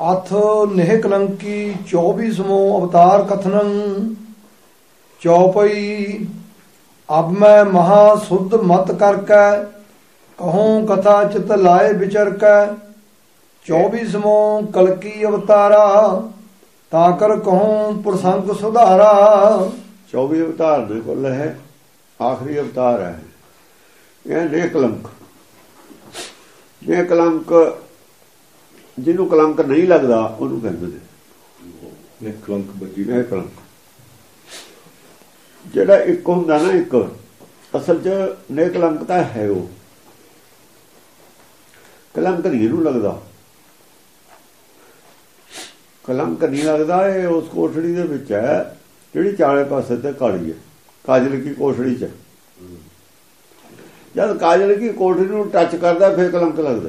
अथ नेह कलंकी 24वां अवतार कथनम चौपई। अब मैं महाशुद्ध मत करके कहूँ कथा चित लाए विचर के 24वां कलकी अवतारा ताकर कहूँ प्रसंग सुधारा। 24 अवतार ने कुल है, आखिरी अवतार है यह नेह कलंक। नेह कलंक ਜਿਹਨੂੰ ਕਲੰਕ ਨਹੀਂ ਲੱਗਦਾ ਉਹਨੂੰ ਕਹਿੰਦੇ ਨੇ ਨੇਹ ਕਲੰਕ। ਜਿਹੜਾ ਇੱਕ ਹੁੰਦਾ ਨਾ, ਇੱਕ ਅਸਲ 'ਚ ਨੇਹ ਕਲੰਕ ਤਾਂ ਹੈ, ਉਹ ਕਲੰਕ ਨਹੀਂ ਇਹਨੂੰ ਲੱਗਦਾ। ਕਲੰਕ ਨਹੀਂ ਲੱਗਦਾ, ਇਹ ਉਸ ਕੋਠੜੀ ਦੇ ਵਿੱਚ ਹੈ ਜਿਹੜੀ ਚਾਰੇ ਪਾਸੇ ਤੇ ਕਾਲੀ ਹੈ, ਕਾਜਲ ਕੀ ਕੋਠੜੀ 'ਚ। ਜਦ ਕਾਜਲ ਕੀ ਕੋਠੜੀ ਨੂੰ ਟੱਚ ਕਰਦਾ ਫਿਰ ਕਲੰਕ ਲੱਗਦਾ।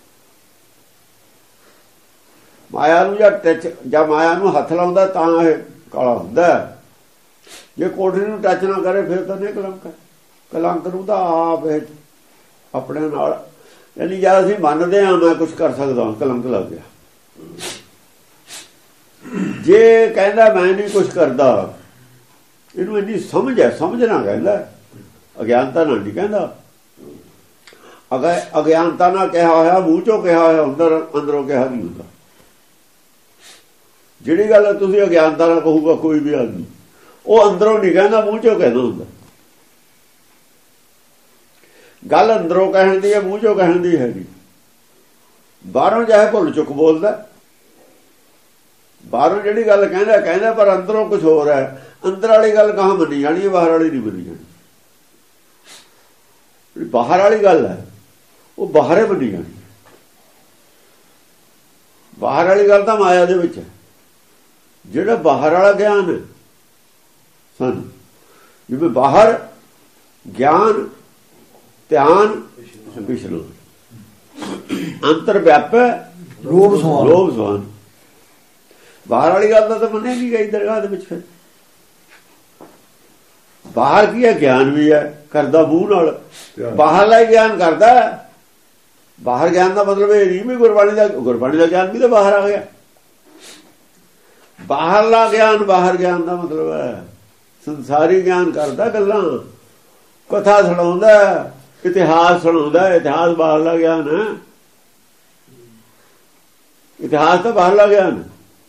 ਮਾਇਆ ਨੂੰ ਜਾਂ ਮਾਇਆ ਨੂੰ ਹੱਥ ਲਾਉਂਦਾ ਤਾਂ ਇਹ ਕਾਲਾ ਹੁੰਦਾ। ਜੇ ਕੋਠੜੀ ਨੂੰ ਟੱਚ ਨਾ ਕਰੇ ਫਿਰ ਤਾਂ ਨਹੀਂ ਕਲੰਕ ਹੈ। ਕਲੰਕ ਨੂੰ ਤਾਂ ਆਪ ਆਪਣੇ ਨਾਲ, ਯਾਨੀ ਜਦ ਅਸੀਂ ਮੰਨਦੇ ਹਾਂ ਮੈਂ ਕੁਛ ਕਰ ਸਕਦਾ, ਕਲੰਕ ਲੱਗ ਗਿਆ। ਜੇ ਕਹਿੰਦਾ ਮੈਂ ਨਹੀਂ ਕੁਛ ਕਰਦਾ, ਇਹਨੂੰ ਇੰਨੀ ਸਮਝ ਹੈ, ਸਮਝਣਾ ਕਹਿੰਦਾ, ਅਗਿਆਨਤਾ ਨਾਲ ਨਹੀਂ ਕਹਿੰਦਾ। ਅਗਿਆਨਤਾ ਨਾਲ ਕਿਹਾ ਹੋਇਆ, ਮੂੰਹ ਚੋਂ ਕਿਹਾ ਹੋਇਆ, ਅੰਦਰੋਂ ਕਿਹਾ ਨਹੀਂ ਹੁੰਦਾ। ਜਿਹੜੀ ਗੱਲ ਤੁਸੀਂ ਅਗਿਆਨਤਾ ਨਾਲ ਕਹੂਗਾ ਕੋਈ ਵੀ ਆਦਮੀ, ਉਹ ਅੰਦਰੋਂ ਨਹੀਂ ਕਹਿੰਦਾ, ਮੂੰਹ ਚੋਂ ਕਹਿੰਦਾ ਹੁੰਦਾ। ਗੱਲ ਅੰਦਰੋਂ ਕਹਿਣ ਦੀ ਹੈ, ਮੂੰਹ ਚੋਂ ਕਹਿਣ ਦੀ ਹੈ ਨਹੀਂ। ਬਾਹਰੋਂ ਚਾਹੇ ਭੁੱਲ ਚੁੱਕ ਬੋਲਦਾ, ਬਾਹਰੋਂ ਜਿਹੜੀ ਗੱਲ ਕਹਿੰਦਾ ਪਰ ਅੰਦਰੋਂ ਕੁਝ ਹੋਰ ਹੈ। ਅੰਦਰ ਵਾਲੀ ਗੱਲ ਕਹਾਂ ਮੰਨੀ ਜਾਣੀ ਹੈ, ਬਾਹਰ ਵਾਲੀ ਨਹੀਂ ਮੰਨੀ ਜਾਣੀ। ਜਿਹੜੀ ਬਾਹਰ ਵਾਲੀ ਗੱਲ ਹੈ ਉਹ ਬਾਹਰੇ ਮੰਨੀ ਜਾਣੀ। ਬਾਹਰ ਵਾਲੀ ਗੱਲ ਤਾਂ ਮਾਇਆ ਦੇ ਵਿੱਚ ਹੈ। ਜਿਹੜਾ ਬਾਹਰ ਵਾਲਾ ਗਿਆਨ ਹੈ ਸਾਨੂੰ, ਜਿਵੇਂ ਬਾਹਰ ਗਿਆਨ, ਧਿਆਨ, ਵਿਸ਼ਨੂੰ, ਅੰਤਰ ਵਿਆਪੈ ਲੋਭ ਸਵਾਨ। ਬਾਹਰ ਵਾਲੀ ਗੱਲ ਦਾ ਤਾਂ ਮੰਨੇ ਨਹੀਂ ਗਈ ਦਰਗਾਹ ਦੇ ਵਿੱਚ। ਫਿਰ ਬਾਹਰ ਕੀ ਹੈ? ਗਿਆਨ ਵੀ ਹੈ, ਕਰਦਾ ਮੂੰਹ ਨਾਲ, ਬਾਹਰਲਾ ਹੀ ਗਿਆਨ ਕਰਦਾ। ਬਾਹਰ ਗਿਆਨ ਦਾ ਮਤਲਬ ਇਹ ਨਹੀਂ ਵੀ ਗੁਰਬਾਣੀ ਦਾ ਗਿਆਨ ਵੀ ਤਾਂ ਬਾਹਰ ਆ ਗਿਆ। ਬਾਹਰਲਾ ਗਿਆਨ, ਬਾਹਰ ਗਿਆਨ ਦਾ ਮਤਲਬ ਹੈ ਸੰਸਾਰੀ ਗਿਆਨ ਕਰਦਾ, ਗੱਲਾਂ ਕਥਾ ਸੁਣਾਉਂਦਾ, ਇਤਿਹਾਸ ਸੁਣਾਉਂਦਾ। ਇਤਿਹਾਸ ਬਾਹਰਲਾ ਗਿਆਨ ਹੈ। ਇਤਿਹਾਸ ਤਾਂ ਬਾਹਰਲਾ ਗਿਆਨ।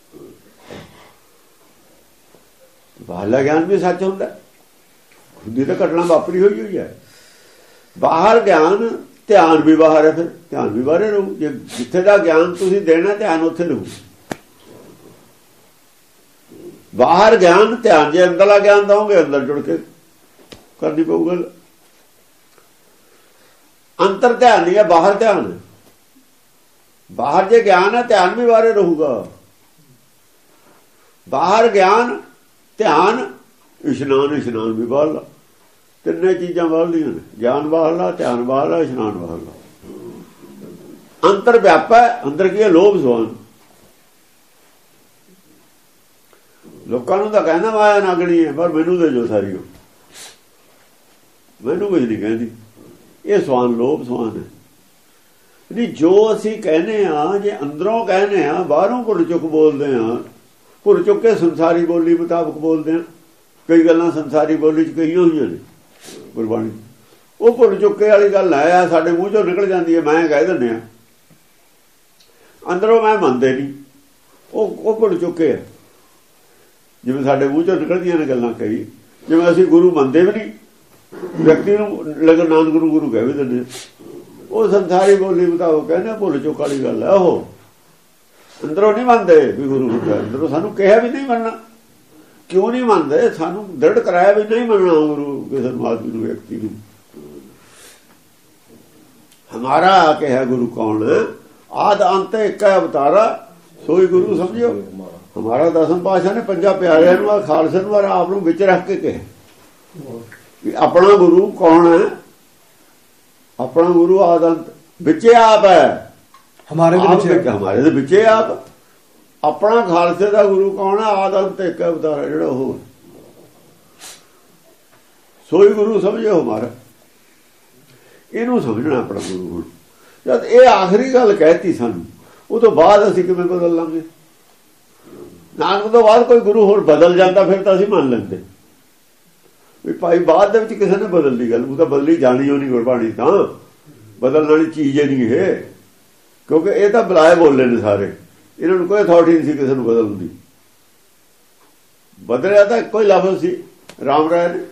ਬਾਹਰਲਾ ਗਿਆਨ ਵੀ ਸੱਚ ਹੁੰਦਾ, ਖੁਦ ਤਾਂ ਘਟਨਾ ਵਾਪਰੀ ਹੋਈ ਹੈ। ਬਾਹਰ ਗਿਆਨ, ਧਿਆਨ ਵੀ ਬਾਹਰ ਹੈ, ਫਿਰ ਧਿਆਨ ਵੀ ਬਾਹਰੇ ਰਹੂ। ਜੇ ਜਿੱਥੇ ਦਾ ਗਿਆਨ ਤੁਸੀਂ ਦੇਣਾ, ਧਿਆਨ ਉੱਥੇ ਰਹੂ। ਬਾਹਰ ਗਿਆਨ, ਧਿਆਨ, ਜੇ ਅੰਦਰਲਾ ਗਿਆਨ ਦਓਗੇ ਅੰਦਰ ਜੁੜ ਕੇ ਕਰਨੀ ਪਊ ਗੱਲ। ਅੰਤਰ ਧਿਆਨ ਨਹੀਂ ਹੈ, ਬਾਹਰ ਧਿਆਨ ਹੈ। ਬਾਹਰ ਜੇ ਗਿਆਨ ਹੈ, ਧਿਆਨ ਵੀ ਬਾਹਰੇ ਰਹੂਗਾ। ਬਾਹਰ ਗਿਆਨ, ਧਿਆਨ, ਇਸ਼ਨਾਨ ਵੀ ਬਾਹਰਲਾ। ਤਿੰਨੇ ਚੀਜ਼ਾਂ ਬਾਹਰਲੀਆਂ ਨੇ, ਗਿਆਨ ਬਾਹਰਲਾ, ਧਿਆਨ ਬਾਹਰਲਾ, ਇਸ਼ਨਾਨ ਬਾਹਰਲਾ। ਅੰਤਰ ਵਿਆਪਾ, ਅੰਦਰ ਕੀ ਹੈ? ਲੋਭ ਸਵਾਨ। ਲੋਕਾਂ ਨੂੰ ਤਾਂ ਕਹਿੰਦਾ ਮਾਇਆ ਨਾਗਣੀ ਹੈ, ਪਰ ਮੈਨੂੰ ਦੇ ਜੋ ਸਾਰੀ, ਮੈਨੂੰ ਕੁਝ ਨਹੀਂ ਕਹਿੰਦੀ। ਇਹ ਸਵਾਨ ਲੋਭ ਸਵਾਨ ਹੈ। ਨਹੀਂ, ਜੋ ਅਸੀਂ ਕਹਿੰਦੇ ਹਾਂ, ਜੇ ਅੰਦਰੋਂ ਕਹਿੰਦੇ ਹਾਂ, ਬਾਹਰੋਂ ਭੁੱਲ ਚੁੱਕ ਬੋਲਦੇ ਹਾਂ। ਭੁੱਲ ਚੁੱਕ ਕੇ ਸੰਸਾਰੀ ਬੋਲੀ ਮੁਤਾਬਕ ਬੋਲਦੇ ਹਾਂ। ਕਈ ਗੱਲਾਂ ਸੰਸਾਰੀ ਬੋਲੀ 'ਚ ਕਹੀਆਂ ਹੋਈਆਂ ਨੇ ਗੁਰਬਾਣੀ, ਉਹ ਭੁੱਲ ਚੁੱਕੇ ਵਾਲੀ ਗੱਲ ਹੈ, ਸਾਡੇ ਮੂੰਹ ਚੋਂ ਨਿਕਲ ਜਾਂਦੀ ਹੈ, ਮੈਂ ਕਹਿ ਦਿੰਦੇ ਹਾਂ। ਅੰਦਰੋਂ ਮੈਂ ਮੰਨਦੇ ਨਹੀਂ, ਉਹ ਭੁੱਲ ਚੁੱਕੇ ਆ। ਜਿਵੇਂ ਸਾਡੇ ਮੂੰਹ ਚੋਂ ਨਿਕਲਦੀਆਂ ਨੇ ਗੱਲਾਂ ਕਈ, ਜਿਵੇਂ ਅਸੀਂ ਗੁਰੂ ਮੰਨਦੇ ਵੀ ਨਹੀਂ, ਵਿਅਕਤੀ ਨੂੰ ਲੇਕਿਨ ਨਾਨਕ ਨੂੰ ਗੁਰੂ ਕਹਿ ਵੀ ਦਿੰਦੇ। ਉਹ ਸੰਸਾਰੀ ਬੋਲੀ ਮੁਤਾਬਕ ਕਹਿੰਦੇ, ਭੁੱਲ ਚੁੱਕ ਵਾਲੀ ਗੱਲ ਹੈ। ਉਹ ਅੰਦਰੋਂ ਨਹੀਂ ਮੰਨਦੇ ਵੀ ਗੁਰੂ ਹੁੰਦਾ। ਅੰਦਰੋਂ ਸਾਨੂੰ ਕਿਹਾ ਵੀ ਨਹੀਂ ਮੰਨਣਾ। ਕਿਉਂ ਨਹੀਂ ਮੰਨਦੇ? ਸਾਨੂੰ ਦ੍ਰਿੜ ਕਰਾਇਆ ਵੀ ਨਹੀਂ ਮੰਨਣਾ ਗੁਰੂ, ਕਿਸੇ ਨੂੰ, ਆਦਮੀ ਨੂੰ, ਵਿਅਕਤੀ ਨੂੰ। ਹਮਾਰਾ ਕਿਹਾ ਗੁਰੂ ਕੌਣ? ਆਦ ਅੰਤ ਇੱਕ ਅਵਤਾਰਾ ਸੋਈ ਗੁਰੂ ਸਮਝਿਓ। ਹਮਾਰਾ ਦਸਮ ਪਾਤਸ਼ਾਹ ਨੇ ਪੰਜਾਂ ਪਿਆਰਿਆਂ ਨੂੰ, ਖਾਲਸੇ ਨੂੰ, ਆਪ ਨੂੰ ਵਿੱਚ ਰੱਖ ਕੇ ਕਿਹਾ ਆਪਣਾ ਗੁਰੂ ਕੌਣ ਹੈ? ਆਪਣਾ ਗੁਰੂ ਆਦ ਅੰਤ ਵਿੱਚੇ ਆਪ ਹੈ, ਹਮਾਰੇ ਦੇ ਵਿੱਚੇ ਆਪ। ਆਪਣਾ ਖਾਲਸੇ ਦਾ ਗੁਰੂ ਕੌਣ ਹੈ? ਆਦ ਅੰਤ ਇੱਕ ਅਵਤਾਰ, ਜਿਹੜਾ ਉਹ ਸੋਈ ਗੁਰੂ ਸਮਝਿਓ ਹਮਾਰਾ। ਇਹਨੂੰ ਸਮਝਣਾ ਆਪਣਾ ਗੁਰੂ। ਹੁਣ ਜਦ ਇਹ ਆਖਰੀ ਗੱਲ ਕਹਿਤੀ ਸਾਨੂੰ, ਉਹ ਤੋਂ ਬਾਅਦ ਅਸੀਂ ਕਿਵੇਂ ਬਦਲ ਲਾਂਗੇ? ਨਾਨਕ ਤੋਂ ਬਾਅਦ ਕੋਈ ਗੁਰੂ ਹੋਰ ਬਦਲ ਜਾਂਦਾ ਫਿਰ ਤਾਂ ਅਸੀਂ ਮੰਨ ਲੈਂਦੇ ਵੀ ਭਾਈ ਬਾਅਦ ਦੇ ਵਿੱਚ ਕਿਸੇ ਨੇ ਬਦਲ ਦੀ ਗੱਲ, ਉਹ ਤਾਂ ਬਦਲੀ ਜਾਣੀ ਹੋਣੀ ਗੁਰਬਾਣੀ, ਤਾਂ ਬਦਲਣ ਵਾਲੀ ਚੀਜ਼ ਨਹੀਂ ਇਹ, ਕਿਉਂਕਿ ਇਹ ਤਾਂ ਬੁਲਾਏ ਬੋਲੇ ਨੇ ਸਾਰੇ, ਇਹਨਾਂ ਨੂੰ ਕੋਈ ਅਥਾਰਟੀ ਨਹੀਂ ਸੀ ਕਿਸੇ ਨੂੰ ਬਦਲਣ ਦੀ। ਬਦਲਿਆ ਤਾਂ ਕੋਈ ਲਫ਼ਜ਼ ਸੀ ਰਾਮ ਰਾਏ ਨੇ,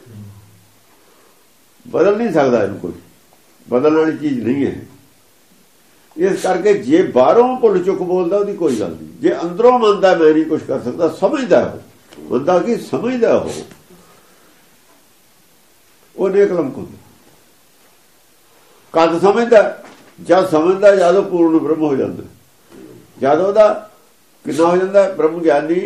ਬਦਲ ਨਹੀਂ ਸਕਦਾ ਇਹਨੂੰ, ਕੋਈ ਬਦਲਣ ਵਾਲੀ ਚੀਜ਼ ਨਹੀਂ ਹੈ। ਇਸ ਕਰਕੇ ਜੇ ਬਾਹਰੋਂ ਭੁੱਲ ਚੁੱਕ ਬੋਲਦਾ ਉਹਦੀ ਕੋਈ ਗੱਲ ਨਹੀਂ, ਜੇ ਅੰਦਰੋਂ ਮੰਨਦਾ ਮੈਂ ਨਹੀਂ ਕੁਛ ਕਰ ਸਕਦਾ, ਸਮਝਦਾ ਉਹ ਬੰਦਾ ਕੀ ਸਮਝਦਾ ਉਹ ਨੇਕ ਕਲੰਕ ਹੁੰਦਾ। ਕਦ ਸਮਝਦਾ? ਜਦ ਸਮਝਦਾ ਜਦੋਂ ਪੂਰਨ ਬ੍ਰਹਮ ਹੋ ਜਾਂਦਾ, ਜਦ ਉਹਦਾ ਕਿੰਨਾ ਹੋ ਜਾਂਦਾ ਬ੍ਰਹਮ ਗਿਆਨੀ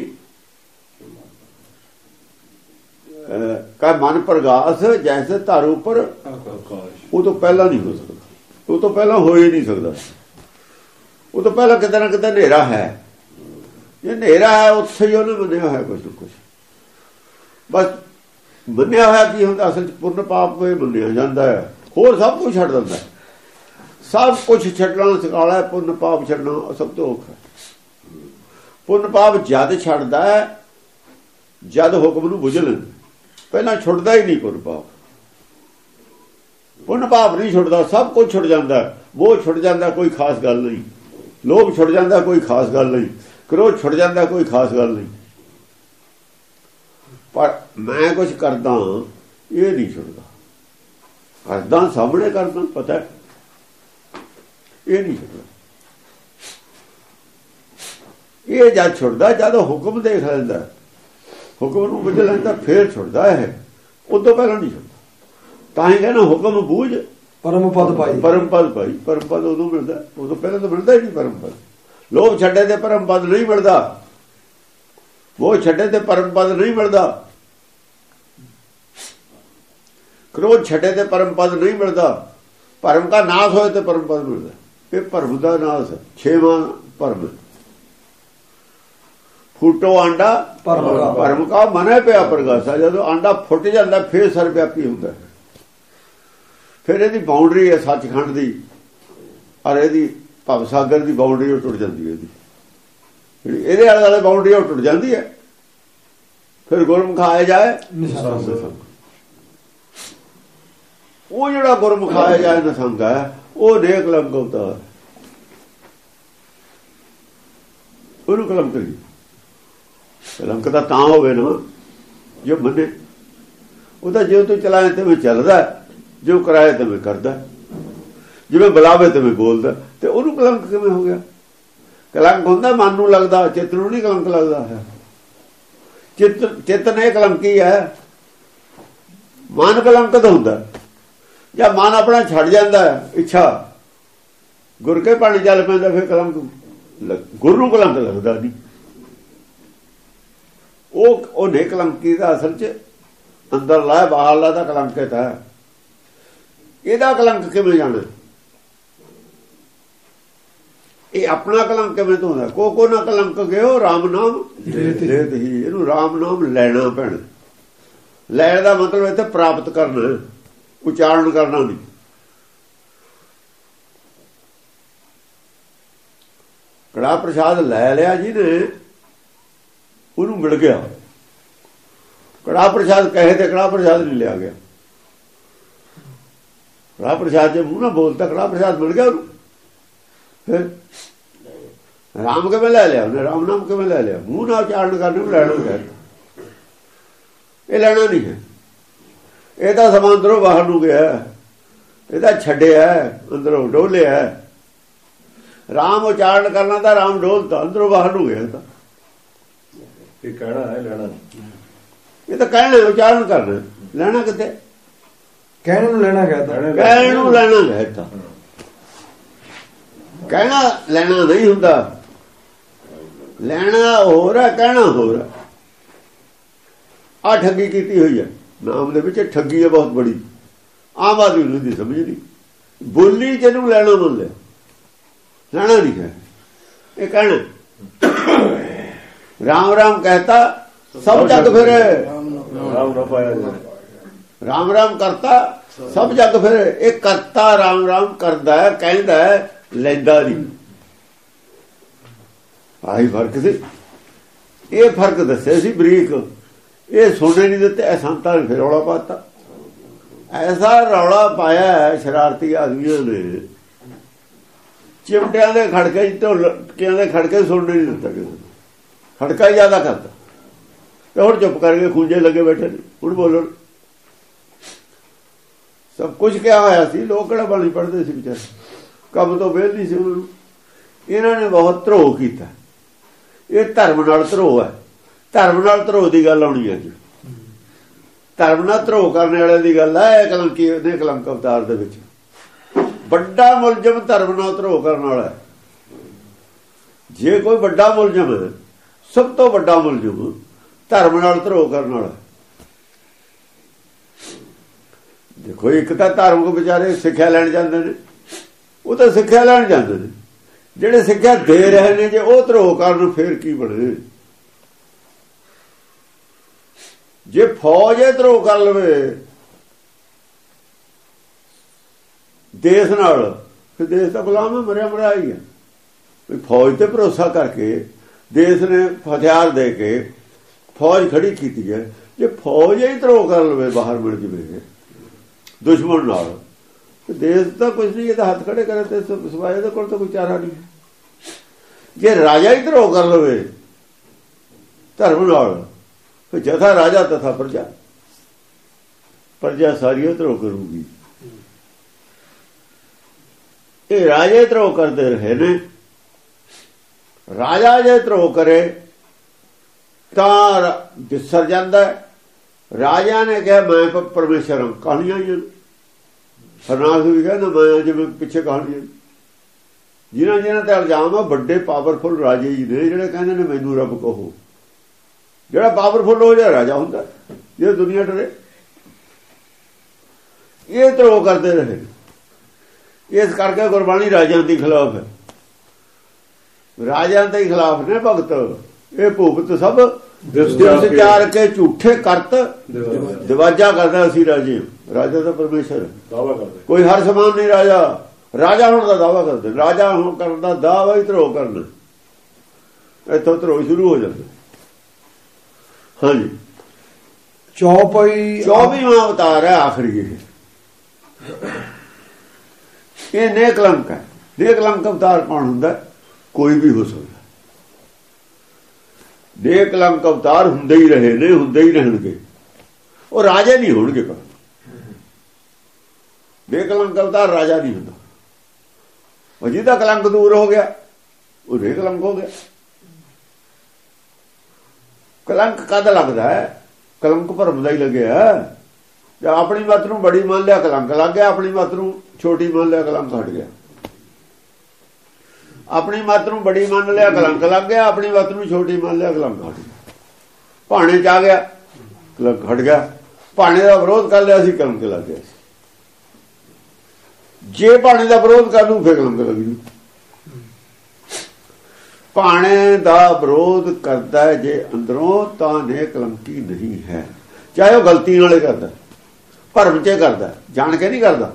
ਕਾ ਮਨ ਪ੍ਰਗਾਸ ਜੈਸੇ ਧਰ ਉੱਪਰ, ਉਹ ਤੋਂ ਪਹਿਲਾਂ ਨਹੀਂ ਹੋ ਸਕਦਾ, ਉਹ ਤੋਂ ਪਹਿਲਾਂ ਹੋ ਹੀ ਨਹੀਂ ਸਕਦਾ। ਉਹ ਤੋਂ ਪਹਿਲਾਂ ਕਿਤੇ ਨਾ ਕਿਤੇ ਹਨੇਰਾ ਹੈ, ਜੇ ਹਨੇਰਾ ਹੈ ਉੱਥੇ ਹੀ ਉਹਨੇ ਮੰਨਿਆ ਹੋਇਆ ਕੁਛ ਨਾ ਕੁਛ। ਬਸ ਮੰਨਿਆ ਹੋਇਆ ਕੀ ਹੁੰਦਾ ਅਸਲ ਚ ਪੁੰਨ ਪਾਪ ਕੋਈ ਮੰਨਿਆ ਜਾਂਦਾ ਹੈ, ਹੋਰ ਸਭ ਕੁਝ ਛੱਡ ਦਿੰਦਾ। ਸਭ ਕੁਝ ਛੱਡਣਾ ਸਿਖਾਲਾ, ਪੁੰਨ ਪਾਪ ਛੱਡਣਾ ਸਭ ਤੋਂ ਔਖਾ। ਪੁੰਨ ਪਾਪ ਜਦ ਛੱਡਦਾ ਹੈ ਜਦ ਹੁਕਮ ਨੂੰ ਬੁਝ ਲੈਂਦਾ, ਪਹਿਲਾਂ ਛੁੱਟਦਾ ਹੀ ਨਹੀਂ ਪੁੰਨ ਪਾਪ। ਪੁੰਨ ਪਾਪ ਨਹੀਂ ਛੁੱਟਦਾ, ਸਭ ਕੁਝ ਛੁੱਟ ਜਾਂਦਾ। ਉਹ ਛੁੱਟ ਜਾਂਦਾ ਕੋਈ ਖਾਸ ਗੱਲ ਨਹੀਂ, ਲੋਭ ਛੁੱਟ ਜਾਂਦਾ ਕੋਈ ਖਾਸ ਗੱਲ ਨਹੀਂ, ਕ੍ਰੋਧ ਛੁੱਟ ਜਾਂਦਾ ਕੋਈ ਖਾਸ ਗੱਲ ਨਹੀਂ, ਪਰ ਮੈਂ ਕੁਝ ਕਰਦਾ ਇਹ ਨਹੀਂ ਛੁੱਟਦਾ। ਕਰਦਾ ਸਾਹਮਣੇ ਕਰਦਾ ਪਤਾ ਇਹ ਨਹੀਂ ਛੁੱਟਦਾ। ਇਹ ਜਦ ਛੁੱਟਦਾ ਜਦ ਹੁਕਮ ਦੇਖ ਲੈਂਦਾ, ਹੁਕਮ ਨੂੰ ਬੁੱਝ ਲੈਂਦਾ, ਫੇਰ ਛੁੱਟਦਾ ਹੈ, ਉਦੋਂ ਪਹਿਲਾਂ ਨਹੀਂ ਛੁੱਟਦਾ। ਤਾਂ ਹੀ ਕਹਿੰਦਾ ਹੁਕਮ ਬੂਝ ਪਰਮ ਪਦ ਪਾਈ, ਪਰਮ ਪਦ ਪਾਈ। ਪਰਮ ਪਦ ਉਦੋਂ ਮਿਲਦਾ, ਉਦੋਂ ਪਹਿਲਾਂ ਤਾਂ ਮਿਲਦਾ ਹੀ ਨਹੀਂ ਪਰਮ ਪਦ। ਲੋਭ ਛੱਡੇ ਤੇ ਪਰਮ ਪਦ ਨਹੀਂ ਮਿਲਦਾ, ਉਹ ਛੱਡੇ ਤੇ ਪਰਮ ਪਦ ਨਹੀਂ ਮਿਲਦਾ, ਕ੍ਰੋਧ ਛੱਡੇ ਤੇ ਪਰਮ ਪਦ ਨਹੀਂ ਮਿਲਦਾ, ਭਰਮ ਦਾ ਨਾਸ਼ ਹੋਏ ਤੇ ਪਰਮ ਪਦ ਮਿਲਦਾ। ਇਹ ਭਰਮ ਦਾ ਨਾਸ਼, ਛੇਵਾਂ ਭਰਮ। ਫੁੱਟੋ ਆਂਡਾ ਭਰਮ ਕਾ ਮਨੇ ਪਿਆ ਪ੍ਰਗਾਸਾ। ਜਦੋਂ ਆਂਡਾ ਫੁੱਟ ਜਾਂਦਾ ਫੇਰ ਸਰ ਵਿਆਪੀ ਹੁੰਦਾ, ਫਿਰ ਇਹਦੀ ਬਾਉਂਡਰੀ ਹੈ ਸੱਚਖੰਡ ਦੀ, ਔਰ ਇਹਦੀ ਭਵ ਸਾਗਰ ਦੀ ਬਾਉਂਡਰੀ ਉਹ ਟੁੱਟ ਜਾਂਦੀ ਹੈ। ਜਿਹੜੀ ਇਹਦੇ ਆਲੇ ਦੁਆਲੇ ਬਾਉਂਡਰੀ ਉਹ ਟੁੱਟ ਜਾਂਦੀ ਹੈ। ਫਿਰ ਗੁਰਮੁਖ ਆਇਆ ਜਾਏ, ਉਹ ਜਿਹੜਾ ਗੁਰਮੁਖ ਆਇਆ ਜਾਏ ਨਸੰਗ ਹੈ, ਉਹ ਨੇਕ ਕਲੰਕ ਅਵਤਾਰ, ਉਹਨੂੰ ਕਲੰਕ ਨਹੀਂ। ਕਲੰਕ ਦਾ ਤਾਂ ਹੋਵੇ ਨਾ ਜੋ ਮੰਨੇ, ਉਹਦਾ ਜੇ ਤੂੰ ਚਲਾਏ ਤੇ ਮੈਂ ਚੱਲਦਾ, ਜੋ ਕਰਾਏ ਤੇ ਮੈਂ ਕਰਦਾ, ਜਿਵੇਂ ਬੁਲਾਵੇ ਤੇ ਮੈਂ ਬੋਲਦਾ, ਤੇ ਉਹਨੂੰ ਕਲੰਕ ਕਿਵੇਂ ਹੋ ਗਿਆ? ਕਲੰਕ ਹੁੰਦਾ ਮਨ ਨੂੰ ਲੱਗਦਾ, ਚਿੱਤ ਨੂੰ ਨਹੀਂ ਕਲੰਕ ਲੱਗਦਾ ਹੈ। ਚਿੱਤ ਨੇ ਕਲੰਕੀ ਹੈ, ਮਨ ਕਲੰਕਤ ਹੁੰਦਾ। ਜਾਂ ਮਨ ਆਪਣਾ ਛੱਡ ਜਾਂਦਾ ਇੱਛਾ, ਗੁਰ ਕੇ ਪਾਣੀ ਚੱਲ ਪੈਂਦਾ, ਫਿਰ ਕਲੰਕ ਗੁਰੂ ਨੂੰ ਕਲੰਕ ਲੱਗਦਾ ਨਹੀਂ। ਉਹ ਨੇ ਕਲੰਕੀ ਦਾ ਅਸਲ ਚ ਅੰਦਰ ਲਾ ਬਾਹਰਲਾ ਦਾ ਕਲੰਕਿਤ ਹੈ। ਇਹਦਾ ਕਲੰਕ ਕਿਵੇਂ ਜਾਣਾ? ਇਹ ਆਪਣਾ ਕਲੰਕ ਕਿਵੇਂ ਧੋਂਦਾ? ਕੋ ਨਾ ਕਲੰਕ ਗਿਓ ਰਾਮ ਨਾਮ ਲੇਤ ਹੀ। ਇਹਨੂੰ ਰਾਮ ਨਾਮ ਲੈਣਾ ਪੈਣਾ। ਲੈਣ ਦਾ ਮਤਲਬ ਇੱਥੇ ਪ੍ਰਾਪਤ ਕਰਨਾ, ਉਚਾਰਨ ਕਰਨਾ ਨਹੀਂ। ਕੜਾ ਪ੍ਰਸ਼ਾਦ ਲੈ ਲਿਆ ਜਿਹਨੇ, ਉਹਨੂੰ ਮਿਲ ਗਿਆ। ਕੜਾ ਪ੍ਰਸ਼ਾਦ ਕਹੇ ਤੇ ਕੜਾ ਪ੍ਰਸ਼ਾਦ ਨਹੀਂ ਲਿਆ ਗਿਆ। ਕੜਾ ਪ੍ਰਸ਼ਾਦ ਜੇ ਮੂੰਹ ਨਾ ਬੋਲਤਾ, ਕੜਾ ਪ੍ਰਸ਼ਾਦ ਮਿਲ ਗਿਆ ਉਹਨੂੰ। ਫਿਰ ਰਾਮ ਕਿਵੇਂ ਲੈ ਲਿਆ ਉਹਨੇ? ਰਾਮ ਨਾਮ ਕਿਵੇਂ ਲੈ ਲਿਆ? ਮੂੰਹ ਨਾਲ ਉਚਾਰਨ ਕਰਨੇ ਨੂੰ ਲੈਣਾ ਚਾਹੀਦਾ। ਇਹ ਲੈਣਾ ਨਹੀਂ ਹੈ। ਇਹ ਤਾਂ ਸਮਾਂ ਅੰਦਰੋਂ ਬਾਹਰ ਨੂੰ ਗਿਆ, ਇਹਦਾ ਛੱਡਿਆ ਅੰਦਰੋਂ ਡੋਲਿਆ। ਰਾਮ ਉਚਾਰਨ ਕਰਨਾ ਤਾਂ ਰਾਮ ਡੋਲਤਾ, ਅੰਦਰੋਂ ਬਾਹਰ ਨੂੰ ਗਿਆ। ਤਾਂ ਇਹ ਕਹਿਣਾ ਹੈ, ਲੈਣਾ ਇਹ ਤਾਂ ਕਹਿਣਾ, ਉਚਾਰਨ ਕਰਨਾ। ਲੈਣਾ ਕਿਤੇ? ਕਹਿਣ ਨੂੰ ਲੈਣਾ ਗਿਆ ਤਾਂ, ਕਹਿਣ ਨੂੰ ਲੈਣਾ ਗਿਆ ਤਾਂ। ਕਹਿਣਾ ਲੈਣਾ ਨਹੀਂ ਹੁੰਦਾ। ਲੈਣਾ ਹੋਰ ਹੈ, ਕਹਿਣਾ ਹੋਰ ਹੈ। ਆ ਠੱਗੀ ਕੀਤੀ ਹੋਈ ਹੈ ਨਾਮ ਦੇ ਵਿੱਚ। ਠੱਗੀ ਹੈ ਬਹੁਤ ਬੜੀ, ਆਮ ਆਦਮੀ ਨੂੰ ਦੀ ਸਮਝ ਨਹੀਂ। ਬੋਲੀ ਜਿਹਨੂੰ ਲੈਣਾ ਮੰਨ ਲਿਆ, ਲੈਣਾ ਨਹੀਂ ਹੈ। ਇਹ ਕਹਿਣਾ ਰਾਮ ਰਾਮ कहता सब जग फिरे, राम राम करता सब जग फिरे। एक करता राम राम करदा है, कहंदा है, लैंदा नहीं। ਆਹੀ ਫਰਕ ਸੀ। ਇਹ ਫਰਕ ਦੱਸਿਆ ਸੀ ਬਰੀਕ, ਇਹ ਸੁਣਨੇ ਨਹੀਂ ਦਿੱਤੇ। ਇਹ ਸੰਤਾਂ ਨੇ ਫਿਰ ਰੌਲਾ ਪਾਤਾ, ਐਸਾ ਰੌਲਾ ਪਾਇਆ ਸ਼ਰਾਰਤੀ ਆਦਮੀਆਂ ਨੇ, ਚਿਮਟਿਆਂ ਦੇ ਖੜਕੇ ਢੋਲਕਿਆਂ ਦੇ ਖੜਕੇ ਸੁਣਨੇ ਨਹੀਂ ਦਿੱਤਾ ਕਿਸੇ ਨੂੰ, ਖੜਕਾ ਹੀ ਜ਼ਿਆਦਾ ਕਰਦਾ। ਤੇ ਹੁਣ ਚੁੱਪ ਕਰਕੇ ਖੂੰਜੇ ਲੱਗੇ ਬੈਠੇ ਨੇ, ਹੁਣ ਬੋਲਣ। ਸਭ ਕੁਝ ਕਿਹਾ ਹੋਇਆ ਸੀ, ਲੋਕ ਕਿਹੜਾ ਬਾਣੀ ਪੜ੍ਹਦੇ ਸੀ ਵਿਚਾਰੇ, ਕੰਮ ਤੋਂ ਵਿਹਲ ਨਹੀਂ ਸੀ ਉਹਨਾਂ ਨੂੰ। ਇਹਨਾਂ ਨੇ ਬਹੁਤ ਧਰੋਹ ਕੀਤਾ। ਇਹ ਧਰਮ ਨਾਲ ਧਰੋਹ ਹੈ, ਧਰਮ ਨਾਲ ਧਰੋਹ ਦੀ ਗੱਲ ਆਉਣੀ ਹੈ ਜੀ। ਧਰਮ ਨਾਲ ਧਰੋਹ ਕਰਨ ਵਾਲੇ ਦੀ ਗੱਲ ਹੈ। ਕਲੰਕੀ ਦੇ ਕਲੰਕ ਅਵਤਾਰ ਦੇ ਵਿੱਚ ਵੱਡਾ ਮੁਲਜ਼ਮ ਧਰਮ ਨਾਲ ਧਰੋਹ ਕਰਨ ਵਾਲਾ ਹੈ। ਜੇ ਕੋਈ ਵੱਡਾ ਮੁਲਜ਼ਮ ਹੈ, ਸਭ ਤੋਂ ਵੱਡਾ ਮੁਲਜ਼ਮ ਧਰਮ ਨਾਲ ਧਰੋਹ ਕਰਨ ਵਾਲਾ। ਦੇਖੋ, ਇੱਕ ਤਾਂ ਧਾਰਮਿਕ ਵਿਚਾਰੇ ਸਿੱਖਿਆ ਲੈਣ ਜਾਂਦੇ ਨੇ, ਉਹ ਤਾਂ ਸਿੱਖਿਆ ਲੈਣ ਜਾਂਦੇ ਨੇ। ਜਿਹੜੇ ਸਿੱਖਿਆ ਦੇ ਰਹੇ ਨੇ, ਜੇ ਉਹ ਧਰੋਹ ਕਰਨ ਫੇਰ ਕੀ ਬਣੇ? ਜੇ ਫੌਜ ਇਹ ਧਰੋਹ ਕਰ ਲਵੇ ਦੇਸ਼ ਨਾਲ, ਫਿਰ ਦੇਸ਼ ਦਾ ਗੁਲਾਮ ਹੈ, ਮਰਿਆ ਮਰਿਆ ਹੀ ਹੈ। ਫੌਜ ਤੇ ਭਰੋਸਾ ਕਰਕੇ ਦੇਸ਼ ਨੇ ਹਥਿਆਰ ਦੇ ਕੇ ਫੌਜ ਖੜੀ ਕੀਤੀ ਹੈ। ਜੇ ਫੌਜ ਹੀ ਧਰੋਹ ਕਰ ਲਵੇ, ਬਾਹਰ ਮਿਲ ਜਵੇ ਦੁਸ਼ਮਣ ਨਾਲ, ਦੇਸ਼ ਤਾਂ ਕੁਝ ਨਹੀਂ। ਇਹਦਾ ਹੱਥ ਖੜੇ ਕਰੇ ਤੇ ਸਿਵਾਏ ਇਹਦੇ ਕੋਲ ਤਾਂ ਕੋਈ ਚਾਰਾ ਨਹੀਂ। ਜੇ ਰਾਜਾ ਹੀ ਧਰੋਹ ਕਰ ਲਵੇ ਧਰਮ ਨਾਲ, ਫਿਰ ਜਥਾ ਰਾਜਾ ਤਥਾ ਪ੍ਰਜਾ, ਪ੍ਰਜਾ ਸਾਰੀ ਧਰੋਹ ਕਰੂਗੀ। ਇਹ ਰਾਜੇ ਧਰੋਹ ਕਰਦੇ ਰਹੇ ਨੇ। ਰਾਜਾ ਜੇ ਧਰੋਹ ਕਰੇ ਤਾਂ ਵਿਸਰ ਜਾਂਦਾ। ਰਾਜਾ ਨੇ ਕਿਹਾ ਮੈਂ ਪਰਮੇਸ਼ਰ ਹਾਂ, ਕਹਾਣੀਆਂ ਹੀ ਹਰਨਾਥ ਵੀ ਕਹਿੰਦਾ ਮੈਂ, ਜਿਵੇਂ ਪਿੱਛੇ ਕਹਾਣੀਆਂ ਜਿਨ੍ਹਾਂ ਤੇ ਇਲਜ਼ਾਮ ਆ, ਵੱਡੇ ਪਾਵਰਫੁਲ ਰਾਜੇ ਜੀ ਨੇ ਜਿਹੜੇ ਕਹਿੰਦੇ ਨੇ ਮੈਨੂੰ ਰੱਬ ਕਹੋ। ਜਿਹੜਾ ਪਾਵਰਫੁਲ ਹੋ ਜਾਏ ਰਾਜਾ ਹੁੰਦਾ, ਜੇ ਦੁਨੀਆ ਡਰੇ। ਇਹ ਧਰੋਹ ਕਰਦੇ ਰਹੇ। ਇਸ ਕਰਕੇ ਗੁਰਬਾਣੀ ਰਾਜਿਆਂ ਦੇ ਖਿਲਾਫ ਹੈ, ਰਾਜਿਆਂ ਦੇ ਖਿਲਾਫ ਨੇ ਭਗਤ। ਇਹ ਭੁਗਤ ਸਭ ਵਿਚਾਰ ਕੇ ਝੂਠੇ ਕਰਤ ਦਿਵਾਜਾ ਕਰਦਾ। ਅਸੀਂ ਰਾਜੇ, ਰਾਜਾ ਤਾਂ ਪਰਮੇਸ਼ਰ ਦਾਵਾ ਕਰਦੇ, ਕੋਈ ਹਰ ਸਮਾਨ ਨਹੀਂ ਰਾਜਾ। ਰਾਜਾ ਹੋਣ ਦਾ ਦਾਵਾ ਕਰਦੇ, ਰਾਜਾ ਹੋਣ ਕਰਨ ਦਾ ਦਾਵਾ ਹੀ ਧਰੋਹ ਕਰਨਾ। ਇੱਥੋਂ ਧਰੋਹ ਸ਼ੁਰੂ ਹੋ ਜਾਂਦਾ। ਹਾਂਜੀ, 24ਵਾਂ ਅਵਤਾਰ ਹੈ ਆਖਰੀ। ਇਹ ਨੇਕਲੰਕ ਹੈ। ਨੇਕਲੰਕ ਅਵਤਾਰ ਕੌਣ ਹੁੰਦਾ? ਕੋਈ ਵੀ ਹੋ ਸਕਦਾ। ਨੇਕਲੰਕ ਅਵਤਾਰ ਹੁੰਦੇ ਹੀ ਰਹੇ ਨੇ, ਹੁੰਦੇ ਹੀ ਰਹਿਣਗੇ। ਉਹ ਰਾਜੇ ਨਹੀਂ ਹੋਣਗੇ। ਪਰ ਨੇਕਲੰਕ ਅਵਤਾਰ ਰਾਜਾ ਨਹੀਂ ਹੁੰਦਾ। ਉਹ ਜਿਹਦਾ ਕਲੰਕ ਦੂਰ ਹੋ ਗਿਆ ਉਹ ਨੇਕਲੰਕ ਹੋ ਗਿਆ। ਕਲੰਕ ਕਦ ਲੱਗਦਾ ਹੈ? ਕਲੰਕ ਭਰਮ ਦਾ ਹੀ ਲੱਗਿਆ। ਜੇ ਆਪਣੀ ਮੱਤ ਨੂੰ ਬੜੀ ਮੰਨ ਲਿਆ ਕਲੰਕ ਲੱਗ ਗਿਆ, ਆਪਣੀ ਮੱਤ ਨੂੰ ਛੋਟੀ ਮੰਨ ਲਿਆ ਕਲੰਕ ਹਟ ਗਿਆ। ਆਪਣੀ ਮੱਤ ਨੂੰ ਬੜੀ ਮੰਨ ਲਿਆ ਕਲੰਕ ਲੱਗ ਗਿਆ, ਆਪਣੀ ਮੱਤ ਨੂੰ ਛੋਟੀ ਮੰਨ ਲਿਆ ਕਲੰਕ ਹਟ ਗਿਆ। ਭਾਣੇ ਚ ਆ ਗਿਆ ਕਲੰਕ ਹਟ ਗਿਆ। ਭਾਣੇ ਦਾ ਵਿਰੋਧ ਕਰ ਲਿਆ ਸੀ, ਕਲੰਕ ਲੱਗ ਗਿਆ ਸੀ। ਜੇ ਭਾਣੇ ਦਾ ਵਿਰੋਧ ਕਰ ਲੂ ਫਿਰ ਕਲੰਕ ਲੱਗ ਜੂ। ਭਾਣੇ ਦਾ ਵਿਰੋਧ ਕਰਦਾ ਜੇ ਅੰਦਰੋਂ ਤਾਂ ਨੇਕਲੰਕੀ ਨਹੀਂ ਹੈ। ਚਾਹੇ ਉਹ ਗਲਤੀ ਨਾਲੇ ਕਰਦਾ, ਭਰਮ ਚ ਕਰਦਾ, ਜਾਣ ਕੇ ਨਹੀਂ ਕਰਦਾ।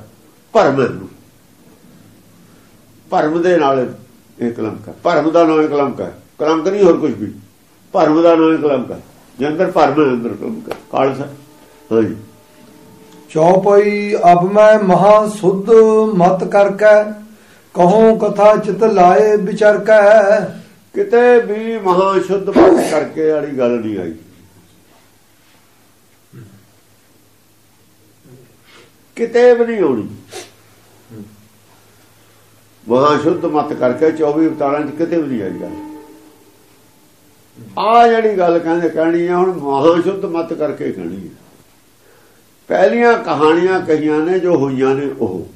ਭਰਮ ਦੇ ਨਾਲ ਇਹ ਕਲੰਕ ਹੈ। ਭਰਮ ਦਾ ਨਾਮ ਕਲੰਕ ਹੈ। ਕਲੰਕ ਨਹੀਂ ਹੋਰ ਕੁਝ ਵੀ, ਭਰਮ ਦਾ ਨਾਮ ਕਲੰਕ ਹੈ। ਜੇ ਅੰਦਰ ਭਰਮ ਹੈ, ਅੰਦਰ ਕਲੰਕ ਹੈ। ਖਾਲਸਾ। ਹਾਂਜੀ, ਚੌਪਈ ਅਬ ਮੈਂ ਮਹਾ ਸੁਧ ਮਤ ਕਰਕੇ ਕਹੂੰ ਕਥਾ ਚਿਤ ਲਾਏ ਵਿਚਰਕੈ। ਕਿਤੇ ਵੀ ਮਹਾ ਸ਼ੁੱਧ ਮਤ ਕਰਕੇ ਵਾਲੀ ਗੱਲ ਨਹੀਂ ਆਈ। ਕਿਤੇ ਵੀ ਨਹੀਂ ਆਉਣੀ। ਮਹਾ ਸ਼ੁੱਧ ਮਤ ਕਰਕੇ 24 ਅਵਤਾਰਾਂ ਚ ਕਿਤੇ ਵੀ ਨਹੀਂ ਆਈ ਗੱਲ। ਆ ਜਿਹੜੀ ਗੱਲ ਕਹਿੰਦੇ ਕਹਿਣੀ ਹੈ, ਹੁਣ ਮਹਾ ਸ਼ੁੱਧ ਮਤ ਕਰਕੇ ਕਹਿਣੀ ਹੈ। ਪਹਿਲੀਆਂ ਕਹਾਣੀਆਂ ਕਹੀਆਂ ਨੇ ਜੋ ਹੋਈਆਂ ਨੇ, ਉਹ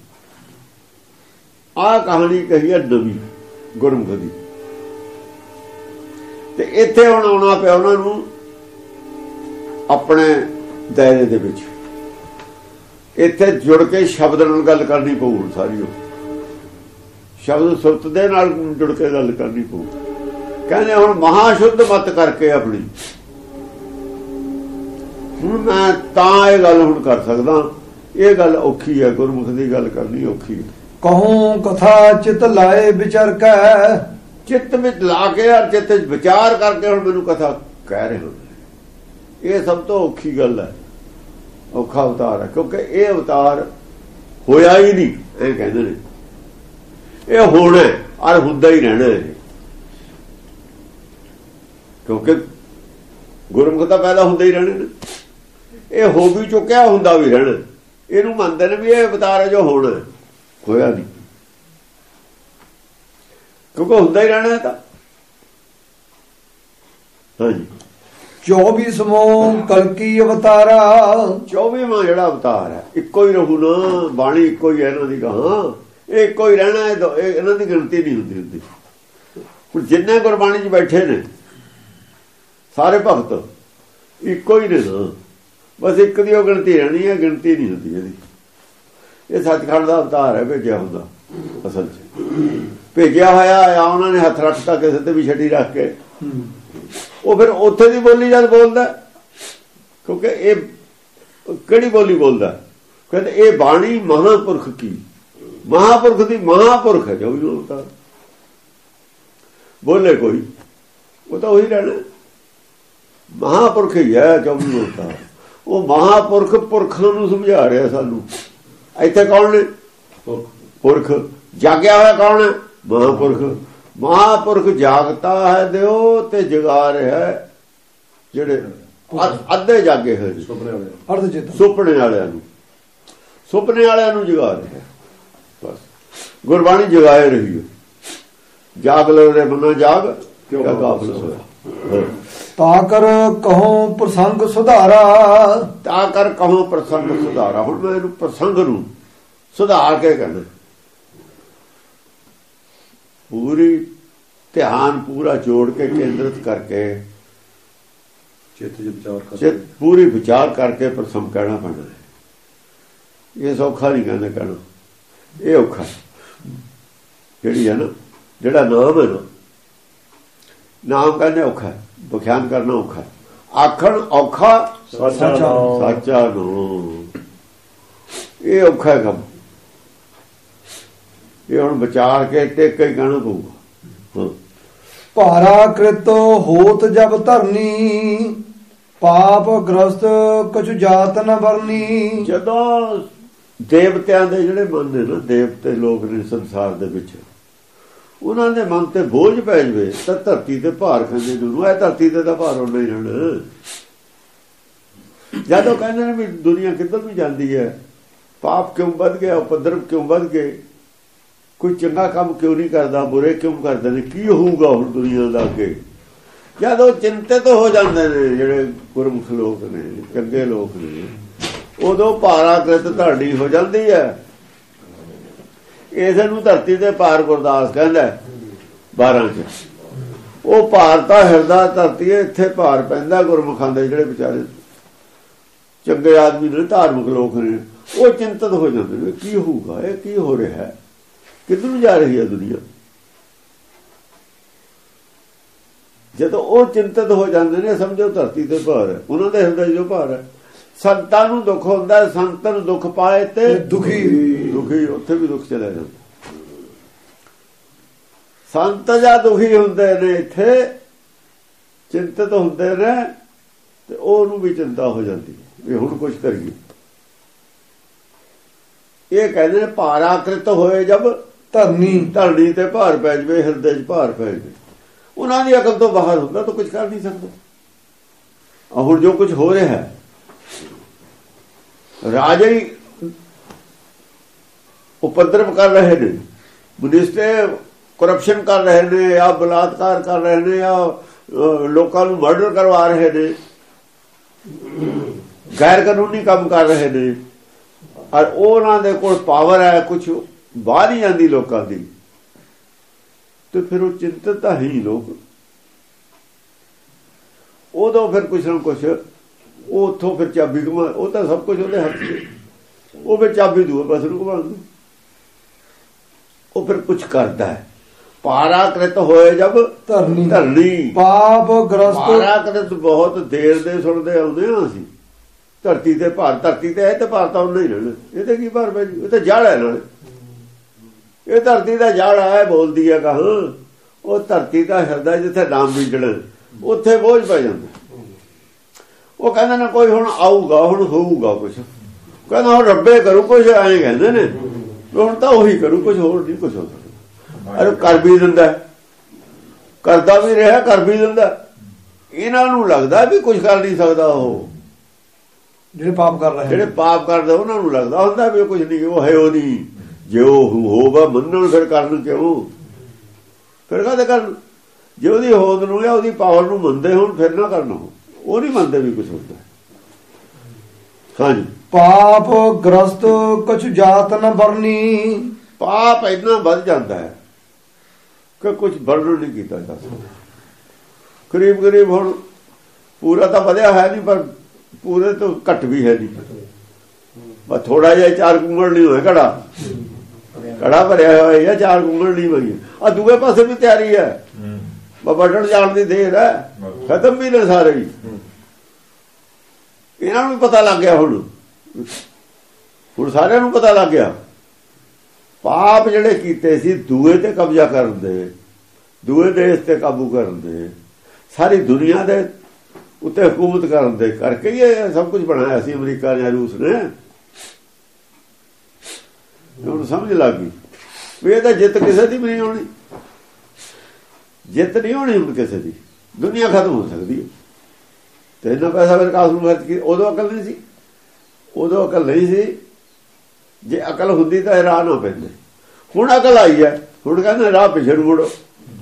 ਆਹ ਕਹਾਣੀ ਕਹੀ ਹੈ ਨਵੀਂ ਗੁਰਮੁਖ ਦੀ। ਤੇ ਇੱਥੇ ਹੁਣ ਆਉਣਾ ਪਿਆ ਉਹਨਾਂ ਨੂੰ ਆਪਣੇ ਦਾਇਰੇ ਦੇ ਵਿੱਚ। ਇੱਥੇ ਜੁੜ ਕੇ ਸ਼ਬਦ ਨਾਲ ਗੱਲ ਕਰਨੀ ਪਊ। ਹੁਣ ਸਾਰੀ ਸ਼ਬਦ ਸੁਰਤ ਦੇ ਨਾਲ ਜੁੜ ਕੇ ਗੱਲ ਕਰਨੀ ਪਊ। ਕਹਿੰਦੇ ਹੁਣ ਮਹਾ ਸ਼ੁੱਧ ਮਤ ਕਰਕੇ ਆਪਣੀ। ਹੁਣ ਮੈਂ ਤਾਂ ਇਹ ਗੱਲ ਹੁਣ ਕਰ ਸਕਦਾ। ਇਹ ਗੱਲ ਔਖੀ ਹੈ, ਗੁਰਮੁਖ ਦੀ ਗੱਲ ਕਰਨੀ ਔਖੀ ਹੈ। ਕਹੂੰ ਕਥਾ ਚਿਤ ਲਾਏ ਵਿਚਰਕੈ। ਚਿੱਤ ਵਿੱਚ ਲਾ ਕੇ ਔਰ ਚਿੱਤ ਵਿੱਚ ਵਿਚਾਰ ਕਰਕੇ ਹੁਣ ਮੈਨੂੰ ਕਥਾ ਕਹਿ ਰਹੇ ਹੋ। ਇਹ ਸਭ ਤੋਂ ਔਖੀ ਗੱਲ ਹੈ, ਔਖਾ ਅਵਤਾਰ ਹੈ, ਕਿਉਂਕਿ ਇਹ ਅਵਤਾਰ ਹੋਇਆ ਹੀ ਨਹੀਂ। ਇਹ ਕਹਿੰਦੇ ਨੇ ਇਹ ਹੋਣਾ ਔਰ ਹੁੰਦਾ ਹੀ ਰਹਿਣਾ ਹੈ, ਕਿਉਂਕਿ ਗੁਰਮੁਖ ਤਾਂ ਪੈਦਾ ਹੁੰਦੇ ਹੀ ਰਹਿਣੇ ਨੇ। ਇਹ ਹੋ ਵੀ ਚੁੱਕਿਆ, ਹੁੰਦਾ ਵੀ ਰਹਿਣਾ। ਇਹਨੂੰ ਮੰਨਦੇ ਨੇ ਵੀ ਇਹ ਅਵਤਾਰ ਹੈ ਜੋ ਹੋਣਾ, ਹੋਇਆ ਨਹੀਂ, ਕਿਉਂਕਿ ਹੁੰਦਾ ਹੀ ਰਹਿਣਾ ਤਾਂ। ਹਾਂਜੀ 24ਵਾਂ ਕਲਕੀ ਅਵਤਾਰਾ। 24ਵਾਂ ਜਿਹੜਾ ਅਵਤਾਰ ਹੈ ਇੱਕੋ ਹੀ ਰਹੂ ਨਾ, ਬਾਣੀ ਇੱਕੋ ਹੀ ਹੈ ਇਹਨਾਂ ਦੀ। ਕਹਾਂ ਇਹ ਇੱਕੋ ਹੀ ਰਹਿਣਾ ਹੈ, ਇਹਨਾਂ ਦੀ ਗਿਣਤੀ ਨਹੀਂ ਹੁੰਦੀ। ਹੁਣ ਜਿੰਨੇ ਗੁਰਬਾਣੀ 'ਚ ਬੈਠੇ ਨੇ ਸਾਰੇ ਭਗਤ ਇੱਕੋ ਹੀ ਨੇ ਨਾ, ਬਸ ਇੱਕ ਦੀ ਉਹ ਗਿਣਤੀ ਰਹਿਣੀ ਹੈ, ਗਿਣਤੀ ਨਹੀਂ ਹੁੰਦੀ ਇਹਦੀ। ਇਹ ਸੱਚਖੰਡ ਦਾ ਅਵਤਾਰ ਹੈ ਭੇਜਿਆ ਹੁੰਦਾ, ਅਸਲ 'ਚ ਭੇਜਿਆ ਹੋਇਆ ਆ। ਉਹਨਾਂ ਨੇ ਹੱਥ ਰੱਖਤਾ ਕਿਸੇ ਤੇ ਵੀ ਛੱਡੀ ਰੱਖ ਕੇ, ਉਹ ਫਿਰ ਉੱਥੇ ਦੀ ਬੋਲੀ ਜਦ ਬੋਲਦਾ, ਕਿਉਂਕਿ ਇਹ ਕਿਹੜੀ ਬੋਲੀ ਬੋਲਦਾ, ਕਹਿੰਦੇ ਇਹ ਬਾਣੀ ਮਹਾਂਪੁਰਖ ਕੀ, ਮਹਾਂਪੁਰਖ ਦੀ ਮਹਾਂਪੁਰਖ ਹੈ ਜੋ ਵੀ ਅਵਤਾਰ ਬੋਲੇ ਕੋਈ, ਉਹ ਤਾਂ ਉਹੀ ਰਹਿਣਾ, ਮਹਾਂਪੁਰਖ ਹੀ ਹੈ ਜੋ ਵੀ ਅਵਤਾਰ। ਉਹ ਮਹਾਂਪੁਰਖ ਪੁਰਖਾਂ ਨੂੰ ਸਮਝਾ ਰਿਹਾ ਸਾਨੂੰ। ਇੱਥੇ ਕੌਣ ਨੇ? ਪੁਰਖ। ਜਾਗਿਆ ਹੋਇਆ ਕੌਣ ਹੈ? ਮਹਾਂਪੁਰਖ। ਮਹਾਂਪੁਰਖ ਜਾਗਤਾ ਹੈ ਦਿਓ ਤੇ ਜਗਾ ਰਿਹਾ ਜਿਹੜੇ ਅੱਧੇ ਜਾਗੇ ਹੋਏ ਸੁਪਨੇ ਵਾਲਿਆਂ ਨੂੰ ਜਗਾ ਰਿਹਾ। ਬਸ ਗੁਰਬਾਣੀ ਜਗਾਏ ਰਹੀ ਹੈ। ਜਾਗ ਲੈ ਬੰਦਾ ਜਾਗ ਕਿਉਂ ਗਾਫਲ ਹੋਇਆ। ਤਾ ਕਰ ਕਹੋ ਪ੍ਰਸੰਗ ਸੁਧਾਰਾ। ਤਾ ਕਰ ਕਹੋ ਪ੍ਰਸੰਗ ਸੁਧਾਰਾ। ਹੁਣ ਮੈਂ ਇਹਨੂੰ ਪ੍ਰਸੰਗ ਨੂੰ ਸੁਧਾਰ ਕੇ ਕਹਿੰਦਾ, ਪੂਰੀ ਧਿਆਨ ਪੂਰਾ ਜੋੜ ਕੇ ਕੇਂਦਰਿਤ ਕਰਕੇ ਚਿੱਤ ਪੂਰੀ ਵਿਚਾਰ ਕਰਕੇ ਪ੍ਰਸੰਗ ਕਹਿਣਾ ਪੈਣਾ ਹੈ। ਇਹ ਸੌਖਾ ਨਹੀਂ ਕਹਿੰਦੇ ਕਹਿਣਾ, ਇਹ ਔਖਾ। ਜਿਹੜੀ ਹੈ ਨਾ, ਜਿਹੜਾ ਨਾਮ ਹੈ ਨਾ, ਨਾਮ ਕਹਿੰਦੇ ਔਖਾ, ਵਿਖਿਆਨ ਕਰਨਾ ਔਖਾ, ਆਖਣ ਔਖਾ ਸਾਚਾ ਨੂੰ, ਇਹ ਔਖਾ ਕੰਮ। ਇਹ ਹੁਣ ਵਿਚਾਰ ਕੇ ਟੇਕ ਕੇ ਕਹਿਣਾ ਪਊਗਾ। ਭਾਰਾ ਕ੍ਰਿਤ ਹੋਤ ਜਬ ਧਰਨੀ, ਪਾਪ ਗ੍ਰਸਤ ਕਛੁ ਜਾਤ ਨ ਵਰਨੀ। ਜਦੋਂ ਦੇਵਤਿਆਂ ਦੇ ਜਿਹੜੇ ਮਨ ਨੇ ਨਾ, ਦੇਵਤੇ ਲੋਕ ਨੇ ਸੰਸਾਰ ਦੇ ਵਿੱਚ, ਉਹਨਾਂ ਦੇ ਮਨ ਤੇ ਬੋਝ ਪੈ ਜਾਵੇ ਤਾਂ ਧਰਤੀ ਤੇ ਭਾਰ ਖਾਂਦੇ ਨੂੰ। ਇਹ ਧਰਤੀ ਤੇ ਤਾਂ ਭਾਰ ਹੋਣਾ ਹੀ ਰਹਿਣਾ। ਜਦੋਂ ਕਹਿੰਦੇ ਨੇ ਵੀ ਦੁਨੀਆ ਕਿੱਧਰ ਵੀ ਜਾਂਦੀ ਹੈ, ਪਾਪ ਕਿਉਂ ਵੱਧ ਗਿਆ, ਉਪਦਰਵ ਕਿਉਂ ਵੱਧ ਗਏ, ਕੋਈ ਚੰਗਾ ਕੰਮ ਕਿਉਂ ਨਹੀਂ ਕਰਦਾ, ਬੁਰੇ ਕਿਉਂ ਕਰਦੇ ਨੇ, ਕੀ ਹੋਊਗਾ ਹੁਣ ਦੁਨੀਆ ਦਾ ਅੱਗੇ। ਜਦ ਉਹ ਚਿੰਤਿਤ ਹੋ ਜਾਂਦੇ ਨੇ ਜਿਹੜੇ ਗੁਰਮੁਖ ਲੋਕ ਨੇ, ਚੰਗੇ ਲੋਕ ਨੇ, ਉਦੋਂ ਭਾਰਾਕ੍ਰਿਤ ਧਾੜੀ ਹੋ ਜਾਂਦੀ ਹੈ। ਇਸੇ ਨੂੰ ਧਰਤੀ ਤੇ ਭਾਰ ਗੁਰਦਾਸ ਕਹਿੰਦਾ 12 ਚ। ਉਹ ਭਾਰ ਤਾਂ ਹਿਰਦਾ ਧਰਤੀ ਹੈ, ਇੱਥੇ ਭਾਰ ਪੈਂਦਾ ਗੁਰਮੁਖਾਂ ਦੇ ਜਿਹੜੇ ਵਿਚਾਰੇ ਚੰਗੇ ਆਦਮੀ ਨੇ, ਧਾਰਮਿਕ ਲੋਕ ਨੇ, ਉਹ ਚਿੰਤਤ ਹੋ ਜਾਂਦੇ ਨੇ, ਕੀ ਹੋਊਗਾ, ਇਹ ਕੀ ਹੋ ਰਿਹਾ ਹੈ, ਕਿੱਧਰ ਨੂੰ ਜਾ ਰਹੀ ਹੈ ਦੁਨੀਆ। ਜਦੋਂ ਉਹ ਚਿੰਤਤ ਹੋ ਜਾਂਦੇ ਨੇ, ਸਮਝੋ ਧਰਤੀ ਤੇ ਭਾਰ ਹੈ, ਉਹਨਾਂ ਦੇ ਹਿਰਦੇ ਜੋ ਭਾਰ ਹੈ। ਸੰਤਾਂ ਨੂੰ ਦੁੱਖ ਹੁੰਦਾ, ਸੰਤ ਨੂੰ ਦੁੱਖ ਪਾਏ ਤੇ ਦੁਖੀ, ਉੱਥੇ ਵੀ ਦੁੱਖ ਚਲਾ ਜਾਂਦਾ। ਸੰਤ ਜਾਂ ਦੁਖੀ ਹੁੰਦੇ ਨੇ, ਇੱਥੇ ਚਿੰਤਤ ਹੁੰਦੇ ਨੇ, ਤੇ ਉਹਨੂੰ ਵੀ ਚਿੰਤਾ ਹੋ ਜਾਂਦੀ ਵੀ ਹੁਣ ਕੁਝ ਕਰੀਏ। ਇਹ ਕਹਿੰਦੇ ਨੇ ਭਾਰਾਕ੍ਰਿਤ ਹੋਏ ਜਬ ਧਰਨੀ ਤੇ ਭਾਰ ਪੈ ਜਾਵੇ, ਹਿਰਦੇ 'ਚ ਭਾਰ ਪੈ ਜਾਵੇ। ਉਹਨਾਂ ਦੀ ਅਕਲ ਤੋਂ ਬਾਹਰ ਹੁੰਦਾ ਤਾਂ ਕੁਝ ਕਰ ਨਹੀਂ ਸਕਦਾ। ਹੁਣ ਜੋ ਕੁਝ ਹੋ ਰਿਹਾ ਹੈ, ਰਾਜੇ ਹੀ ਉਪਦਰਵ ਕਰ ਰਹੇ ਨੇ, ਮਿਨਿਸਟਰ ਕਰਪਸ਼ਨ ਕਰ ਰਹੇ ਨੇ, ਜਾਂ ਬਲਾਤਕਾਰ ਕਰ ਰਹੇ ਨੇ, ਜਾਂ ਲੋਕਾਂ ਨੂੰ ਮਰਡਰ ਕਰਵਾ ਰਹੇ ਨੇ, ਗੈਰ ਕਾਨੂੰਨੀ ਕੰਮ ਕਰ ਰਹੇ ਨੇ, ਔਰ ਉਹਨਾਂ ਦੇ ਕੋਲ ਪਾਵਰ ਹੈ, ਕੁਛ ਬਾਹਰ ਹੀ ਜਾਂਦੀ ਲੋਕਾਂ ਦੀ, ਤੇ ਫਿਰ ਉਹ ਚਿੰਤਤ ਤਾਂ ਹੀ ਲੋਕ। ਉਦੋਂ ਫਿਰ ਕੁਛ ਨਾ ਕੁਛ ਉਹ ਉੱਥੋਂ ਫਿਰ ਚਾਬੀ ਘੁਮਾ, ਉਹ ਤਾਂ ਸਭ ਕੁਝ ਉਹਦੇ ਹੱਥ 'ਚ, ਉਹ ਫਿਰ ਚਾਬੀ ਦੂਏ ਪਾਸੇ ਨੂੰ ਘੁਮਾਉਂਦਾ, ਉਹ ਫਿਰ ਕੁਛ ਕਰਦਾ ਹੈ। ਭਾਰਾਕ੍ਰਿਤ ਹੋਏ ਜਬ ਧਰਨੀ ਪਾਪ ਗ੍ਰਸਤ। ਭਾਰਾਕ੍ਰਿਤ ਬਹੁਤ ਦੇਰ ਦੇ ਸੁਣਦੇ ਆਉਂਦੇ ਹਾਂ ਅਸੀਂ। ਧਰਤੀ ਤੇ ਭਾਰ, ਧਰਤੀ ਤੇ ਹੈ ਤੇ ਭਾਰ ਤਾਂ ਉਹਨਾਂ ਹੀ ਰਹਿਣਾ। ਇਹ ਤੇ ਕੀ ਭਾਰ ਪੈ ਜੂ, ਇਹ ਤਾਂ ਜੜ ਹੈ ਨਾਲ, ਇਹ ਧਰਤੀ ਦਾ ਜੜ ਹੈ, ਬੋਲਦੀ ਹੈ ਕਹਾਂ। ਉਹ ਧਰਤੀ ਦਾ ਹਿਰਦਾ ਜਿੱਥੇ ਨਾਮ ਬੀਜਣ ਉੱਥੇ ਬੋਝ ਪੈ ਜਾਂਦਾ। ਉਹ ਕਹਿੰਦੇ ਨੇ ਕੋਈ ਹੁਣ ਆਊਗਾ, ਹੁਣ ਹੋਊਗਾ ਕੁਛ, ਕਹਿੰਦਾ ਹੁਣ ਰੱਬੇ ਕਰੂ ਕੁਛ, ਐਂ ਕਹਿੰਦੇ ਨੇ ਹੁਣ ਤਾਂ ਉਹੀ ਕਰੂ ਕੁਛ, ਹੋਰ ਨਹੀਂ ਕੁਛ ਹੋ ਸਕਦਾ। ਅਰੇ ਕਰ ਵੀ ਦਿੰਦਾ, ਕਰਦਾ ਵੀ ਰਿਹਾ, ਕਰ ਵੀ ਦਿੰਦਾ। ਇਹਨਾਂ ਨੂੰ ਲੱਗਦਾ ਵੀ ਕੁਛ ਕਰ ਨਹੀਂ ਸਕਦਾ। ਉਹ ਜਿਹੜੇ ਪਾਪ ਕਰ ਰਹੇ, ਜਿਹੜੇ ਪਾਪ ਕਰਦੇ ਉਹਨਾਂ ਨੂੰ ਲੱਗਦਾ ਹੁੰਦਾ ਵੀ ਕੁਛ ਨਹੀਂ, ਉਹ ਹੈ ਉਹ ਨਹੀਂ। ਜੇ ਉਹ ਹੋਗਾ ਮੰਨਣ ਫਿਰ ਕਰਨ ਕਿਉਂ? ਫਿਰ ਕਾਹਦੇ ਕਰਨ? ਜੇ ਉਹਦੀ ਹੋਂਦ ਨੂੰ ਜਾਂ ਉਹਦੀ ਪਾਵਰ ਨੂੰ ਮੰਨਦੇ ਹੁਣ ਫਿਰ ਨਾ ਕਰਨਾ। ਉਹ ਨਹੀਂ ਮੰਨਦੇ ਵੀ ਕੁਛ ਹੁੰਦਾ। ਹਾਂਜੀ, ਪਾਪ ਗ੍ਰਸਤ ਕੁਛ ਜਾਤ ਨ ਵਰਨੀ। ਪਾਪ ਇੰਨਾ ਵੱਧ ਜਾਂਦਾ ਹੈ ਕਿ ਕੁਛ ਵਰਣਨ ਨਹੀਂ ਕੀਤਾ ਜਾ ਸਕਦਾ। ਕਰੀਬ ਕਰੀਬ ਹੁਣ ਪੂਰਾ ਤਾਂ ਵਧਿਆ ਹੈ ਨਹੀਂ, ਪਰ ਪੂਰੇ ਤੋਂ ਘੱਟ ਵੀ ਹੈ ਨਹੀਂ। ਬਸ ਥੋੜਾ ਜਿਹਾ 4 ਕੁੰਗਲ ਨਹੀਂ ਹੋਏ, ਘੜਾ ਭਰਿਆ ਹੋਇਆ ਜਾਂ 4 ਕੁੰਗਲ ਨਹੀਂ ਹੋਈ। ਆ ਦੂਏ ਪਾਸੇ ਵੀ ਤਿਆਰੀ ਹੈ, ਵੱਢਣ ਜਾਣ ਦੀ ਦੇਰ ਹੈ, ਖਤਮ ਵੀ ਨੇ ਸਾਰੇ ਹੀ। ਇਹਨਾਂ ਨੂੰ ਵੀ ਪਤਾ ਲੱਗ ਗਿਆ, ਹੁਣ ਸਾਰਿਆਂ ਨੂੰ ਪਤਾ ਲੱਗ ਗਿਆ। ਪਾਪ ਜਿਹੜੇ ਕੀਤੇ ਸੀ ਦੂਏ ਤੇ ਕਬਜ਼ਾ ਕਰਨ ਦੇ, ਦੂਏ ਦੇਸ਼ ਤੇ ਕਾਬੂ ਕਰਨ ਦੇ, ਸਾਰੀ ਦੁਨੀਆ ਦੇ ਉੱਤੇ ਹਕੂਮਤ ਕਰਨ ਦੇ ਕਰਕੇ ਇਹ ਸਭ ਕੁਝ ਬਣਾਇਆ ਸੀ ਅਮਰੀਕਾ ਨੇ, ਰੂਸ ਨੇ। ਹੁਣ ਸਮਝ ਲੱਗ ਗਈ ਵੀ ਇਹ ਤਾਂ ਜਿੱਤ ਕਿਸੇ ਦੀ ਵੀ ਨਹੀਂ ਹੋਣੀ, ਜਿੱਤ ਨਹੀਂ ਹੋਣੀ ਹੁਣ ਕਿਸੇ ਦੀ। ਦੁਨੀਆ ਖਤਮ ਹੋ ਸਕਦੀ ਹੈ। ਤੇ ਇੰਨਾ ਪੈਸਾ ਵਿਕਾਸ ਨੂੰ ਖਰਚ ਕੀ? ਉਦੋਂ ਅਕਲ ਨਹੀਂ ਸੀ, ਉਦੋਂ ਅਕਲ ਨਹੀਂ ਸੀ। ਜੇ ਅਕਲ ਹੁੰਦੀ ਤਾਂ ਇਹ ਰਾਹ ਨਾ ਪੈਂਦੇ। ਹੁਣ ਅਕਲ ਆਈ ਹੈ, ਹੁਣ ਕਹਿੰਦੇ ਰਾਹ ਪਿਛੇ ਨੂੰ ਮੁੜੋ।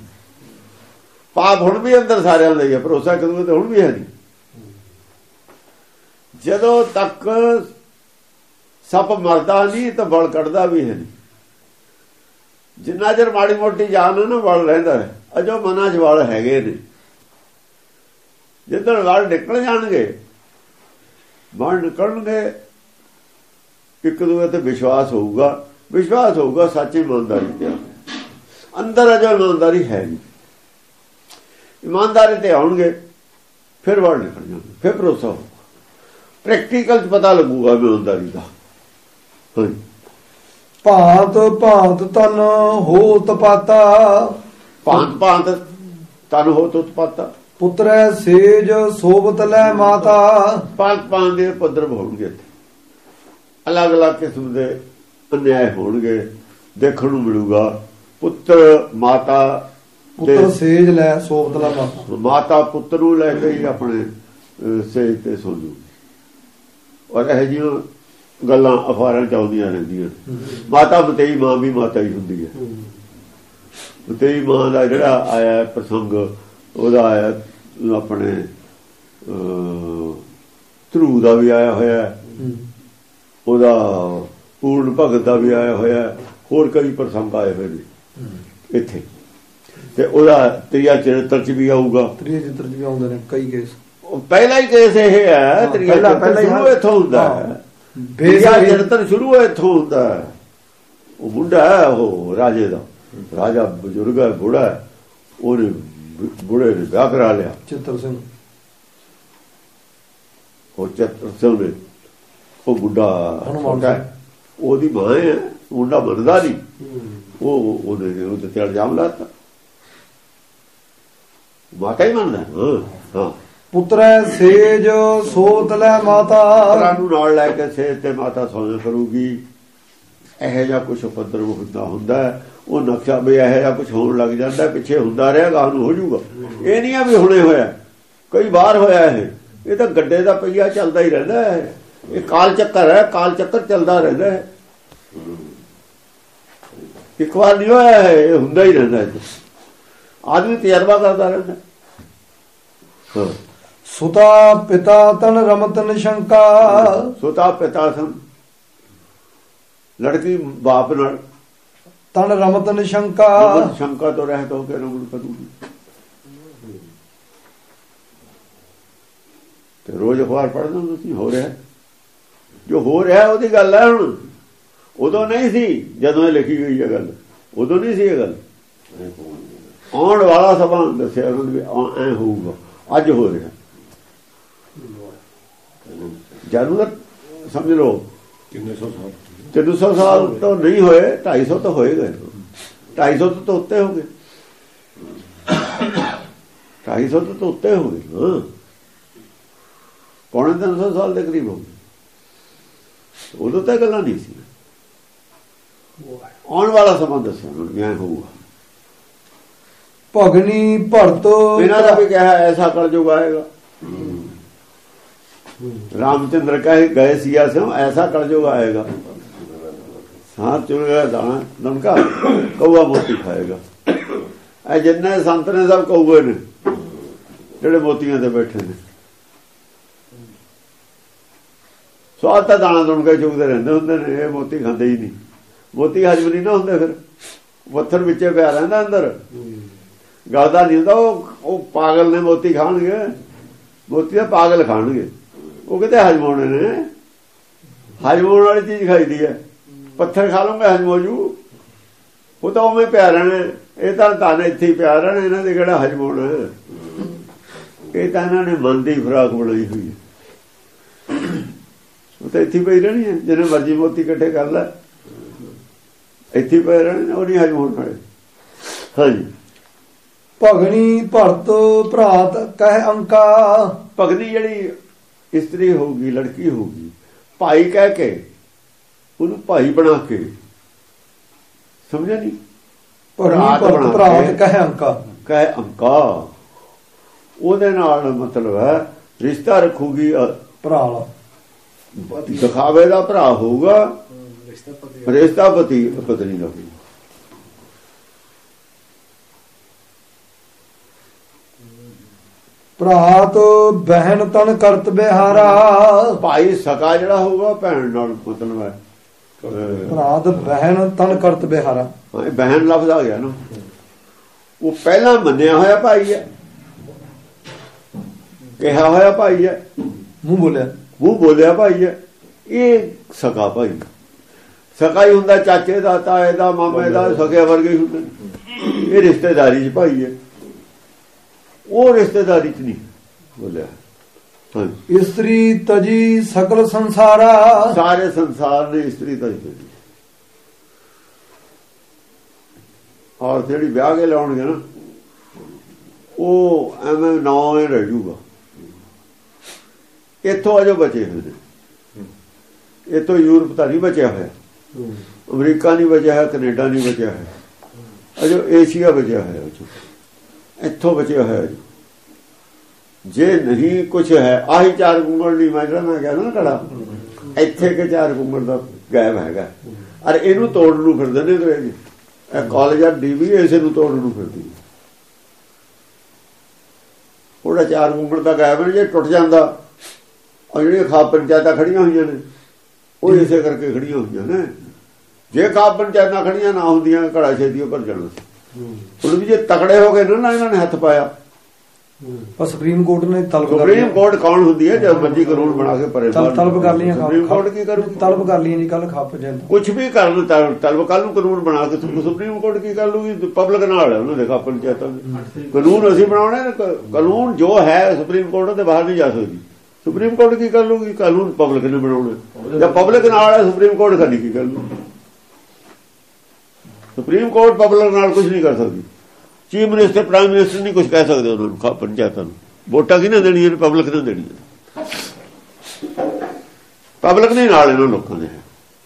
ਪਾਪ ਹੁਣ ਵੀ ਅੰਦਰ ਸਾਰਿਆਂ ਦਾ ਹੀ ਹੈ, ਭਰੋਸਾ ਇੱਕ ਦੂਜੇ ਤੇ ਹੁਣ ਵੀ ਹੈ ਨਹੀਂ। ਜਦੋਂ ਤੱਕ ਸੱਪ ਮਰਦਾ ਨਹੀਂ ਤਾਂ ਬਲ ਕੱਢਦਾ ਵੀ ਹੈ ਨਹੀਂ। ਜਿੰਨਾ ਚਿਰ ਮਾੜੀ ਮੋਟੀ ਜਾਨ ਨਾ ਬਲ ਰਹਿੰਦਾ ਹੈ। ਅਜੋ ਮਨਾਂ 'ਚ ਵਲ ਹੈਗੇ ਨੇ। ਜਿੱਦਣ ਵਲ ਨਿਕਲ ਜਾਣਗੇ, ਵਲ ਨਿਕਲਣਗੇ, ਇੱਕ ਦੂਜੇ ਤੇ ਵਿਸ਼ਵਾਸ ਹੋਊਗਾ, ਵਿਸ਼ਵਾਸ ਹੋਊਗਾ ਸੱਚੀ ਇਮਾਨਦਾਰੀ ਤੇ। ਅੰਦਰ ਅਜੋ ਇਮਾਨਦਾਰੀ ਹੈ ਨਹੀਂ। ਇਮਾਨਦਾਰੀ ਤੇ ਆਉਣਗੇ ਫਿਰ ਵਲ ਨਿਕਲ ਜਾਣਗੇ, ਫਿਰ ਭਰੋਸਾ ਹੋਊਗਾ। ਪ੍ਰੈਕਟੀਕਲ 'ਚ ਪਤਾ ਲੱਗੂਗਾ ਇਮਾਨਦਾਰੀ ਦਾ। ਭਾਂਤ ਭਾਂਤ ਤਨ ਹੋਤ ਪਾਤਾ। ਭਾਂਤ ਭਾਂਤ ਤਨ ਹੋਤ ਉਤਪਾਤਾ। ਪੁੱਤਰੈ ਸੇਜ ਸੋਬਤ ਲੈ ਮਾਤਾ। ਭਾਂਤ ਭਾਂਤ ਦੇ ਪੱਧਰ ਹੋਣਗੇ, ਅਲੱਗ ਅਲੱਗ ਕਿਸਮ ਦੇ ਅਨਿਆਏ ਹੋਣਗੇ, ਦੇਖਣ ਨੂੰ ਮਿਲੂਗਾ। ਪੁੱਤਰ ਮਾਤਾ, ਪੁੱਤਰ ਸੇਜ ਲੈ ਸੋਬਤ ਲੈ ਮਾਤਾ। ਮਾਤਾ ਪੁੱਤਰ ਨੂੰ ਲੈ ਕੇ ਹੀ ਆਪਣੇ ਸੇਜ ਤੇ ਸੋ ਜੂ। ਔਰ ਇਹ ਜਿਹੀਆਂ ਗੱਲਾਂ ਅਖਬਾਰਾਂ ਚ ਆਉਂਦੀਆਂ ਰਹਿੰਦੀਆਂ। ਮਾਤਾ ਮਤੇਈ ਮਾਂ ਵੀ ਮਾਤਾ ਹੀ ਹੁੰਦੀ ਹੈ। ਮਤੇਈ ਮਾਂ ਦਾ ਜਿਹੜਾ ਆਇਆ ਪ੍ਰਸੰਗ, ਉਹਦਾ ਆਇਆ ਆਪਣੇ ਧਰੂ ਦਾ ਵੀ ਆਇਆ ਹੋਇਆ, ਉਹਦਾ ਪੂਰਨ ਭਗਤ ਦਾ ਵੀ ਆਇਆ ਹੋਇਆ, ਹੋਰ ਕਈ ਪ੍ਰਸੰਗ ਆਏ ਹੋਏ ਨੇ ਇੱਥੇ। ਤੇ ਉਹਦਾ ਤ੍ਰਿਆ ਚਰਿੱਤਰ ਚ ਵੀ ਆਊਗਾ। ਤ੍ਰਿਆ ਚਰਿੱਤਰ ਚ ਵੀ ਆਉਂਦੇ ਨੇ ਕਈ ਕੇਸ। ਪਹਿਲਾ ਹੀ ਕੇਸ ਇਹ ਹੈ, ਤ੍ਰਿਆ ਚਰਿੱਤਰ ਸ਼ੁਰੂ ਇੱਥੋਂ ਹੁੰਦਾ ਹੈ। ਤ੍ਰਿਆ ਚਰਿੱਤਰ ਸ਼ੁਰੂ ਇੱਥੋਂ ਹੁੰਦਾ ਹੈ। ਉਹ ਬੁੱਢਾ ਹੈ, ਉਹ ਰਾਜੇ ਦਾ ਰਾਜਾ ਬਜ਼ੁਰਗ ਹੈ, ਬੁੜਾ ਹੈ। ਉਹਨੇ ਬੁੜੇ ਨੇ ਵਿਆਹ ਕਰਾ ਲਿਆ ਚਿੱਤਰ ਸਿੰਘ। ਉਹ ਚਿੱਤਰ ਸਿੰਘ ਨੇ, ਉਹ ਬੁੱਢਾ ਉਹਦੀ ਮਾਂ ਹੈ, ਮੁੰਡਾ ਮੰਨਦਾ ਨਹੀਂ। ਉਹਨੇ ਉਹਦੇ ਤੇ ਇਲਜ਼ਾਮ ਲਾਤਾ, ਮਾਤਾ ਹੀ ਮੰਨਦਾ। ਹਾਂ, ਪੁੱਤਰੈ ਸੇਜ ਸੋਤ ਲੈ ਮਾਤਾ। ਪੁੱਤਰਾਂ ਨੂੰ ਨਾਲ ਲੈ ਕੇ ਸੇਜ ਤੇ ਮਾਤਾ ਸੋਜ ਕਰੂਗੀ। ਇਹੋ ਜਿਹਾ ਕੁਛ ਉਪਦਰ ਹੁੰਦਾ। ਉਹ ਨਕਸ਼ਾ ਵੀ ਇਹੋ ਜਿਹਾ ਕੁਛ ਹੋਣ ਲੱਗ ਜਾਂਦਾ, ਪਿੱਛੇ ਹੁੰਦਾ ਰਿਹਾ, ਗਾਹ ਨੂੰ ਹੋ ਜਾਊਗਾ। ਇਹ ਨਹੀਂ ਆ ਵੀ ਹੁਣੇ ਹੋਇਆ, ਕਈ ਵਾਰ ਹੋਇਆ। ਇਹ ਤਾਂ ਗੱਡੇ ਦਾ ਪਹੀਆ ਚੱਲਦਾ ਹੀ ਰਹਿੰਦਾ ਹੈ। ਇਹ ਕਾਲ ਚੱਕਰ ਹੈ, ਕਾਲ ਚੱਕਰ ਚੱਲਦਾ ਰਹਿੰਦਾ ਹੈ। ਇੱਕ ਵਾਰ ਨਹੀਂ ਹੋਇਆ ਹੈ, ਇਹ ਹੁੰਦਾ ਹੀ ਰਹਿੰਦਾ ਹੈ। ਆਦਮੀ ਤਜਰਬਾ ਕਰਦਾ ਰਹਿੰਦਾ। ਸੁਤਾ ਪਿਤਾ ਤਨ ਰਮਤ ਨਿਸ਼ੰਕਾ। ਸੁਤਾ ਪਿਤਾ ਸਨ, ਲੜਕੀ ਬਾਪ ਨਾਲ ਤਨ ਰਮਤ ਨਿਸ਼ੰਕਾ। ਸ਼ੰਕਾ ਤੋਂ ਰਹਿਤ ਹੋ ਕੇ ਰਮਨ ਕਰੂਗੀ। ਤੇ ਰੋਜ਼ ਅਖਬਾਰ ਪੜ੍ਹਦੇ ਹੋ ਤੁਸੀਂ, ਹੋ ਰਿਹਾ ਜੋ ਹੋ ਰਿਹਾ ਉਹਦੀ ਗੱਲ ਹੈ। ਹੁਣ ਉਦੋਂ ਨਹੀਂ ਸੀ ਜਦੋਂ ਇਹ ਲਿਖੀ ਗਈ ਹੈ ਗੱਲ, ਉਦੋਂ ਨਹੀਂ ਸੀ ਇਹ ਗੱਲ। ਆਉਣ ਵਾਲਾ ਸਮਾਂ ਦੱਸਿਆ ਵੀ ਐ ਹੋਊਗਾ, ਅੱਜ ਹੋ ਰਿਹਾ। ਜਰੂਰਤ ਸਮਝ ਲਓ 300 ਸਾਲ ਤੋਂ ਨਹੀਂ ਹੋਏ, 250 ਤਾਂ ਹੋਏ ਗਏ। 250 ਤੋਂ ਉੱਤੇ ਹੋ ਗਏ। 250 ਤੋਂ ਉੱਤੇ ਹੋ ਗਈ ਨਾ, ਪੌਣੇ 300 ਸਾਲ ਦੇ ਕਰੀਬ ਹੋ ਗਏ। ਉਦੋਂ ਤਾਂ ਗੱਲਾਂ ਨਹੀਂ ਸੀ। ਆਉਣ ਵਾਲਾ ਸਮਾਂ ਦੱਸੋ ਕਿਵੇਂ ਹੋਊਗਾ। ਭਗਨੀ ਭਰਤ ਇਹਨਾਂ ਦਾ ਵੀ ਕਿਹਾ ਐਸਾ ਕਲਯੁਗ ਆਏਗਾ। ਰਾਮਚੰਦਰ ਕਹੇ ਗਏ ਸੀਆ ਸਿਓ ਐਸਾ ਕਲਯੁਗ ਆਏਗਾ, ਸਾਥ ਚੁਣ ਗਿਆ ਦਾਣਾ ਨਮਕਾ ਕਊਆ ਮੋਤੀ ਖਾਏਗਾ। ਇਹ ਜਿੰਨੇ ਸੰਤ ਨੇ ਸਭ ਕਊਏ ਨੇ ਜਿਹੜੇ ਮੋਤੀਆਂ ਤੇ ਬੈਠੇ ਨੇ। ਸਵਾਦ ਤਾਂ ਦਾਣਾ ਦੁਣਕਾ ਚੁਗਦੇ ਰਹਿੰਦੇ ਹੁੰਦੇ ਨੇ, ਇਹ ਮੋਤੀ ਖਾਂਦੇ ਹੀ ਨਹੀਂ। ਮੋਤੀ ਹਜਮ ਨਹੀਂ ਨਾ ਹੁੰਦੇ, ਫਿਰ ਪੱਥਰ ਵਿੱਚੇ ਪਿਆ ਰਹਿੰਦਾ ਅੰਦਰ, ਗਲਦਾ ਨਹੀਂ ਹੁੰਦਾ। ਉਹ ਪਾਗਲ ਨੇ ਮੋਤੀ ਖਾਣਗੇ, ਮੋਤੀ ਦਾ ਪਾਗਲ ਖਾਣਗੇ। ਉਹ ਕਿਤੇ ਹਜਮ ਹੋਣੇ ਨੇ, ਹਜਮ ਹੋਣ ਵਾਲੀ ਚੀਜ਼ ਖਾਈਦੀ ਹੈ। ਪੱਥਰ ਖਾ ਲਓਗੇ ਹਜਮ ਹੋ ਜੂ, ਉਹ ਤਾਂ ਉਵੇਂ ਪਿਆ ਰਹਿਣਾ। ਇਹ ਤਾਂ ਧਨ ਇੱਥੇ ਹੀ ਪਿਆ ਰਹਿਣਾ, ਇਹਨਾਂ ਦੇ ਕਿਹੜਾ ਹਜਮ ਹੋਣਾ। ਇਹ ਤਾਂ ਇਹਨਾਂ ਨੇ ਮਨ ਦੀ ਖੁਰਾਕ ਬਣਾਈ ਹੋਈ ਹੈ, ਉਹ ਤਾਂ ਇੱਥੇ ਪਈ ਰਹਿਣੀ ਹੈ। ਜਿਹਨੇ ਮਰਜ਼ੀ ਮੋਤੀ ਇਕੱਠੇ ਕਰ ਲੈ, ਇੱਥੇ ਪਏ ਰਹਿਣੇ, ਉਹ ਨਹੀਂ ਹਜਮ ਹੋਣ ਵਾਲੇ। ਹਾਂਜੀ, ਭਗਨੀ ਭਰਤ ਭਰਾਤ ਕਹਿ ਅੰਕਾ। ਭਗਨੀ ਜਿਹੜੀ ਇਸਤਰੀ ਹੋਊਗੀ, ਲੜਕੀ ਹੋਊਗੀ, ਭਾਈ ਕਹਿ ਕੇ ਉਹਨੂੰ ਭਾਈ ਬਣਾ ਕੇ, ਸਮਝਿਆ ਨਹੀਂ। ਭਗਨੀ ਭਰਾਤ ਕਹਿ ਅੰਕਾ, ਕਹਿ ਅੰਕਾ ਉਹਦੇ ਨਾਲ ਮਤਲਬ ਹੈ ਰਿਸ਼ਤਾ ਰੱਖੂਗੀ। ਭਰਾ ਦਿਖਾਵੇ ਦਾ ਭਰਾ ਹੋਊਗਾ, ਰਿਸ਼ਤਾ ਪਤੀ ਪਤਨੀ ਦਾ। ਭਰਾਤ ਬਹਿਨ ਤਨ ਕਰਤ ਬਿਹਾਰਾ। ਭਾਈ ਸਕਾ ਜਿਹੜਾ ਹੋਊਗਾ ਭੈਣ ਨਾਲ ਮਤਲਬ ਹੈ। ਭਰਾਤ ਬਹਿਨ ਤਨ ਕਰਤ ਬਿਹਾਰਾ, ਬਹਿਨ ਲਫ਼ਜ਼ ਆ ਗਿਆ ਨਾ। ਉਹ ਪਹਿਲਾਂ ਮੰਨਿਆ ਹੋਇਆ ਭਾਈ ਹੈ, ਕਿਹਾ ਹੋਇਆ ਭਾਈ ਹੈ, ਮੂੰਹ ਬੋਲਿਆ ਭਾਈ ਹੈ। ਇਹ ਸਕਾ ਭਾਈ, ਸਕਾ ਹੀ ਹੁੰਦਾ ਚਾਚੇ ਦਾ, ਤਾਏ ਦਾ, ਮਾਮੇ ਦਾ, ਸਕਿਆ ਵਰਗੇ ਹੀ ਹੁੰਦੇ। ਇਹ ਰਿਸ਼ਤੇਦਾਰੀ ਚ ਭਾਈ ਹੈ, ਉਹ ਰਿਸ਼ਤੇਦਾਰੀ ਚ ਨਹੀਂ ਬੋਲਿਆ। ਇਸਤਰੀ ਤਜੀ ਸਕਲ ਸੰਸਾਰਾ। ਸਾਰੇ ਸੰਸਾਰ ਨੇ ਇਸਤਰੀ ਤਜੀ। ਔਰ ਜਿਹੜੀ ਵਿਆਹ ਕੇ ਲਾਉਣਗੇ ਨਾ, ਉਹ ਐਵੇਂ ਨਾਂ ਹੀ ਰਹਿ ਜੂਗਾ। ਇੱਥੋਂ ਅਜੋ ਬਚੇ ਹੋਏ ਨੇ, ਇੱਥੋਂ ਯੂਰਪ ਤਾਂ ਨਹੀਂ ਬਚਿਆ ਹੋਇਆ, ਅਮਰੀਕਾ ਨਹੀਂ ਬਚਿਆ ਹੈ, ਕੈਨੇਡਾ ਨਹੀਂ ਬਚਿਆ ਹੈ, ਅਜੋ ਏਸ਼ੀਆ ਬਚਿਆ ਹੋਇਆ, ਇੱਥੋਂ ਬਚਿਆ ਹੋਇਆ। ਜੇ ਨਹੀਂ ਕੁਛ ਹੈ, ਆਹੀ 4 ਗੁੰਗਲ ਨਹੀਂ ਮੈਂ ਕਿਹਾ ਨਾ ਕੜਾ, ਇੱਥੇ ਕੇ 4 ਗੁੰਗਲ ਦਾ ਗਾਇਬ ਹੈਗਾ। ਅਰ ਇਹਨੂੰ ਤੋੜਨ ਨੂੰ ਫਿਰਦੇ ਨੇ ਅੰਗਰੇਜ਼। ਇਹ ਕਾਲਜ ਆ ਡੀਬੀ ਇਸੇ ਨੂੰ ਤੋੜਨ ਨੂੰ ਫਿਰਦੀ। ਉਹਦਾ 4 ਗੁੰਗਲ ਦਾ ਗਾਇਬ ਨੇ, ਜੇ ਟੁੱਟ ਜਾਂਦਾ। ਔਰ ਜਿਹੜੀਆਂ ਖਾਪ ਪੰਚਾਇਤਾਂ ਖੜੀਆਂ ਹੋਈਆਂ ਨੇ, ਉਹ ਇਸੇ ਕਰਕੇ ਖੜੀਆਂ ਹੋਈਆਂ ਨੇ। ਜੇ ਖਾਪ ਪੰਚਾਇਤਾਂ ਖੜੀਆਂ ਨਾ ਹੁੰਦੀਆਂ, ਘੜਾ ਛੇਤੀ ਭਰ ਜਾਣਾ। ਹੁਣ ਵੀ ਜੇ ਤਕੜੇ ਹੋ ਗਏ ਨਾ ਇਹਨਾਂ ਨੇ ਹੱਥ ਪਾਇਆ। ਪਰ ਸੁਪਰੀਮ ਕੋਰਟ ਨੇ ਤਲਬ ਕਰ ਸੁਪਰੀਮ ਕੋਰਟ ਕੌਣ ਹੁੰਦੀ ਹੈ? ਜਦ ਮਰਜੀ ਕਾਨੂੰਨ ਬਣਾ ਕੇ ਪਰੇ ਤਲਬ ਕਰ ਲਈਆਂ। ਸੁਪਰੀਮ ਕੋਰਟ ਕੀ ਕਰੂ? ਤਲਬ ਕਰ ਲਈਆਂ ਜੀ ਕੱਲ ਖਾਪ ਪੰਚਾਇਤ ਕੁਛ ਵੀ ਕਰਨ, ਤਲਬ ਕੱਲ ਨੂੰ ਕਾਨੂੰਨ ਬਣਾ ਕੇ ਸੁਪਰੀਮ ਕੋਰਟ ਕੀ ਕਰ ਲੂਗੀ? ਪਬਲਿਕ ਨਾਲ ਹੈ ਉਹਨਾਂ ਦੇ ਖਾਪ ਪੰਚਾਇਤਾਂ ਦੇ ਕਾਨੂੰਨ। ਅਸੀਂ ਬਣਾਉਣੇ ਕਾਨੂੰਨ ਜੋ ਹੈ ਸੁਪਰੀਮ ਕੋਰਟ ਦੇ ਬਾਹਰ ਨਹੀਂ ਜਾ ਸਕਦੀ। ਸੁਪਰੀਮ ਕੋਰਟ ਕੀ ਕਰ ਲੂਗੀ? ਕਾਨੂੰਨ ਪਬਲਿਕ ਨੇ ਬਣਾਉਣੇ। ਜਾਂ ਪਬਲਿਕ ਨਾਲ ਹੈ ਸੁਪਰੀਮ ਕੋਰਟ ਕਰਨੀ ਕੀ ਕਰ ਲੂ? ਸੁਪਰੀਮ ਕੋਰਟ ਪਬਲਿਕ ਨਾਲ ਕੁਝ ਨਹੀਂ ਕਰ ਸਕਦੀ। ਚੀਫ ਮਿਨਿਸਟਰ, ਪ੍ਰਾਈਮ ਮਿਨਿਸਟਰ ਨਹੀਂ ਕੁਝ ਕਹਿ ਸਕਦੇ ਉਹਨਾਂ ਨੂੰ। ਪੰਚਾਇਤਾਂ ਨੂੰ ਵੋਟਾਂ ਕਿਹਨੇ ਦੇਣੀਆਂ ਨੇ? ਪਬਲਿਕ ਨੇ ਦੇਣੀਆਂ। ਪਬਲਿਕ ਨਹੀਂ ਨਾਲ ਇਹਨਾਂ ਲੋਕਾਂ ਦੇ।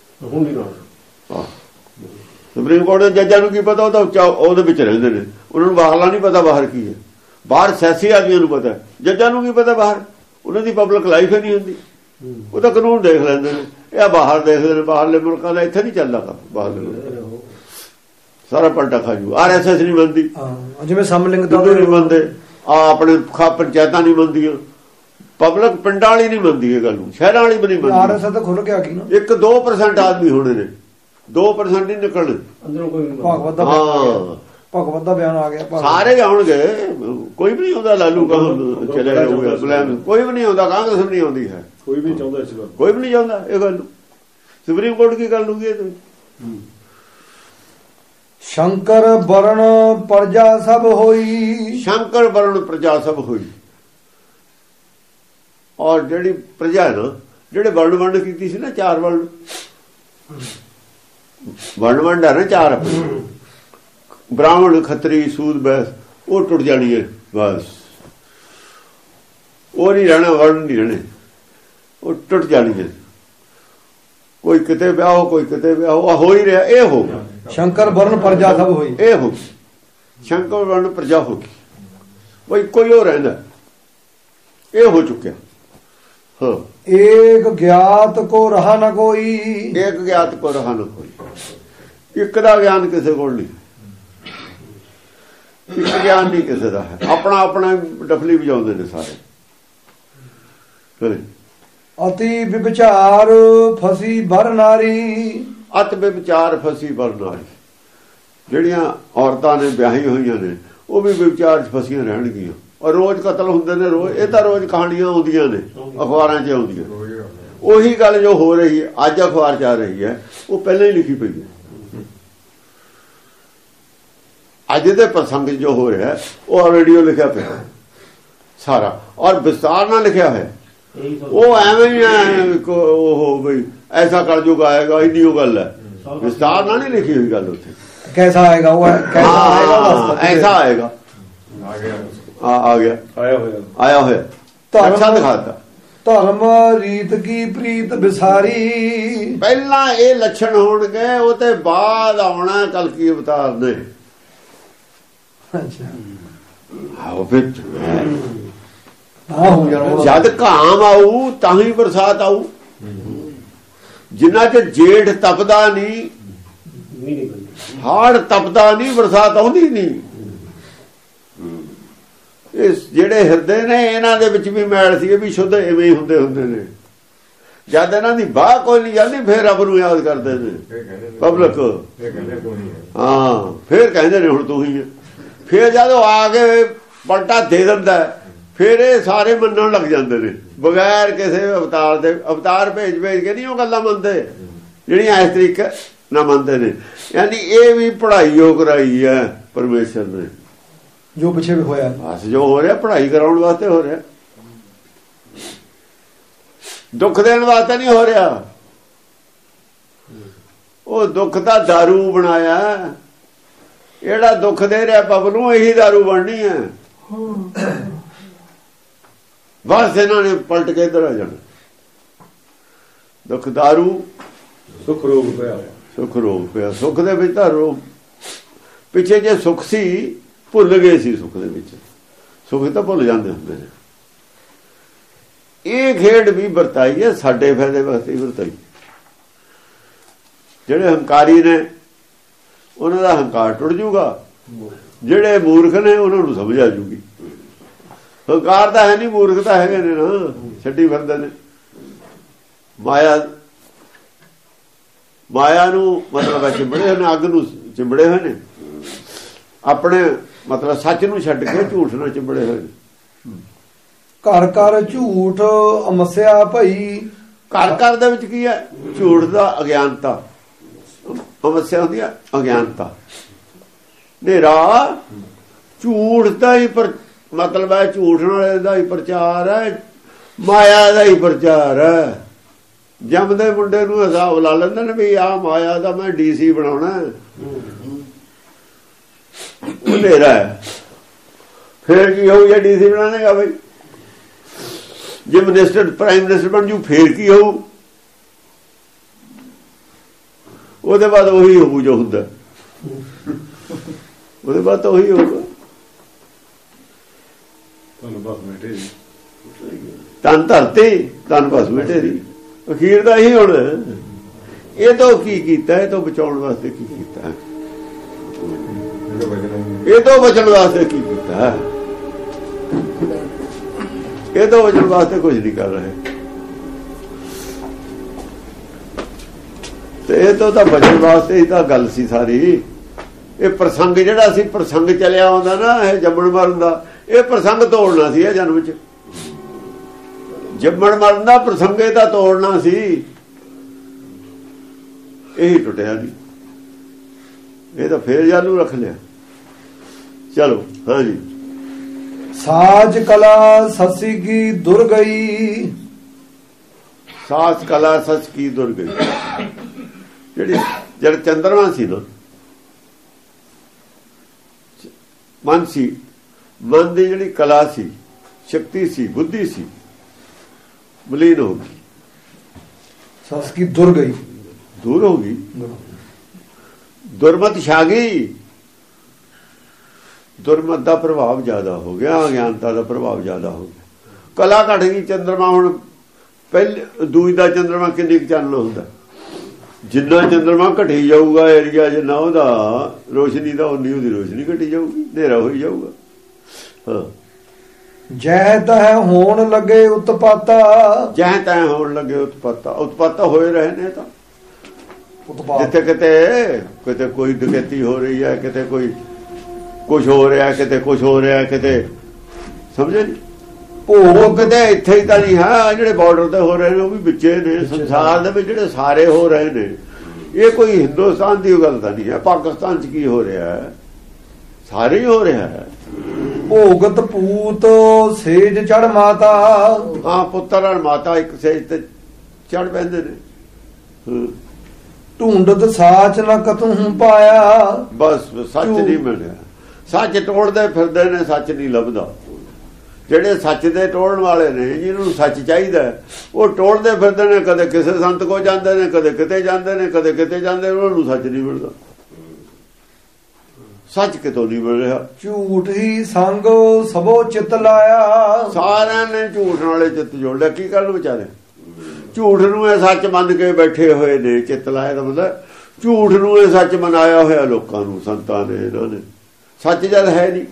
ਸੁਪਰੀਮ ਕੋਰਟ ਦੇ ਜੱਜਾਂ ਨੂੰ ਕੀ ਪਤਾ? ਉਹ ਤਾਂ ਉਹਦੇ ਵਿੱਚ ਰਹਿੰਦੇ ਨੇ, ਉਹਨਾਂ ਨੂੰ ਬਾਹਰਲਾ ਨਹੀਂ ਪਤਾ ਬਾਹਰ ਕੀ ਹੈ। ਬਾਹਰ ਸਿਆਸੀ ਆਦਮੀਆਂ ਨੂੰ ਪਤਾ, ਜੱਜਾਂ ਨੂੰ ਕੀ ਪਤਾ ਬਾਹਰ? ਉਹਨਾਂ ਦੀ ਪਬਲਿਕ ਲਾਈਫ ਹੀ ਨਹੀਂ ਹੁੰਦੀ। ਉਹ ਤਾਂ ਕਾਨੂੰਨ ਦੇਖ ਲੈਂਦੇ ਨੇ। ਇਹ ਬਾਹਰ ਦੇਖਦੇ ਨੇ, ਬਾਹਰਲੇ ਮੁਲਕਾਂ ਦਾ। ਇੱਥੇ ਨਹੀਂ ਚੱਲਦਾ ਕੰਮ ਬਾਹਰਲੇ। ਸਾਰਾ ਪਲਟਾ ਖਾ ਜੂ। RSS ਨਹੀਂ ਮੰਨਦੀ, ਜਿਵੇਂ ਸਮਲਿੰਗਤਾ ਨਹੀਂ ਮੰਨਦੇ, ਆਪਣੇ ਖਾਪ ਪੰਚਾਇਤਾਂ ਨਹੀਂ ਮੰਨਦੀਆਂ, ਪਬਲਿਕ ਪਿੰਡਾਂ ਵਾਲੀ ਨਹੀਂ ਮੰਨਦੀ ਇਹ ਗੱਲ ਨੂੰ, ਸ਼ਹਿਰਾਂ ਵਾਲੀ ਵੀ ਨਹੀਂ ਮੰਨਦੀ। RSS ਤਾਂ ਖੁੱਲ ਕੇ ਆ ਗਈ ਨਾ। 1-2% ਆਦਮੀ ਹੋਣੇ ਨੇ, 2% ਨਹੀਂ ਨਿਕਲਣ। ਭਗਵਤ ਦਾ ਬਿਆਨ ਆ ਗਿਆ। ਸਾਰੇ ਆਉਣਗੇ, ਕੋਈ ਵੀ ਨਹੀਂ ਆਉਂਦਾ। ਲਾਲੂ ਕਹਾਂ ਚਲੇ ਜਾਊਗਾ, ਕੋਈ ਵੀ ਨਹੀਂ ਆਉਂਦਾ। ਕਾਂਗਰਸ ਨਹੀਂ ਆਉਂਦੀ ਹੈ, ਕੋਈ ਵੀ ਨਹੀਂ ਚਾਹੁੰਦਾ ਇਸ ਗੱਲ, ਕੋਈ ਵੀ ਨਹੀਂ ਚਾਹੁੰਦਾ ਇਹ ਗੱਲ। ਸੁਪਰੀਮ ਕੋਰਟ ਕੀ ਕਰ ਲੂਗੀ ਇਹ? ਸ਼ੰਕਰ ਵਰਣ ਪ੍ਰਜਾ ਸਭ ਹੋਈ। ਸ਼ੰਕਰ ਵਰਣ ਪ੍ਰਜਾ ਸਭ ਹੋਈ। ਔਰ ਜਿਹੜੀ ਪ੍ਰਜਾ ਨਾ, ਜਿਹੜੇ ਵਰਣ ਕੀਤੀ ਸੀ ਨਾ, 4 ਵਰਣ ਵੰਡ ਹੈ ਨਾ 4 ਆਪਣੇ। ਬ੍ਰਾਹਮਣ, ਖੱਤਰੀ, ਸੂਦ, ਬੈਸ, ਉਹ ਟੁੱਟ ਜਾਣੀ ਹੈ ਬਸ। ਉਹ ਨਹੀਂ ਰਹਿਣਾ, ਵਰਣ ਨਹੀਂ ਰਹਿਣੇ, ਉਹ ਟੁੱਟ ਜਾਣੀ ਹੈ। ਕੋਈ ਕਿਤੇ ਵਿਆਹ ਹੋ, ਕੋਈ ਕਿਤੇ ਵਿਆਹ ਹੋ ਹੀ ਰਿਹਾ। ਇਹ ਹੋ ਸ਼ੰਕਰ ਵਰਨ ਪ੍ਰਜਾ ਸਭ ਹੋਈ, ਇਹ ਹੋ ਸ਼ੰਕਰ ਵਰਨ ਪ੍ਰਜਾ ਹੋ ਗਈ। ਉਹ ਇੱਕੋ ਹੀ ਹੋ ਰਹਿੰਦਾ, ਇਹ ਹੋ ਚੁੱਕਿਆ। ਹਾਂ, ਏਕ ਗਿਆਤ ਕੋ ਰਹਾ ਨਾ ਕੋਈ, ਇੱਕ ਗਿਆਤ ਕੋ ਰਹਾ ਨਾ ਕੋਈ। ਇੱਕ ਦਾ ਗਿਆਨ ਕਿਸੇ ਕੋਲ ਨਹੀਂ, ਇੱਕ ਗਿਆਨ ਨਹੀਂ ਕਿਸੇ ਦਾ ਹੈ। ਆਪਣਾ ਆਪਣਾ ਡਫਲੀ ਵਜਾਉਂਦੇ ਨੇ ਸਾਰੇ। ਅਤੀ ਵਿਚਾਰ ਫਸੀ ਬਰ ਨਾਰੀ, ਅਤ ਵਿਚਾਰ ਫਸੀ ਬਰ ਨਾਰੀ। ਜਿਹੜੀਆਂ ਔਰਤਾਂ ਨੇ ਵਿਆਹੀ ਹੋਈਆਂ ਨੇ ਉਹ ਵੀ ਵਿਚਾਰ 'ਚ ਫਸੀਆਂ ਰਹਿਣਗੀਆਂ। ਔਰ ਰੋਜ਼ ਕਤਲ ਹੁੰਦੇ ਨੇ, ਰੋਜ਼। ਇਹ ਤਾਂ ਰੋਜ਼ ਕਹਾਣੀਆਂ ਆਉਂਦੀਆਂ ਨੇ, ਅਖਬਾਰਾਂ 'ਚ ਆਉਂਦੀਆਂ। ਉਹੀ ਗੱਲ ਜੋ ਹੋ ਰਹੀ ਹੈ ਅੱਜ ਅਖਬਾਰ 'ਚ ਆ ਰਹੀ ਹੈ, ਉਹ ਪਹਿਲਾਂ ਹੀ ਲਿਖੀ ਪਈ ਹੈ। ਅੱਜ ਦੇ ਪ੍ਰਸੰਗ ਜੋ ਹੋ ਰਿਹਾ ਉਹ ਆਲਰੇਡੀ ਲਿਖਿਆ ਪਿਆ ਸਾਰਾ, ਔਰ ਵਿਸਤਾਰ ਨਾਲ ਲਿਖਿਆ ਹੈ। ਉਹ ਐਵੇਂ ਹੀ ਉਹ ਬਈ ਐਸਾ ਕਲਯੁਗ ਆਏਗਾ, ਇੰਨੀ ਉਹ ਗੱਲ ਹੈ। ਵਿਸਤਾਰ ਨਾਲ ਨਹੀਂ ਲਿਖੀ ਹੋਈ ਗੱਲ ਉੱਥੇ। ਕੈਸਾ ਆਏਗਾ ਉਹ, ਕੈਸਾ ਆਏਗਾ, ਐਸਾ ਆਏਗਾ। ਆ ਗਿਆ, ਆਇਆ ਹੋਇਆ। ਅੱਛਾ ਦਿਖਾਤਾ। ਧਰਮ ਰੀਤ ਕੀ ਪ੍ਰੀਤ ਵਿਸਾਰੀ, ਪਹਿਲਾਂ ਇਹ ਲੱਛਣ ਹੋਣਗੇ, ਉਹ ਤੇ ਬਾਅਦ ਆਉਣਾ ਕਲਕੀ ਅਵਤਾਰ ਨੇ। ਆਓ ਫਿਰ ਜਦ ਘਾਮ ਆਊ ਤਾਂ ਹੀ ਬਰਸਾਤ ਆਊ। ਜਿੰਨਾ ਚ ਜੇਠ ਤਪਦਾ ਨਹੀਂ, ਹਾੜ ਤਪਦਾ ਨਹੀਂ, ਬਰਸਾਤ ਆਉਂਦੀ ਨਹੀਂ। ਇਹ ਜਿਹੜੇ ਹਿਰਦੇ ਨੇ ਇਹਨਾਂ ਦੇ ਵਿੱਚ ਵੀ ਮੈਲ ਸੀ, ਇਹ ਵੀ ਸ਼ੁੱਧ ਇਵੇਂ ਹੀ ਹੁੰਦੇ ਨੇ। ਜਦ ਇਹਨਾਂ ਦੀ ਬਾਹ ਕੋਈ ਨਹੀਂ ਜਾਂਦੀ ਫਿਰ ਰੱਬ ਨੂੰ ਯਾਦ ਕਰਦੇ ਨੇ ਪਬਲਿਕ। ਹਾਂ, ਫਿਰ ਕਹਿੰਦੇ ਨੇ ਹੁਣ ਤੂੰ ਹੀ ਹੈ। ਫਿਰ ਜਦੋਂ ਆ ਕੇ ਪਲਟਾ ਦੇ ਦਿੰਦਾ ਫਿਰ ਇਹ ਸਾਰੇ ਮੰਨਣ ਲੱਗ ਜਾਂਦੇ ਨੇ ਬਗੈਰ ਕਿਸੇ ਅਵਤਾਰ ਦੇ। ਅਵਤਾਰ ਭੇਜ ਕੇ ਨਹੀਂ ਉਹ ਗੱਲਾਂ ਮੰਨਦੇ ਜਿਹੜੀਆਂ ਇਸ ਤਰੀਕੇ ਨਾ ਮੰਨਦੇ ਨੇ। ਯਾਨੀ ਇਹ ਵੀ ਪੜ੍ਹਾਈ ਹੋ ਕਰਾਈ ਹੈ ਪਰਮੇਸ਼ਰ ਨੇ। ਜੋ ਪਿੱਛੇ ਵੀ ਹੋਇਆ ਬਸ ਜੋ ਹੋ ਰਿਹਾ ਪੜ੍ਹਾਈ ਕਰਾਉਣ ਵਾਸਤੇ ਹੋ ਰਿਹਾ, ਦੁੱਖ ਦੇਣ ਵਾਸਤੇ ਨਹੀਂ ਹੋ ਰਿਹਾ। ਉਹ ਦੁੱਖ ਦਾ ਦਾਰੂ ਬਣਾਇਆ। ਜਿਹੜਾ ਦੁੱਖ ਦੇ ਰਿਹਾ ਪਬ ਨੂੰ ਇਹੀ ਦਾਰੂ ਬਣਨੀ ਹੈ। ਬਸ ਇਹਨਾਂ ਨੇ ਪਲਟ ਕੇ ਇੱਧਰ ਆ ਜਾਣਾ। ਦੁੱਖ ਦਾਰੂ, ਸੁਖ ਰੋਗ ਪਿਆ, ਸੁਖ ਰੋਗ ਪਿਆ। ਸੁੱਖ ਦੇ ਵਿੱਚ ਤਾਂ ਰੋਗ, ਪਿੱਛੇ ਜੇ ਸੁੱਖ ਸੀ ਭੁੱਲ ਗਏ ਸੀ। ਸੁੱਖ ਦੇ ਵਿੱਚ ਸੁੱਖ ਤਾਂ ਭੁੱਲ ਜਾਂਦੇ ਹੁੰਦੇ ਨੇ। ਇਹ ਖੇਡ ਵੀ ਵਰਤਾਈ ਹੈ ਸਾਡੇ ਫਾਇਦੇ ਵਾਸਤੇ ਵਰਤਾਈ। ਜਿਹੜੇ ਹੰਕਾਰੀ ਨੇ ਉਹਨਾਂ ਦਾ ਹੰਕਾਰ ਟੁੱਟ ਜਾਊਗਾ, ਜਿਹੜੇ ਮੂਰਖ ਨੇ ਉਹਨਾਂ ਨੂੰ ਸਮਝ ਆ ਜੂਗੀ। ਹੰਕਾਰ ਤਾਂ ਹੈ ਨਹੀਂ, ਮੂਰਖ ਤਾਂ ਹੈਗੇ ਨੇ ਨਾ, ਛੱਡੀ ਫਿਰਦੇ ਨੇ ਮਾਇਆ ਨੂੰ। ਮਤਲਬ ਚਿੰਬੜੇ ਹੋਏ ਨੇ, ਅੱਗ ਨੂੰ ਚਿੰਬੜੇ ਹੋਏ ਨੇ। ਆਪਣੇ ਮਤਲਬ ਸੱਚ ਨੂੰ ਛੱਡ ਕੇ ਝੂਠ ਨਾਲ ਚਿੰਬੜੇ ਹੋਏ ਨੇ। ਘਰ ਘਰ ਝੂਠ ਅਮੱਸਿਆ ਭਈ। ਘਰ ਘਰ ਦੇ ਵਿੱਚ ਕੀ ਹੈ? ਝੂਠ ਦਾ ਅਗਿਆਨਤਾ। ਸਮੱਸਿਆ ਹੁੰਦੀ ਹੈ ਅਗਿਆਨਤਾ, ਹਨੇਰਾ। ਝੂਠ ਦਾ ਹੀ ਮਤਲਬ ਹੈ, ਝੂਠ ਨਾਲ ਦਾ ਹੀ ਪ੍ਰਚਾਰ ਹੈ, ਮਾਇਆ ਦਾ ਹੀ ਪ੍ਰਚਾਰ ਹੈ। ਜੰਮਦੇ ਮੁੰਡੇ ਨੂੰ ਹਿਸਾਬ ਲਾ ਲੈਂਦੇ ਨੇ ਵੀ ਆਹ ਮਾਇਆ ਦਾ ਮੈਂ DC ਬਣਾਉਣਾ, ਉਹ ਹਨੇਰਾ ਹੈ। ਫੇਰ ਕੀ ਹੋਊ ਜੇ DC ਬਣਾਣੇਗਾ ਬਈ? ਜੇ ਮਿਨਿਸਟਰ ਪ੍ਰਾਈਮ ਮਿਨਿਸਟਰ ਬਣ ਜੂ ਫੇਰ ਕੀ ਹੋਊ? ਉਹਦੇ ਬਾਅਦ ਉਹੀ ਹੋਊ ਜੋ ਹੁੰਦਾ, ਉਹਦੇ ਬਾਅਦ ਤਾਂ ਉਹੀ ਹੋਊਗਾ। ਤਨ ਧਰਤੀ ਤਨ ਬਸ ਮਿਟੇ ਦੀ ਅਖੀਰ ਦਾ ਹੀ ਹੁਣ। ਇਹ ਤੋਂ ਕੀ ਕੀਤਾ? ਇਹ ਤੋਂ ਬਚਾਉਣ ਵਾਸਤੇ ਕੀ ਕੀਤਾ? ਇਹ ਤੋਂ ਬਚਣ ਵਾਸਤੇ ਕੀ ਕੀਤਾ? ਇਹ ਤੋਂ ਬਚਣ ਵਾਸਤੇ ਕੁਝ ਨਹੀਂ ਕਰ ਰਹੇ। ਤੇ ਇਹ ਤੋਂ ਤਾਂ ਬਚਣ ਵਾਸਤੇ ਹੀ ਤਾਂ ਗੱਲ ਸੀ ਸਾਰੀ। ਇਹ ਪ੍ਰਸੰਗ ਜਿਹੜਾ ਸੀ, ਪ੍ਰਸੰਗ ਚੱਲਿਆ ਆਉਂਦਾ ਨਾ, ਇਹ ਜੰਮਣ ਮਰਨ ਦਾ, ਇਹ ਪ੍ਰਸੰਗ ਤੋੜਨਾ ਸੀ। ਇਹ ਜਨਮ ਚ ਜੰਮਣ ਮਰਨ ਦਾ ਪ੍ਰਸੰਗ ਇਹ ਤਾਂ ਤੋੜਨਾ ਸੀ, ਇਹੀ ਟੁੱਟਿਆ ਨਹੀਂ। ਇਹ ਤਾਂ ਫੇਰ ਜਾਲੂ ਰੱਖ ਲਿਆ। ਚਲੋ ਹਾਂਜੀ। ਸਾਜ ਕਲਾ ਸੱਸੀ ਕੀ ਦੁਰ ਗਈ। ਸਾਜ ਕਲਾ ਸੱਚ ਕੀ ਦੁਰ ਗਈ। ਜਿਹੜਾ ਚੰਦਰਮਾ ਸੀ ਨਾ, ਮਨ ਸੀ ਮਨ ਦੀ ਜਿਹੜੀ ਕਲਾ ਸੀ, ਸ਼ਕਤੀ ਸੀ, ਬੁੱਧੀ ਸੀ, ਮਲੀਨ ਹੋ ਗਈ। ਸਸ ਕੀ ਦੁਰ ਗਈ, ਦੂਰ ਹੋ ਗਈ, ਦੁਰਮਤ ਛਾ ਗਈ। ਦੁਰਮਤ ਦਾ ਪ੍ਰਭਾਵ ਜ਼ਿਆਦਾ ਹੋ ਗਿਆ, ਅਗਿਆਨਤਾ ਦਾ ਪ੍ਰਭਾਵ ਜ਼ਿਆਦਾ ਹੋ ਗਿਆ। ਕਲਾ ਘਟ ਗਈ। ਚੰਦਰਮਾ ਹੁਣ ਪਹਿਲੇ ਦੂਜ ਦਾ ਚੰਦਰਮਾ ਕਿੰਨੀ ਕੁ ਚਾਨਣਾ ਹੁੰਦਾ, ਜਿੰਨਾ ਚੰਦਰਮਾ ਘਟੀ ਜਾਊਗਾ ਏਰੀਆ ਜਿੰਨਾ ਉਹਦਾ ਰੋਸ਼ਨੀ ਦਾ, ਉਨੀ ਉਹਦੀ ਰੋਸ਼ਨੀ ਘਟੀ ਜਾਊਗੀ, ਹਨੇਰਾ ਹੋਈ ਜਾਊਗਾ। ਹਾਂ, ਜੈ ਤੈ ਹੋਣ ਲੱਗੇ ਉਤਪਾਤਾ, ਜੈ ਤੈ ਹੋਣ ਲੱਗੇ ਉਤਪਾਤਾ। ਉਤਪਾਤਾ ਹੋਏ ਰਹੇ ਨੇ ਤਾਂ ਉਤਪਾਤ ਜਿੱਥੇ ਕਿਤੇ ਕੋਈ ਡਕੈਤੀ ਹੋ ਰਹੀ ਹੈ, ਕਿਤੇ ਕੋਈ ਕੁਛ ਹੋ ਰਿਹਾ, ਕਿਤੇ ਕੁਛ ਹੋ ਰਿਹਾ, ਕਿਤੇ ਸਮਝੇ ਨਹੀਂ। ਉਹ ਕਿਤੇ ਇੱਥੇ ਹੀ ਤਾਂ ਨਹੀਂ ਹੈ, ਜਿਹੜੇ ਬਾਰਡਰ ਤੇ ਹੋ ਰਹੇ ਨੇ ਉਹ ਵੀ ਵਿੱਚੇ ਨੇ। ਸੰਸਾਰ ਦੇ ਵਿੱਚ ਜਿਹੜੇ ਸਾਰੇ ਹੋ ਰਹੇ ਨੇ, ਇਹ ਕੋਈ ਹਿੰਦੁਸਤਾਨ ਦੀ ਗੱਲ ਤਾਂ ਨਹੀਂ ਹੈ। ਪਾਕਿਸਤਾਨ 'ਚ ਕੀ ਹੋ ਰਿਹਾ ਹੈ, ਸਾਰੇ ਹੀ ਹੋ ਰਿਹਾ ਹੈ। ਭੋਗਤ ਪੂਤ ਸੇਜ ਚੜ ਮਾਤਾ, ਹਾਂ, ਪੁੱਤਰ ਔਰ ਮਾਤਾ ਇੱਕ ਸੇਜ ਤੇ ਚੜ ਪੈਂਦੇ ਨੇ। ਢੂੰਡਤ ਸਾਚ ਨਾ ਕਤਹੂ ਪਾਇਆ, ਬਸ ਸੱਚ ਨਹੀਂ ਮਿਲਿਆ। ਸੱਚ ਟੋਲਦੇ ਫਿਰਦੇ ਨੇ, ਸੱਚ ਨਹੀਂ ਲੱਭਦਾ। ਜਿਹੜੇ ਸੱਚ ਦੇ ਟੋਲਣ ਵਾਲੇ ਨੇ, ਜਿਹਨੂੰ ਸੱਚ ਚਾਹੀਦਾ, ਉਹ ਟੋਲਦੇ ਫਿਰਦੇ ਨੇ। ਕਦੇ ਕਿਸੇ ਸੰਤ ਕੋ ਜਾਂਦੇ ਨੇ, ਕਦੇ ਕਿਤੇ ਜਾਂਦੇ ਨੇ, ਕਦੇ ਕਿਤੇ ਜਾਂਦੇ ਨੇ, ਉਹਨਾਂ ਨੂੰ ਸੱਚ ਨਹੀਂ ਮਿਲਦਾ। ਸੱਚ ਕਿਤੋਂ ਨਹੀਂ ਮਿਲ ਰਿਹਾ। ਝੂਠ ਹੀ ਸੰਗ ਸਭੋ ਚਿਤ ਲਾਇਆ, ਸਾਰਿਆਂ ਨੇ ਝੂਠ ਨਾਲੇ ਚਿੱਤ ਜੋੜ ਲਿਆ। ਕੀ ਕਰਨ ਵਿਚਾਰੇ? ਝੂਠ ਨੂੰ ਇਹ ਸੱਚ ਮੰਨ ਕੇ ਬੈਠੇ ਹੋਏ ਨੇ। ਚਿੱਤ ਲਾਇਆ ਦਾ ਮਤਲਬ ਝੂਠ ਨੂੰ ਇਹ ਸੱਚ ਮਨਾਇਆ ਹੋਇਆ ਲੋਕਾਂ ਨੂੰ, ਸੰਤਾਂ ਨੇ, ਇਹਨਾਂ ਨੇ। ਸੱਚ ਜਦ ਹੈ ਨਹੀਂ,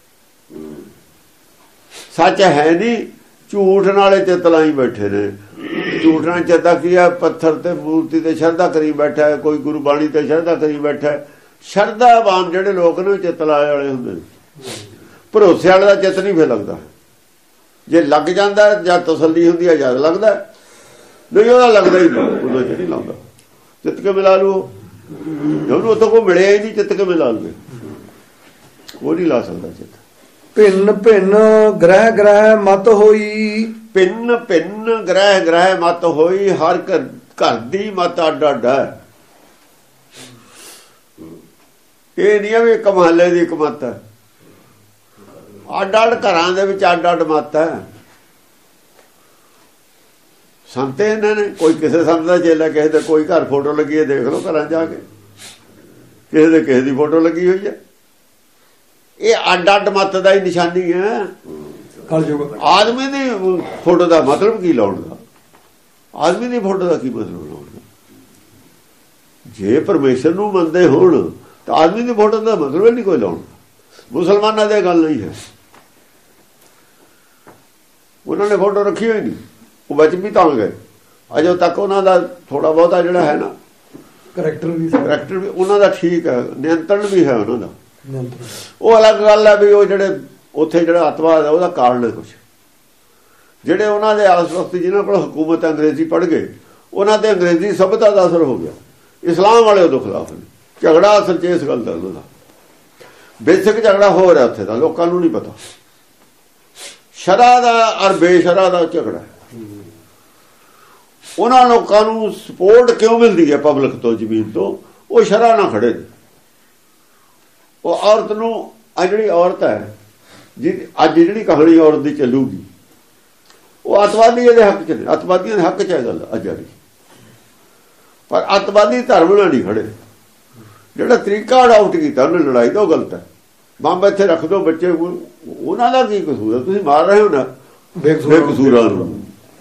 ਸੱਚ ਹੈ ਨਹੀਂ, ਝੂਠ ਨਾਲੇ ਚਿੱਤ ਲਾਈ ਬੈਠੇ ਨੇ। ਝੂਠ ਨਾਲ ਚਿੱਤਾ ਕੀ ਹੈ? ਪੱਥਰ ਤੇ ਮੂਰਤੀ ਤੇ ਸ਼ਰਧਾ ਕਰੀ ਬੈਠਾ ਹੈ, ਕੋਈ ਗੁਰੂ ਬਾਣੀ ਤੇ ਸ਼ਰਧਾ ਕਰੀ ਬੈਠਾ ਹੈ। ਸ਼ਰਧਾਵਾਨ ਜਿਹੜੇ ਲੋਕ ਨੇ ਚਿੱਤ ਲਾਏ ਵਾਲੇ ਹੁੰਦੇ ਨੇ। ਭਰੋਸੇ ਵਾਲੇ ਦਾ ਚਿੱਤ ਨਹੀਂ ਫਿਰ ਲੱਗਦਾ। ਜੇ ਲੱਗ ਜਾਂਦਾ ਜਾਂ ਤਸੱਲੀ ਹੁੰਦੀ ਹੈ ਜਦ ਲੱਗਦਾ, ਨਹੀਂ ਉਹਦਾ ਲੱਗਦਾ ਹੀ ਨਹੀਂ, ਉਹਦਾ ਚ ਨਹੀਂ ਲਾਉਂਦਾ। ਚਿੱਤ ਕੇ ਮਿਲਾ ਲੂ, ਉਹਨੂੰ ਉੱਥੋਂ ਕੋ ਮਿਲਿਆ ਹੀ ਨਹੀਂ, ਚਿੱਤ ਕੇ ਮਿਲਾ ਲਵੇ, ਉਹ ਨਹੀਂ ਲਾ ਸਕਦਾ ਚਿੱਤ। ਭਿੰਨ ਭਿੰਨ ਗ੍ਰਹਿ ਗ੍ਰਹਿ ਮਤ ਹੋਈ, ਭਿੰਨ ਭਿੰਨ ਗ੍ਰਹਿ ਗ੍ਰਹਿ ਮਤ ਹੋਈ। ਹਰ ਘਰ ਦੀ ਮਤ ਅੱਡ ਅੱਡ ਹੈ। ਇਹ ਨਹੀਂ ਵੀ ਇੱਕ ਮਹੱਲੇ ਦੀ ਇੱਕ ਮਤ ਹੈ। ਅੱਡ ਅੱਡ ਘਰਾਂ ਦੇ ਵਿੱਚ ਅੱਡ ਅੱਡ ਮਤ ਹੈ। ਸੰਤ ਇਹਨਾਂ ਨੇ, ਕੋਈ ਕਿਸੇ ਸੰਤ ਦਾ ਚੇਲਾ, ਕਿਸੇ ਦੇ ਕੋਈ ਘਰ ਫੋਟੋ ਲੱਗੀ ਹੈ, ਦੇਖ ਲਓ ਘਰਾਂ ਜਾ ਕੇ, ਕਿਸੇ ਦੇ ਕਿਸੇ ਦੀ ਫੋਟੋ ਲੱਗੀ ਹੋਈ ਹੈ। ਇਹ ਅੱਡ ਅੱਡ ਮਤ ਦਾ ਹੀ ਨਿਸ਼ਾਨੀ ਹੈ। ਆਦਮੀ ਦੀ ਫੋਟੋ ਦਾ ਮਤਲਬ ਕੀ ਲਾਉਣ ਦਾ? ਆਦਮੀ ਦੀ ਫੋਟੋ ਦਾ ਕੀ ਮਤਲਬ ਲਾਉਣ ਦਾ? ਜੇ ਪਰਮੇਸ਼ਰ ਨੂੰ ਮੰਨਦੇ ਹੋਣ ਤਾਂ ਆਦਮੀ ਦੀ ਫੋਟੋ ਦਾ ਮਤਲਬ ਨਹੀਂ ਕੋਈ ਲਾਉਣ ਦਾ। ਮੁਸਲਮਾਨਾਂ ਦੀ ਗੱਲ ਨਹੀਂ ਹੈ। ਉਹਨਾਂ ਨੇ ਫੋਟੋ ਰੱਖੀ ਹੋਈ ਨਹੀਂ, ਉਹ ਬਚ ਵੀ ਤਾਂ ਗਏ। ਅਜੇ ਤੱਕ ਉਹਨਾਂ ਦਾ ਥੋੜਾ ਬਹੁਤਾ ਜਿਹੜਾ ਹੈ ਨਾ ਕਰੈਕਟਰ ਵੀ ਉਹਨਾਂ ਦਾ ਠੀਕ ਹੈ, ਨਿਯੰਤਰਣ ਵੀ ਹੈ ਉਹਨਾਂ ਦਾ। ਉਹ ਅਲੱਗ ਗੱਲ ਹੈ ਵੀ ਉਹ ਜਿਹੜੇ ਉੱਥੇ ਜਿਹੜਾ ਅੱਤਵਾਦ ਹੈ ਉਹਦਾ ਕਾਰਨ ਹੈ ਕੁਛ। ਜਿਹੜੇ ਉਹਨਾਂ ਦੇ ਆਸ ਵਕਤ ਜਿਹਨਾਂ ਕੋਲ ਹਕੂਮਤ ਅੰਗਰੇਜ਼ੀ ਪੜ੍ਹ ਗਏ, ਉਹਨਾਂ ਤੇ ਅੰਗਰੇਜ਼ੀ ਸਭਿਅਤਾ ਦਾ ਅਸਰ ਹੋ ਗਿਆ। ਇਸਲਾਮ ਵਾਲੇ ਉਹਦੇ ਖਿਲਾਫ ਨੇ। ਝਗੜਾ ਅਸਲ 'ਚ ਇਸ ਗੱਲ ਦਾ ਉਹਦਾ ਬੇਸਿਕ ਝਗੜਾ ਹੋ ਰਿਹਾ ਉੱਥੇ ਦਾ, ਲੋਕਾਂ ਨੂੰ ਨਹੀਂ ਪਤਾ। ਸ਼ਰ੍ਹਾ ਦਾ ਔਰ ਬੇਸ਼ਰ੍ਹਾ ਦਾ ਝਗੜਾ। ਉਹਨਾਂ ਲੋਕਾਂ ਨੂੰ ਸਪੋਰਟ ਕਿਉਂ ਮਿਲਦੀ ਹੈ ਪਬਲਿਕ ਤੋਂ, ਜ਼ਮੀਨ ਤੋਂ? ਉਹ ਸ਼ਰ੍ਹਾ ਨਾ ਖੜੇ ਨੇ। ਉਹ ਔਰਤ ਨੂੰ, ਆ ਜਿਹੜੀ ਔਰਤ ਹੈ ਜੀ, ਅੱਜ ਜਿਹੜੀ ਕਹਾਣੀ ਔਰਤ ਦੀ ਚੱਲੂਗੀ, ਉਹ ਅੱਤਵਾਦੀ ਦੇ ਹੱਕ 'ਚ ਨੇ। ਅੱਤਵਾਦੀਆਂ ਦੇ ਹੱਕ 'ਚ ਹੈ ਗੱਲ ਅੱਜ ਵਾਲੀ। ਪਰ ਅੱਤਵਾਦੀ ਧਰਮ ਨਾਲ ਨਹੀਂ ਖੜੇ। ਜਿਹੜਾ ਤਰੀਕਾ ਅਡਾਪਟ ਕੀਤਾ ਉਹਨੇ ਲੜਾਈ ਦਾ, ਉਹ ਗਲਤ ਹੈ। ਬੰਬ ਇੱਥੇ ਰੱਖ ਦੋ ਬੱਚੇ, ਉਹਨਾਂ ਦਾ ਕੀ ਕਸੂਰ ਹੈ? ਤੁਸੀਂ ਮਾਰ ਰਹੇ ਹੋ ਨਾ ਬੇਕਸੂਰਾਂ ਨੂੰ।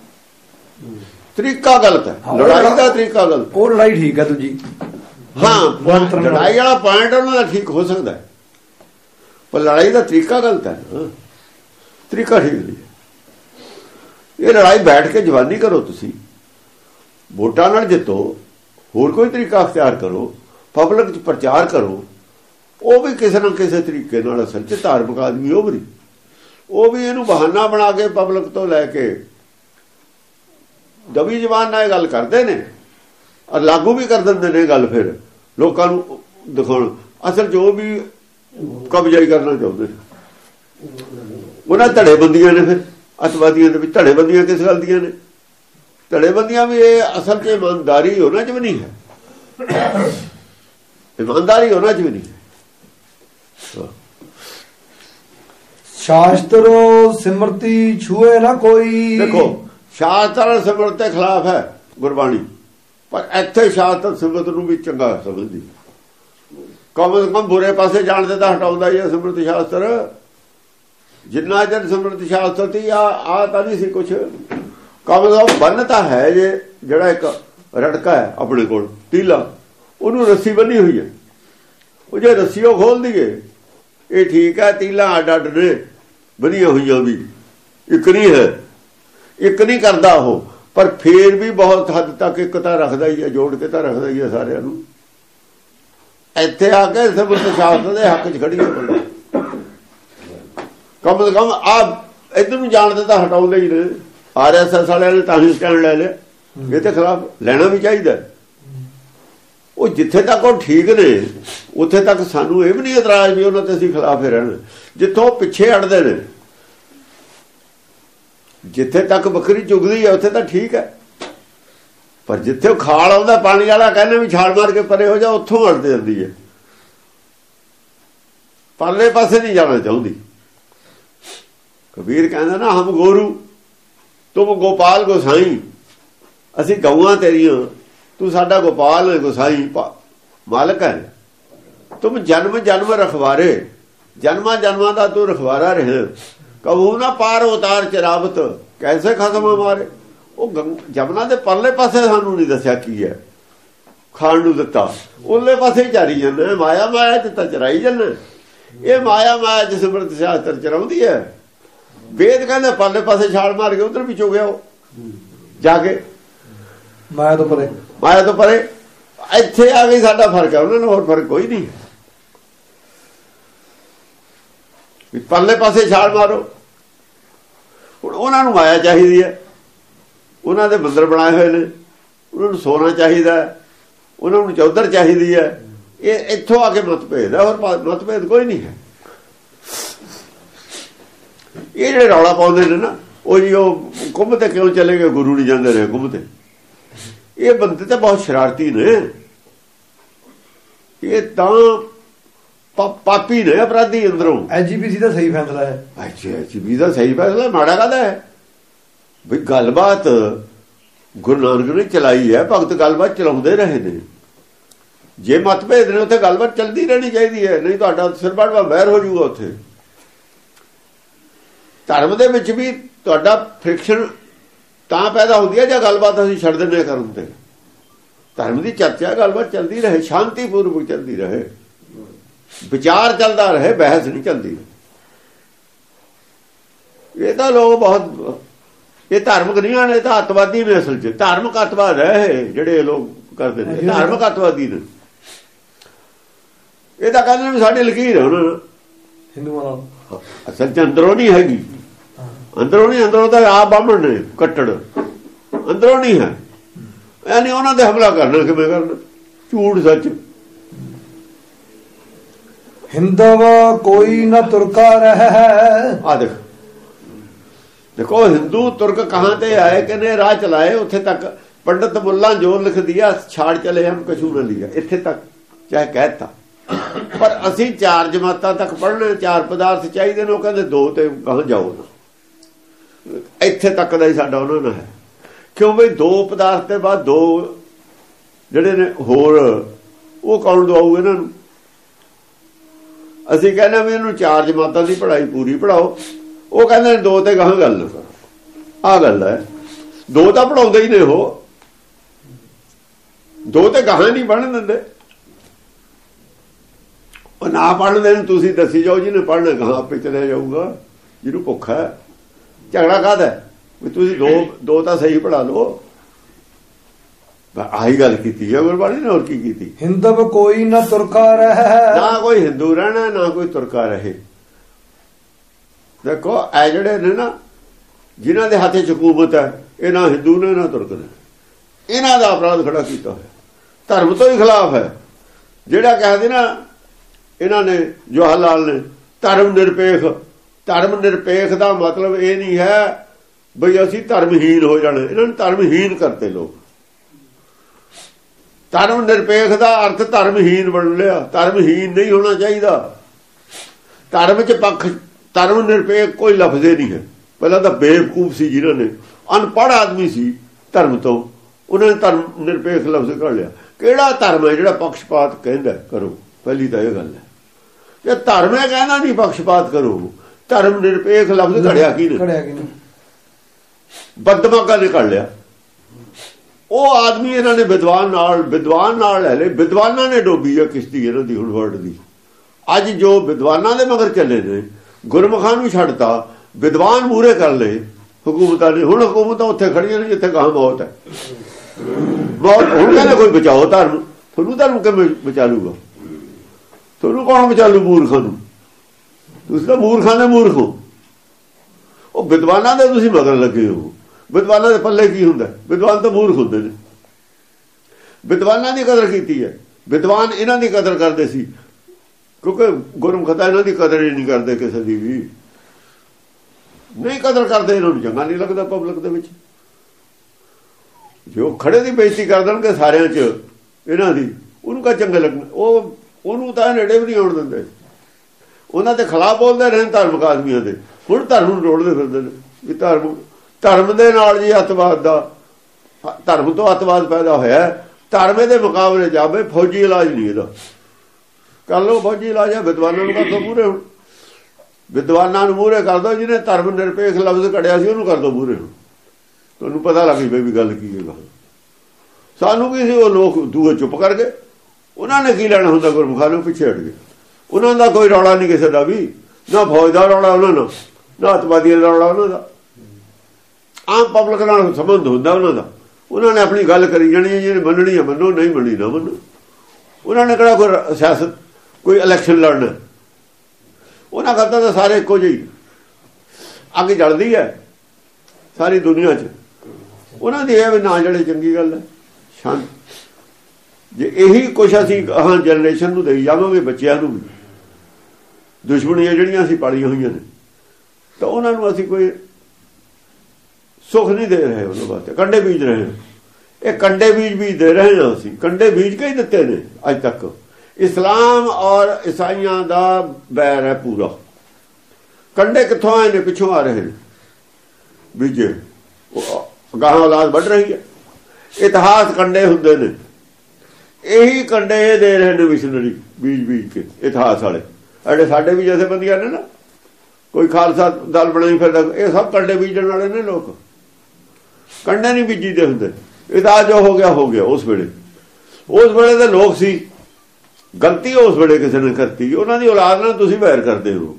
ਤਰੀਕਾ ਗਲਤ ਹੈ, ਲੜਾਈ ਦਾ ਤਰੀਕਾ ਗਲਤ। ਉਹ ਲੜਾਈ ਠੀਕ ਹੈ ਦੂਜੀ, ਹਾਂ, ਲੜਾਈ ਵਾਲਾ ਪੁਆਇੰਟ ਉਹਨਾਂ ਦਾ ਠੀਕ ਹੋ ਸਕਦਾ, ਪਰ ਲੜਾਈ ਦਾ ਤਰੀਕਾ ਗਲਤ ਹੈ। ਤਰੀਕਾ ਠੀਕ ਨਹੀਂ। ਇਹ ਲੜਾਈ ਬੈਠ ਕੇ ਜਵਾਨੀ ਕਰੋ, ਤੁਸੀਂ ਵੋਟਾਂ ਨਾਲ ਜਿੱਤੋ, ਹੋਰ ਕੋਈ ਤਰੀਕਾ ਅਖਤਿਆਰ ਕਰੋ, ਪਬਲਿਕ 'ਚ ਪ੍ਰਚਾਰ ਕਰੋ। ਉਹ ਵੀ ਕਿਸੇ ਨਾ ਕਿਸੇ ਤਰੀਕੇ ਨਾਲ ਅਸਲ 'ਚ ਧਾਰਮਿਕ ਆਦਮੀ ਉਹ ਵੀ ਇਹਨੂੰ ਬਹਾਨਾ ਬਣਾ ਕੇ ਪਬਲਿਕ ਤੋਂ ਲੈ ਕੇ ਦਬੀ ਜ਼ਬਾਨ ਨਾਲ ਇਹ ਗੱਲ ਕਰਦੇ ਨੇ, ਔਰ ਲਾਗੂ ਵੀ ਕਰ ਦਿੰਦੇ ਨੇ ਗੱਲ। ਫਿਰ ਲੋਕਾਂ ਨੂੰ ਦਿਖਾਉਣ ਅਸਲ 'ਚ ਉਹ ਵੀ ਕਬਜ਼ਾ ਹੀ ਕਰਨਾ ਚਾਹੁੰਦੇ ਨੇ। ਉਹਨਾਂ ਧੜੇਬੰਦੀਆਂ ਨੇ। ਫਿਰ ਅੱਤਵਾਦੀਆਂ ਦੇ ਵਿੱਚ ਧੜੇਬੰਦੀਆਂ ਕਿਸ ਗੱਲ ਦੀਆਂ ਨੇ? ਧੜੇਬੰਦੀਆਂ ਵੀ ਇਹ ਅਸਲ 'ਚ ਇਮਾਨਦਾਰੀ ਉਹਨਾਂ 'ਚ ਵੀ ਨਹੀਂ ਹੈ। ਇਮਾਨਦਾਰੀ ਉਹਨਾਂ 'ਚ ਵੀ ਨਹੀਂ ਹੈ। शास्त्रो सिमरती छुए ना कोई। देखो शास्त्र सिमरत ਦੇ ਖਿਲਾਫ ਹੈ ਗੁਰਬਾਣੀ, ਪਰ ਇੱਥੇ ਸ਼ਾਸਤਰ ਸਿਮਰਤ ਨੂੰ ਵੀ ਚੰਗਾ ਸਮਝਦੀ। ਕਮ ਸੇ ਕਮ ਬੁਰੇ ਪਾਸੇ ਜਾਣ ਦੇ ਤਾਂ ਹਟਾਉਂਦਾ ਹੀ ਹੈ ਸਿਮਰਤ ਸ਼ਾਸਤਰ। ਜਿੰਨਾ ਚਿਰ ਸਿਮਰਤ ਸ਼ਾਸਤਰ ਸੀ ਆ ਤਾਂ ਨਹੀਂ ਸੀ ਕੁਛ। ਕਮ ਸੇ ਕਮ ਬੰਨ ਤਾਂ ਹੈ ਜੇ ਜਿਹੜਾ ਇੱਕ ਰੜਕਾ ਹੈ ਆਪਣੇ ਕੋਲ ਤੀਲਾ, ਉਹਨੂੰ ਰੱਸੀ ਬੰਨੀ ਹੋਈ ਹੈ। ਉਹ ਜੇ ਰੱਸੀ ਉਹ ਖੋਲ ਦਈਏ ਇਹ ਠੀਕ ਹੈ। ਤੀਲਾ ਅੱਡ ਅੱਡ ਨੇ ਬਣੀਆਂ ਹੋਈਆਂ ਵੀ ਇੱਕ ਨਹੀਂ ਹੈ, ਇੱਕ ਨਹੀਂ ਕਰਦਾ ਉਹ, ਪਰ ਫੇਰ ਵੀ ਬਹੁਤ ਹੱਦ ਤੱਕ ਇੱਕ ਤਾਂ ਰੱਖਦਾ ਹੀ ਹੈ, ਜੋੜ ਕੇ ਤਾਂ ਰੱਖਦਾ ਹੀ ਹੈ ਸਾਰਿਆਂ ਨੂੰ। ਇੱਥੇ ਆ ਕੇ ਸਿਮਰਤ ਸ਼ਾਸਤਰ ਦੇ ਹੱਕ 'ਚ ਖੜੀ ਹੋ ਬੰਦਾ। ਕਮ ਸੇ ਕਮ ਆ ਇੱਧਰ ਨੂੰ ਜਾਣ ਦੇ ਤਾਂ ਹਟਾਉਂਦੇ ਹੀ ਨੇ। RSS ਵਾਲਿਆਂ ਨੇ ਤਾਂ ਹੀ ਸਟੈਂਡ ਲੈ ਲਿਆ। ਇਹ ਤੇ ਖਿਲਾਫ ਲੈਣਾ ਵੀ ਚਾਹੀਦਾ। ਉਹ ਜਿੱਥੇ ਤੱਕ ਉਹ ਠੀਕ ਨੇ ਉੱਥੇ ਤੱਕ ਸਾਨੂੰ ਇਹ ਵੀ ਨਹੀਂ ਇਤਰਾਜ਼ ਵੀ ਉਹਨਾਂ ਤੇ ਅਸੀਂ ਖਿਲਾਫ ਹੀ ਰਹਿਣਾ। ਜਿੱਥੋਂ ਪਿੱਛੇ ਅੜਦੇ ਨੇ, ਜਿੱਥੇ ਤੱਕ ਬੱਕਰੀ ਚੁਗਦੀ ਹੈ ਉੱਥੇ ਤਾਂ ਠੀਕ ਹੈ, ਪਰ ਜਿੱਥੇ ਉਹ ਖਾਲ ਆਉਂਦਾ ਪਾਣੀ ਵਾਲਾ ਕਹਿੰਦੇ ਵੀ ਛਾਲ ਮਾਰ ਕੇ ਪਰੇ ਹੋ ਜਾ, ਉੱਥੋਂ ਅੜਦੇ ਜਾਂਦੀ ਹੈ। ਪਰਲੇ ਪਾਸੇ ਨਹੀਂ ਜਾਣਾ ਚਾਹੁੰਦੀ। ਕਬੀਰ ਕਹਿੰਦਾ ਨਾ ਹਮ ਗੋਰੂ ਤੁਮ ਗੋਪਾਲ ਗੋਸਾਈ, ਅਸੀਂ ਗਊਆਂ ਤੇਰੀਆਂ, ਤੂੰ ਸਾਡਾ ਗੋਪਾਲ ਹੈ, ਗੋਸਾਈ ਮਾਲਕ ਹੈ। ਤੁਮ ਜਨਮ ਜਨਮ ਰਖਵਾਰੇ, ਜਨਮਾਂ ਜਨਮਾਂ ਦਾ ਤੂੰ ਰਖਵਾਰਾ ਰਹੇ। ਕਬੂ ਨਾ ਪਾਰ ਉਤਾਰ ਚਰਾਵਤ ਕੈਸੇ ਖਤਮ ਹਮਾਰੇ। ਉਹ ਜਮਨਾ ਦੇ ਪਰਲੇ ਪਾਸੇ ਸਾਨੂੰ ਨਹੀਂ ਦੱਸਿਆ ਕੀ ਹੈ ਖਾਣ ਨੂੰ ਦਿੱਤਾ, ਉਹਲੇ ਪਾਸੇ ਹੀ ਚਾਰੀ ਜਾਂਦਾ। ਮਾਇਆ ਮਾਇਆ ਚ ਤਾਂ ਚਰਾਈ ਜਾਂਦਾ। ਇਹ ਮਾਇਆ ਮਾਇਆ ਚ ਸਿਮਰਤ ਸ਼ਾਸਤਰ ਚਰਾਉਂਦੀ ਹੈ। ਵੇਦ ਕਹਿੰਦਾ ਪਰਲੇ ਪਾਸੇ ਛਾਲ ਮਾਰ ਕੇ ਉਧਰ ਵੀ ਚੁਗਿਆ ਉਹ ਜਾ ਕੇ ਮਾਇਆ ਤੋਂ ਪਰੇ, ਮਾਇਆ ਤੋਂ ਪਰੇ। ਇੱਥੇ ਆ ਗਈ ਸਾਡਾ ਫਰਕ ਹੈ, ਉਹਨਾਂ ਨੂੰ ਹੋਰ ਫਰਕ ਕੋਈ ਨਹੀਂ। ਪਰਲੇ ਪਾਸੇ ਛਾਲ ਮਾਰੋ। ਹੁਣ ਉਹਨਾਂ ਨੂੰ ਮਾਇਆ ਚਾਹੀਦੀ ਹੈ, ਉਹਨਾਂ ਦੇ ਮੰਦਰ ਬਣਾਏ ਹੋਏ ਨੇ, ਉਹਨਾਂ ਨੂੰ ਸੋਨਾ ਚਾਹੀਦਾ, ਉਹਨਾਂ ਨੂੰ ਚੌਧਰ ਚਾਹੀਦੀ ਹੈ। ਇਹ ਇੱਥੋਂ ਆ ਕੇ ਮਤਭੇਦ ਹੈ, ਹੋਰ ਮਤਭੇਦ ਕੋਈ ਨਹੀਂ ਹੈ। ਇਹ ਜਿਹੜੇ ਰੌਲਾ ਪਾਉਂਦੇ ਨੇ ਨਾ, ਉਹ ਜੀ ਉਹ ਕੁੰਭ ਤੇ ਕਿਉਂ ਚਲੇ ਗਏ, ਗੁਰੂ ਨਹੀਂ ਜਾਂਦੇ ਰਹੇ ਕੁੰਭ ਤੇ। ਇਹ ਬੰਦੇ ਤਾਂ ਬਹੁਤ ਸ਼ਰਾਰਤੀ ਨੇ, ਇਹ ਤਾਂ ਪਾਪੀ ਨੇ, ਅਪਰਾਧੀ ਅੰਦਰੋਂ। ਐਜੀਪੀਸੀ ਦਾ ਸਹੀ ਫੈਸਲਾ ਹੈ। ਐਜੀਪੀਸੀ ਦਾ ਸਹੀ ਫੈਸਲਾ ਮਾੜਾ ਕਾਹਦਾ ਹੈ ਬਈ। ਗੱਲਬਾਤ ਗੁਰੂ ਨਾਨਕ ਨੇ ਚਲਾਈ ਹੈ, ਭਗਤ ਗੱਲਬਾਤ ਚਲਾਉਂਦੇ ਰਹੇ ਨੇ। ਜੇ ਮਤਭੇਦ ਨੇ ਉੱਥੇ ਗੱਲਬਾਤ ਚੱਲਦੀ ਰਹਿਣੀ ਚਾਹੀਦੀ ਹੈ, ਨਹੀਂ ਤੁਹਾਡਾ ਸਿਰ ਬੜਵਾ ਵੈਰ ਹੋ ਜਾਊਗਾ ਉੱਥੇ। ਧਰਮ ਦੇ ਵਿੱਚ ਵੀ ਤੁਹਾਡਾ ਫ੍ਰਿਕਸ਼ਨ ਤਾਂ ਪੈਦਾ ਹੁੰਦੀ ਹੈ ਜੇ ਗੱਲਬਾਤ ਅਸੀਂ ਛੱਡ ਦਿੰਦੇ ਕਰਨ ਤੇ। ਧਰਮ ਦੀ ਚਰਚਾ ਗੱਲਬਾਤ ਚੱਲਦੀ ਰਹੇ, ਸ਼ਾਂਤੀਪੂਰਵਕ ਚੱਲਦੀ ਰਹੇ, ਵਿਚਾਰ ਚੱਲਦਾ ਰਹੇ, ਬਹਿਸ ਨਹੀਂ ਚੱਲਦੀ। ਇਹ ਤਾਂ ਲੋਕ ਬਹੁਤ ਇਹ ਧਾਰਮਿਕ ਨਹੀਂ ਹਨ, ਇਹ ਤਾਂ ਅੱਤਵਾਦੀ ਨੇ ਅਸਲ 'ਚ। ਧਾਰਮਿਕ ਅੱਤਵਾਦ ਹੈ ਇਹ ਜਿਹੜੇ ਲੋਕ ਕਰਦੇ ਨੇ, ਧਾਰਮਿਕ ਅੱਤਵਾਦੀ ਨੇ। ਇਹ ਤਾਂ ਕਹਿੰਦੇ ਨੇ ਸਾਡੀ ਲਕੀਰ ਹੈ ਉਹਨਾਂ ਨੂੰ ਹਿੰਦੂਆਂ ਨਾਲ, ਅਸਲ 'ਚ ਅੰਦਰੋਂ ਨਹੀਂ ਹੈਗੀ। ਅੰਦਰੋਂ ਨਹੀਂ, ਅੰਦਰੋਂ ਤਾਂ ਆਪ ਬਾਹਮਣ ਨੇ ਕੱਟੜ, ਅੰਦਰੋਂ ਨਹੀਂ ਹੈ। ਯਾਨੀ ਉਹਨਾਂ ਦੇ ਹਮਲਾ ਕਰਨਾ ਕਿਵੇਂ ਕਰਨਾ, ਝੂਠ ਸੱਚ। हिंदव कोई न तुर्का रह। आ देखो हिंदू तुर्क कहाँ ते आए कि ने राह चलाए उत्थे तक। पंडित मुल्ला जो लिख दिया छाड़ चले हम कछू न लिया, इत्थे तक चाहे कहता। पर असी 4 जमातां तक पढ़ने, 4 पदार्थ चाहिए ने, कहते 2 ते कहाँ जाओ ना। इत्थे तक दा ही साडा उन्हां नाल है। क्यों बई 2 पदार्थ ते बाद 2 जिहड़े ने होर वो कौन दवाऊ इन्हां नूं। ਅਸੀਂ ਕਹਿੰਦੇ ਵੀ ਇਹਨੂੰ 4 ਜਮਾਤਾਂ ਦੀ ਪੜ੍ਹਾਈ ਪੂਰੀ ਪੜਾਓ, ਉਹ ਕਹਿੰਦੇ ਨੇ 2 ਤੇ ਗਾਹਾਂ ਗੱਲ ਨਾ ਕਰੋ। ਆਹ ਗੱਲ ਹੈ, 2 ਤਾਂ ਪੜਾਉਂਦੇ ਹੀ ਨੇ ਉਹ, 2 ਤੇ ਗਾਹਾਂ ਨਹੀਂ ਪੜ੍ਹਨ ਦਿੰਦੇ। ਉਹ ਨਾ ਪੜ੍ਹਨ ਦੇਣ, ਤੁਸੀਂ ਦੱਸੀ ਜਾਓ ਜਿਹਨੇ ਪੜ੍ਹਨਾ ਗਾਹਾਂ ਆਪੇ ਚਲੇ ਜਾਊਗਾ, ਜਿਹਨੂੰ ਭੁੱਖ ਹੈ। ਝਗੜਾ ਕਾਹਦਾ ਵੀ ਤੁਸੀਂ 2 ਤਾਂ ਸਹੀ ਪੜ੍ਹਾ ਲਓ। ਆਹੀ ਗੱਲ ਕੀਤੀ ਹੈ ਗੁਰਬਾਣੀ ਨੇ, ਹੋਰ ਕੀ ਕੀਤੀ। ਹਿੰਦੂ ਕੋਈ ਨਾ ਤੁਰਕਾ ਰਹੇ, ਨਾ ਕੋਈ ਹਿੰਦੂ ਰਹਿਣਾ ਨਾ ਕੋਈ ਤੁਰਕਾ ਰਹੇ। ਦੇਖੋ ਇਹ ਜਿਹੜੇ ਨੇ ਨਾ ਜਿਨ੍ਹਾਂ ਦੇ ਹੱਥ 'ਚ ਹਕੂਮਤ ਹੈ, ਇਹ ਨਾ ਹਿੰਦੂ ਨੇ ਨਾ ਤੁਰਕ ਨੇ। ਇਹਨਾਂ ਦਾ ਅਪਰਾਧ ਖੜਾ ਕੀਤਾ ਹੋਇਆ, ਧਰਮ ਤੋਂ ਹੀ ਖਿਲਾਫ ਹੈ। ਜਿਹੜਾ ਕਹਿੰਦੇ ਨਾ ਇਹਨਾਂ ਨੇ ਜਵਾਹਰ ਲਾਲ ਨੇ ਧਰਮ ਨਿਰਪੇਖ, ਧਰਮ ਨਿਰਪੇਖ ਦਾ ਮਤਲਬ ਇਹ ਨਹੀਂ ਹੈ ਬਈ ਅਸੀਂ ਧਰਮਹੀਨ ਹੋ ਜਾਣਾ। ਇਹਨਾਂ ਨੇ ਧਰਮਹੀਨ ਕਰਤੇ ਲੋਕ। ਧਰਮ ਨਿਰਪੇਖ ਦਾ ਅਰਥ ਧਰਮਹੀਨ ਬਣ ਲਿਆ। ਧਰਮਹੀਨ ਨਹੀਂ ਹੋਣਾ ਚਾਹੀਦਾ। ਧਰਮ 'ਚ ਪੱਖ ਧਰਮ ਨਿਰਪੇਖ ਕੋਈ ਲਫ਼ਜ਼ ਨਹੀਂ ਹੈ। ਪਹਿਲਾਂ ਤਾਂ ਬੇਵਕੂਫ ਸੀ, ਜਿਨ੍ਹਾਂ ਨੇ ਅਨਪੜ੍ਹ ਆਦਮੀ ਸੀ ਧਰਮ ਤੋਂ, ਉਹਨਾਂ ਨੇ ਧਰਮ ਨਿਰਪੇਖ ਲਫ਼ਜ਼ ਕੱਢ ਲਿਆ। ਕਿਹੜਾ ਧਰਮ ਹੈ ਜਿਹੜਾ ਪਕਸ਼ਪਾਤ ਕਹਿੰਦਾ ਕਰੋ? ਪਹਿਲੀ ਤਾਂ ਇਹ ਗੱਲ ਹੈ। ਜੇ ਧਰਮ ਹੈ ਕਹਿੰਦਾ ਨਹੀਂ ਪਕਸ਼ਪਾਤ ਕਰੋ, ਧਰਮ ਨਿਰਪੇਖ ਲਫ਼ਜ਼ ਘੜਿਆ ਕੀ ਨੇ? ਬਦਮਾਗਾ ਨੇ ਕੱਢ ਲਿਆ। ਉਹ ਆਦਮੀ ਇਹਨਾਂ ਨੇ ਵਿਦਵਾਨ ਨਾਲ ਲੈ ਲਏ। ਵਿਦਵਾਨਾਂ ਨੇ ਡੋਬੀ ਆ ਕਿਸ਼ਤੀ ਇਹਨਾਂ ਦੀ ਹੁਣ ਵਰਡ ਦੀ। ਅੱਜ ਜੋ ਵਿਦਵਾਨਾਂ ਦੇ ਮਗਰ ਚੱਲੇ ਨੇ, ਗੁਰਮੁਖਾਂ ਨੂੰ ਛੱਡਤਾ, ਵਿਦਵਾਨ ਮੂਹਰੇ ਕਰ ਲਏ ਹਕੂਮਤਾਂ ਨੇ। ਹੁਣ ਹਕੂਮਤਾਂ ਉੱਥੇ ਖੜੀਆਂ ਨੇ ਜਿੱਥੇ ਗਾਂ ਮੌਤ ਹੈ। ਬਹੁਤ ਹੁਣ ਕਹਿੰਦਾ ਕੋਈ ਬਚਾਓ ਧਰਮ। ਤੁਹਾਨੂੰ ਧਰਮ ਕਿਵੇਂ ਬਚਾ ਲੂਗਾ? ਤੁਹਾਨੂੰ ਕੌਣ ਬਚਾ ਲੂ? ਮੂਰਖਾਂ ਨੂੰ। ਤੁਸੀਂ ਤਾਂ ਮੂਰਖਾਂ ਦੇ ਮੂਰਖ ਹੋ। ਉਹ ਵਿਦਵਾਨਾਂ ਦੇ ਤੁਸੀਂ ਮਗਰ ਲੱਗੇ ਹੋ। ਵਿਦਵਾਨਾਂ ਦੇ ਪੱਲੇ ਕੀ ਹੁੰਦਾ? ਵਿਦਵਾਨ ਤਾਂ ਮੂਰਖ ਹੁੰਦੇ ਨੇ। ਵਿਦਵਾਨਾਂ ਦੀ ਕਦਰ ਕੀਤੀ ਹੈ। ਵਿਦਵਾਨ ਇਹਨਾਂ ਦੀ ਕਦਰ ਕਰਦੇ ਸੀ, ਕਿਉਂਕਿ ਗੁਰਮੁਖਤਾ ਇਹਨਾਂ ਦੀ ਕਦਰ ਹੀ ਨਹੀਂ ਕਰਦੇ, ਕਿਸੇ ਦੀ ਵੀ ਨਹੀਂ ਕਦਰ ਕਰਦੇ। ਇਹਨਾਂ ਨੂੰ ਚੰਗਾ ਨਹੀਂ ਲੱਗਦਾ ਪਬਲਿਕ ਦੇ ਵਿੱਚ। ਜੋ ਖੜੇ ਦੀ ਬੇਇੱਜ਼ਤੀ ਕਰ ਦੇਣਗੇ ਸਾਰਿਆਂ 'ਚ ਇਹਨਾਂ ਦੀ, ਉਹਨੂੰ ਕਾ ਚੰਗਾ ਲੱਗਣਾ? ਉਹਨੂੰ ਤਾਂ ਨੇੜੇ ਵੀ ਨਹੀਂ ਆਉਣ ਦਿੰਦੇ। ਉਹਨਾਂ ਦੇ ਖਿਲਾਫ ਬੋਲਦੇ ਰਹੇ ਧਾਰਮਿਕ ਆਦਮੀਆਂ ਦੇ। ਹੁਣ ਧਰਮ ਨੂੰ ਰੋੜਦੇ ਫਿਰਦੇ ਨੇ ਵੀ ਧਰਮ ਦੇ ਨਾਲ ਜੀ ਅੱਤਵਾਦ ਦਾ, ਧਰਮ ਤੋਂ ਅੱਤਵਾਦ ਪੈਦਾ ਹੋਇਆ। ਧਰਮ ਦੇ ਮੁਕਾਬਲੇ ਜਾਵੇ। ਫੌਜੀ ਇਲਾਜ ਨਹੀਂ ਇਹਦਾ। ਕਰ ਲਓ ਫੌਜੀ ਇਲਾਜ। ਵਿਦਵਾਨਾਂ ਨੂੰ ਕਰ ਦੋ ਮੂਹਰੇ। ਹੁਣ ਵਿਦਵਾਨਾਂ ਨੂੰ ਮੂਹਰੇ ਕਰ ਦੋ। ਜਿਹਨੇ ਧਰਮ ਨਿਰਪੇਖ ਲਫ਼ਜ਼ ਕੱਢਿਆ ਸੀ ਉਹਨੂੰ ਕਰ ਦੋ ਮੂਹਰੇ। ਹੁਣ ਤੁਹਾਨੂੰ ਪਤਾ ਲੱਗ ਜਾਵੇ ਵੀ ਗੱਲ ਕੀ ਹੈ। ਸਾਨੂੰ ਕੀ ਸੀ? ਉਹ ਲੋਕ ਦੂਏ ਚੁੱਪ ਕਰ ਗਏ। ਉਹਨਾਂ ਨੇ ਕੀ ਲੈਣਾ ਹੁੰਦਾ? ਗੁਰਮੁਖਾਂ ਨੂੰ ਪਿੱਛੇ ਹਟ ਗਏ। ਉਹਨਾਂ ਦਾ ਕੋਈ ਰੌਲਾ ਨਹੀਂ ਕਿਸੇ ਦਾ ਵੀ, ਨਾ ਫੌਜ ਦਾ ਰੌਲਾ ਉਹਨਾਂ ਨਾਲ, ਨਾ ਅੱਤਵਾਦੀਆਂ ਦਾ ਰੌਲਾ ਉਹਨਾਂ ਦਾ। ਆਮ ਪਬਲਿਕ ਨਾਲ ਸੰਬੰਧ ਹੁੰਦਾ ਉਹਨਾਂ ਦਾ। ਉਹਨਾਂ ਨੇ ਆਪਣੀ ਗੱਲ ਕਰੀ ਜਾਣੀ, ਜਿਹਨੇ ਮੰਨਣੀ ਹੈ ਮੰਨੋ, ਨਹੀਂ ਮੰਨੀ ਨਾ ਮੰਨੋ। ਉਹਨਾਂ ਨੇ ਕਿਹੜਾ ਕੋਈ ਸਿਆਸਤ, ਕੋਈ ਇਲੈਕਸ਼ਨ ਲੜਨਾ? ਉਹਨਾਂ ਕਰਤਾ ਤਾਂ ਸਾਰੇ ਇੱਕੋ ਜਿਹੀ। ਅੱਗ ਜਲਦੀ ਹੈ ਸਾਰੀ ਦੁਨੀਆ 'ਚ। ਉਹਨਾਂ ਦੀ ਇਹ ਵੀ ਨਾ ਜੜੇ ਚੰਗੀ ਗੱਲ ਹੈ। ਸ਼ਾਂਤ ਜੇ ਇਹੀ ਕੁਛ ਅਸੀਂ ਹਾਂ ਜਨਰੇਸ਼ਨ ਨੂੰ ਦੇਈ ਜਾਵਾਂਗੇ, ਬੱਚਿਆਂ ਨੂੰ ਵੀ ਦੁਸ਼ਮਣੀਆਂ ਜਿਹੜੀਆਂ ਅਸੀਂ ਪਾਲੀਆਂ ਹੋਈਆਂ ਨੇ, ਤਾਂ ਉਹਨਾਂ ਨੂੰ ਅਸੀਂ ਕੋਈ ਸੁੱਖ ਨਹੀਂ ਦੇ ਰਹੇ। ਉਹਨਾਂ ਵਾਸਤੇ ਕੰਡੇ ਬੀਜ ਰਹੇ ਹਾਂ। ਇਹ ਕੰਡੇ ਬੀਜ ਦੇ ਰਹੇ ਹਾਂ ਅਸੀਂ। ਕੰਡੇ ਬੀਜ ਕੇ ਹੀ ਦਿੱਤੇ ਨੇ ਅੱਜ ਤੱਕ। ਇਸਲਾਮ ਔਰ ਈਸਾਈਆਂ ਦਾ ਬੈਰ ਹੈ ਪੂਰਾ। ਕੰਡੇ ਕਿੱਥੋਂ ਆਏ ਨੇ? ਪਿੱਛੋਂ ਆ ਰਹੇ ਨੇ ਬੀਜੇ। ਗਾਹਾਂ ਔਲਾਦ ਵੱਢ ਰਹੀ ਹੈ। ਇਤਿਹਾਸ ਕੰਡੇ ਹੁੰਦੇ ਨੇ। ਇਹੀ ਕੰਡੇ ਦੇ ਰਹੇ ਨੇ ਮਿਸ਼ਨਰੀ ਬੀਜ ਕੇ। ਇਤਿਹਾਸ ਵਾਲੇ ਸਾਡੇ ਵੀ ਜਥੇਬੰਦੀਆਂ ਨੇ ਨਾ, ਕੋਈ ਖਾਲਸਾ ਦਲ ਬਣਾਈ ਫਿਰਦਾ, ਇਹ ਸਭ ਕੰਡੇ ਬੀਜਣ ਵਾਲੇ ਨੇ ਲੋਕ। ਕੰਡੇ ਨਹੀਂ ਬੀਜੀ ਦੇ ਹੁੰਦੇ। ਇਤਿਹਾਸ ਜੋ ਹੋ ਗਿਆ ਉਸ ਵੇਲੇ ਦੇ ਲੋਕ ਸੀ। ਗਲਤੀ ਉਸ ਵੇਲੇ ਕਿਸੇ ਨੇ ਕਰਤੀ, ਉਹਨਾਂ ਦੀ ਔਲਾਦ ਨਾਲ ਤੁਸੀਂ ਵੈਰ ਕਰਦੇ ਹੋ।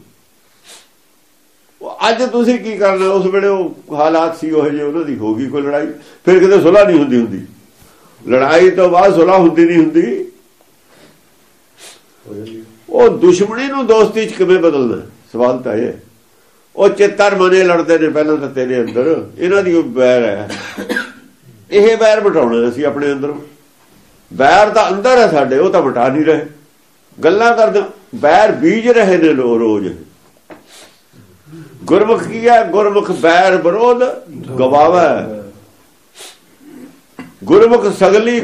ਅੱਜ ਤੁਸੀਂ ਕੀ ਕਰਨਾ? ਉਸ ਵੇਲੇ ਉਹ ਹਾਲਾਤ ਸੀ ਉਹ ਜਿਹੇ, ਉਹਨਾਂ ਦੀ ਹੋ ਗਈ ਕੋਈ ਲੜਾਈ, ਫਿਰ ਕਿਤੇ ਸੁਲ੍ਹਾ ਨਹੀਂ ਹੁੰਦੀ। ਲੜਾਈ ਤੋਂ ਬਾਅਦ ਸੁਲ੍ਹਾ ਹੁੰਦੀ ਨਹੀਂ ਹੁੰਦੀ। ਉਹ ਦੁਸ਼ਮਣੀ ਨੂੰ ਦੋਸਤੀ 'ਚ ਕਿਵੇਂ ਬਦਲਣਾ? ਸਵਾਲ ਤਾਂ ਇਹ। ਉਹ ਚਿੱਤਰ ਮਨੇ ਲੜਦੇ ਨੇ ਪਹਿਲਾਂ ਤਾਂ ਤੇਰੇ ਅੰਦਰ। ਇਹਨਾਂ ਦੀ ਵੈਰ ਹੈ। ਇਹ ਵੈਰ ਮਿਟਾਉਣਾ ਅਸੀਂ ਆਪਣੇ ਅੰਦਰ। ਵੈਰ ਤਾਂ ਅੰਦਰ ਹੈ ਸਾਡੇ, ਉਹ ਤਾਂ ਮਿਟਾ ਨਹੀਂ ਰਹੇ। ਗੱਲਾਂ ਕਰਦੇ ਵੈਰ ਬੀਜ ਰਹੇ ਨੇ ਰੋਜ਼। ਗੁਰਮੁਖ ਕੀ ਹੈ? ਗੁਰਮੁਖ ਵੈਰ ਵਿਰੋਧ ਗਵਾਵੇ। ਗੁਰਮੁਖ ਸਗਲੀ